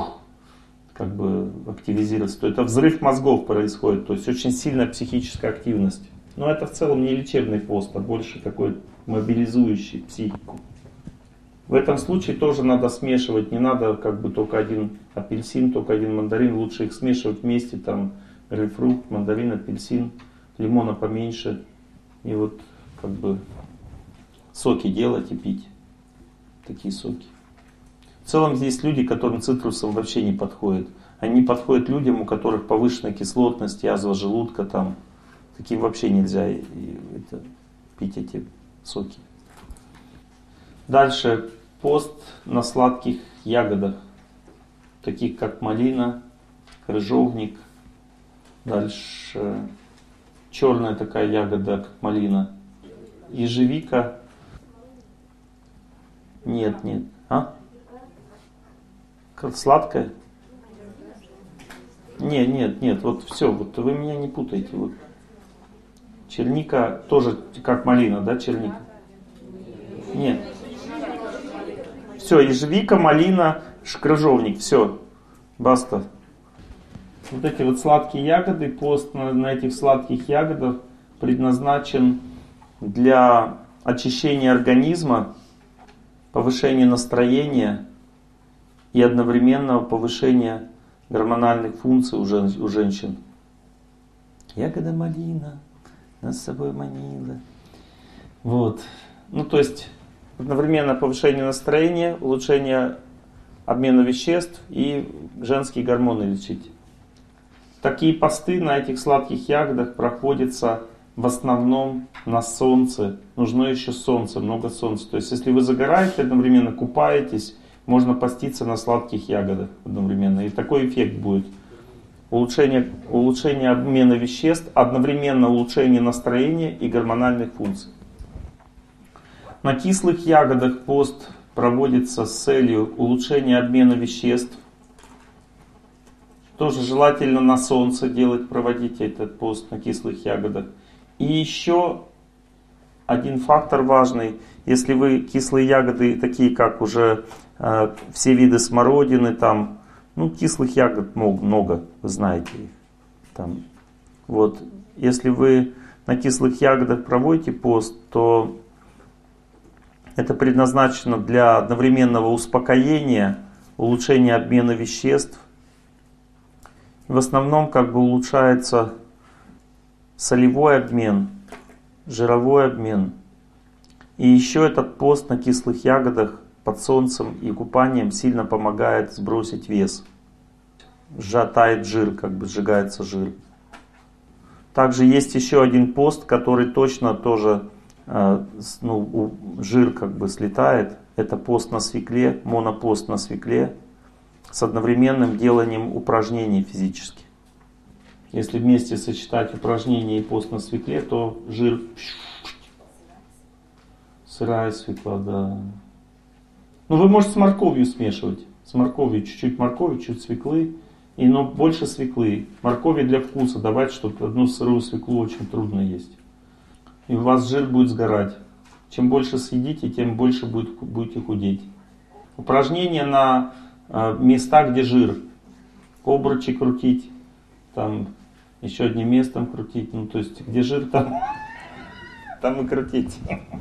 активизироваться. То это взрыв мозгов происходит, то есть очень сильная психическая активность. Но это в целом не лечебный пост, а больше такой мобилизующий психику. В этом случае тоже надо смешивать, не надо только один апельсин, только один мандарин, лучше их смешивать вместе, там грейпфрут, мандарин, апельсин, лимона поменьше, и соки делать и пить, такие соки. В целом здесь люди, которым цитрусом вообще не подходит. Они не подходят людям, у которых повышенная кислотность, язва желудка, таким вообще нельзя пить эти соки. Дальше пост на сладких ягодах, таких как малина, крыжовник. Дальше черная такая ягода, как малина. Ежевика. Нет. Сладкая? Нет, вот все, вот вы меня не путаете. Вот. Черника тоже как малина, да, черника? Нет. Все, ежевика, малина, крыжовник, все, баста. Вот эти вот сладкие ягоды, пост на этих сладких ягодах предназначен для очищения организма, повышения настроения и одновременного повышения гормональных функций у женщин. Ягода малина нас с собой манила. Вот. То есть одновременно повышение настроения, улучшение обмена веществ и женские гормоны лечить. Такие посты на этих сладких ягодах проходятся в основном на солнце. Нужно еще солнце, много солнца. То есть если вы загораете, одновременно купаетесь, можно поститься на сладких ягодах одновременно. И такой эффект будет. Улучшение обмена веществ, одновременно улучшение настроения и гормональных функций. На кислых ягодах пост проводится с целью улучшения обмена веществ, Тоже желательно на солнце делать, проводить этот пост на кислых ягодах. И еще один фактор важный. Если вы кислые ягоды, такие как уже все виды смородины, там, ну, кислых ягод много, вы знаете их. Там, вот, если вы на кислых ягодах проводите пост, то это предназначено для одновременного успокоения, улучшения обмена веществ. В основном как бы улучшается солевой обмен, жировой обмен. И еще этот пост на кислых ягодах под солнцем и купанием сильно помогает сбросить вес. Тает жир, как бы сжигается жир. Также есть еще один пост, который точно тоже жир как бы слетает. Это пост на свекле, монопост на свекле с одновременным деланием упражнений физически. Если вместе сочетать упражнения и пост на свекле, то жир... Сырая свекла, да. Ну, вы можете с морковью смешивать. С морковью чуть-чуть моркови, чуть свеклы. Но больше свеклы. Моркови для вкуса давать, чтобы одну сырую свеклу очень трудно есть. И у вас жир будет сгорать. Чем больше съедите, тем больше будете худеть. Упражнения на места, где жир. Обручи крутить. Там еще одним местом крутить. Ну, то есть, где жир, там и крутить.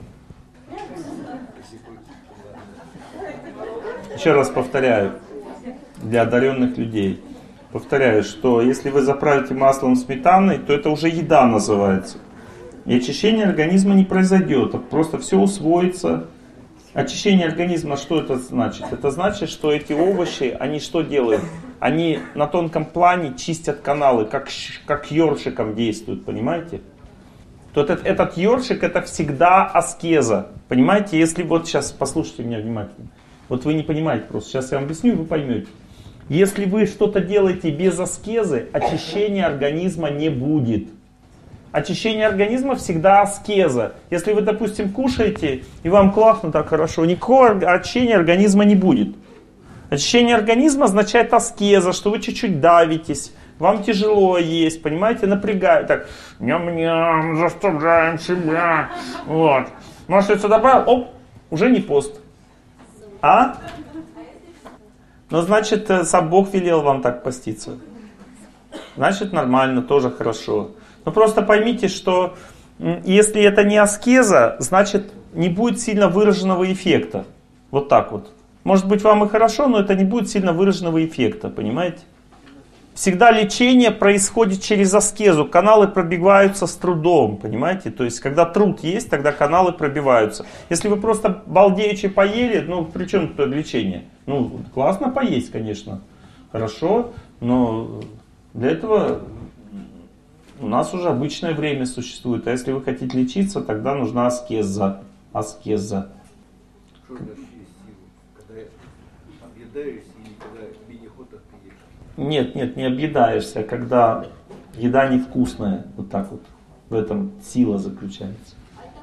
Еще раз повторяю, для одаренных людей. Повторяю, что если вы заправите маслом сметаной, то это уже еда называется. И очищение организма не произойдет, а просто все усвоится. Очищение организма, что это значит? Это значит, что эти овощи, они что делают? Они на тонком плане чистят каналы, как ёршиком действуют, понимаете? То этот ёршик это всегда аскеза. Понимаете, если вот сейчас, послушайте меня внимательно. Вот вы не понимаете просто, сейчас я вам объясню, и вы поймете. Если вы что-то делаете без аскезы, очищения организма не будет. Очищение организма всегда аскеза. Если вы, допустим, кушаете, и вам классно, так хорошо, никакого очищения организма не будет. Очищение организма означает аскеза, что вы чуть-чуть давитесь, вам тяжело есть, понимаете, напрягает. Так, ням-ням, заставляем себя. Вот. Маслица добавил, оп, уже не пост. А? Ну, значит, сам Бог велел вам так поститься. Значит, нормально, тоже хорошо. Но просто поймите, что если это не аскеза, значит, не будет сильно выраженного эффекта. Вот так вот. Может быть, вам и хорошо, но это не будет сильно выраженного эффекта, понимаете? Всегда лечение происходит через аскезу. Каналы пробиваются с трудом, понимаете? То есть, когда труд есть, тогда каналы пробиваются. Если вы просто балдеючи поели, ну, при чем тут лечение? Ну, классно поесть, конечно, хорошо, но для этого у нас уже обычное время существует. А если вы хотите лечиться, тогда нужна аскеза. Аскеза. Что значит есть силу? Когда объедаешься или когда тебе неохота ешь? Нет, не объедаешься, когда еда невкусная. Вот так вот. В этом сила заключается.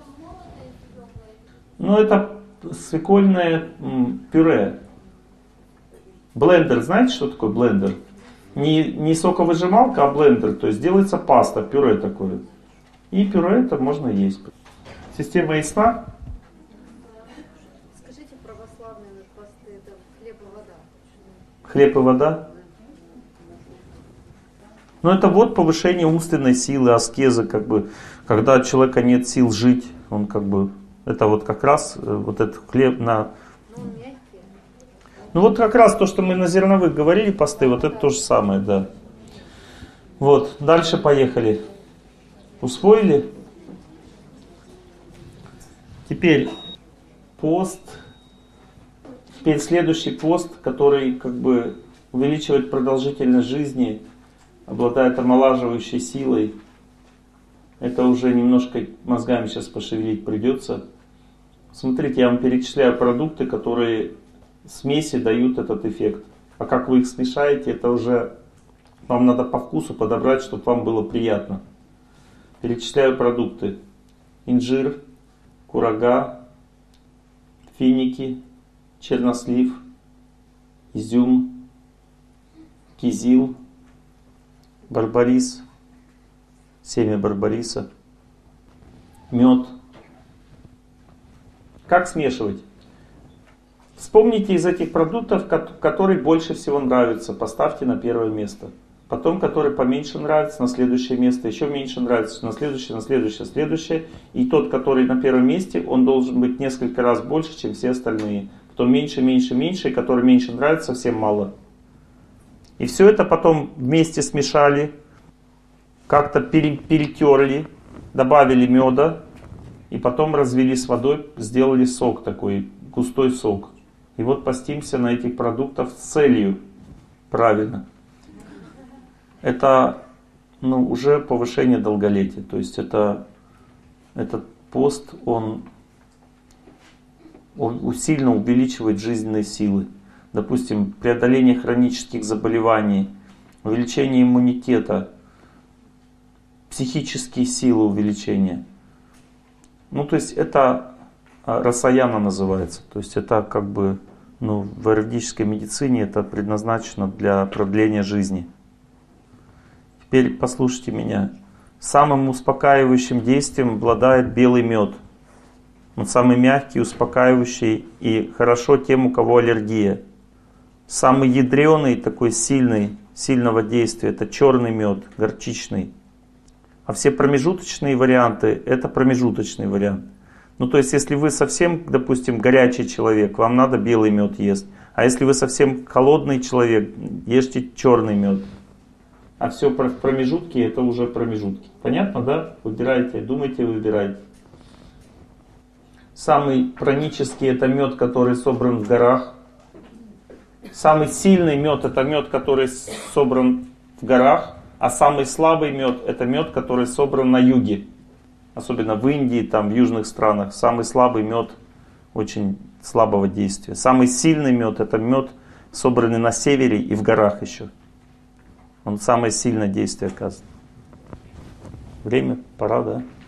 Ну, это свекольное пюре. Блендер, знаете, что такое блендер? Не соковыжималка, а блендер. То есть делается паста, пюре такое. И пюре это можно есть. Система ясна? Скажите, православные посты, это хлеб и вода. Хлеб и вода? Ну это вот повышение умственной силы, аскеза, как бы, когда у человека нет сил жить, он как бы, это вот как раз вот этот хлеб на... Ну, мягкие. Ну вот как раз то, что мы на зерновых говорили, посты, вот это то же самое, да. Вот, дальше поехали. Усвоили? Теперь пост. Теперь следующий пост, который как бы увеличивает продолжительность жизни, обладает омолаживающей силой. Это уже немножко мозгами сейчас пошевелить придется. Смотрите, я вам перечисляю продукты, которые смеси дают этот эффект. А как вы их смешаете, это уже вам надо по вкусу подобрать, чтобы вам было приятно. Перечисляю продукты. Инжир, курага, финики, чернослив, изюм, кизил, барбарис, семя барбариса, мед. Как смешивать? Вспомните из этих продуктов, который больше всего нравится, поставьте на первое место. Потом, который поменьше нравится, на следующее место, еще меньше нравится, на следующее, на следующее, следующее. И тот, который на первом месте, он должен быть несколько раз больше, чем все остальные. Потом меньше, меньше, меньше, и который меньше нравится, совсем мало. И все это потом вместе смешали, как-то перетерли, добавили меда, и потом развели с водой, сделали сок такой, густой сок. И вот постимся на этих продуктах с целью правильно. Это уже повышение долголетия. То есть этот пост, он сильно увеличивает жизненные силы. Допустим, преодоление хронических заболеваний, увеличение иммунитета, психические силы увеличения. То есть это расаяна называется. То есть это как бы, в аюрведической медицине это предназначено для продления жизни. Теперь послушайте меня. Самым успокаивающим действием обладает белый мед. Он самый мягкий, успокаивающий и хорошо тем, у кого аллергия. Самый ядреный, такой сильного действия, это черный мед, горчичный. А все промежуточные варианты, это промежуточный вариант. То есть, если вы совсем, допустим, горячий человек, вам надо белый мед есть. А если вы совсем холодный человек, ешьте черный мед. А все промежутки, это уже промежутки. Понятно, да? Выбирайте, думайте, выбирайте. Самый пранический это мед, который собран в горах. Самый сильный мед это мед, который собран в горах. А самый слабый мед это мед, который собран на юге. Особенно в Индии, там в южных странах. Самый слабый мед очень слабого действия. Самый сильный мед это мед, собранный на севере и в горах еще. Он самое сильное действие оказывает. Время, пора, да?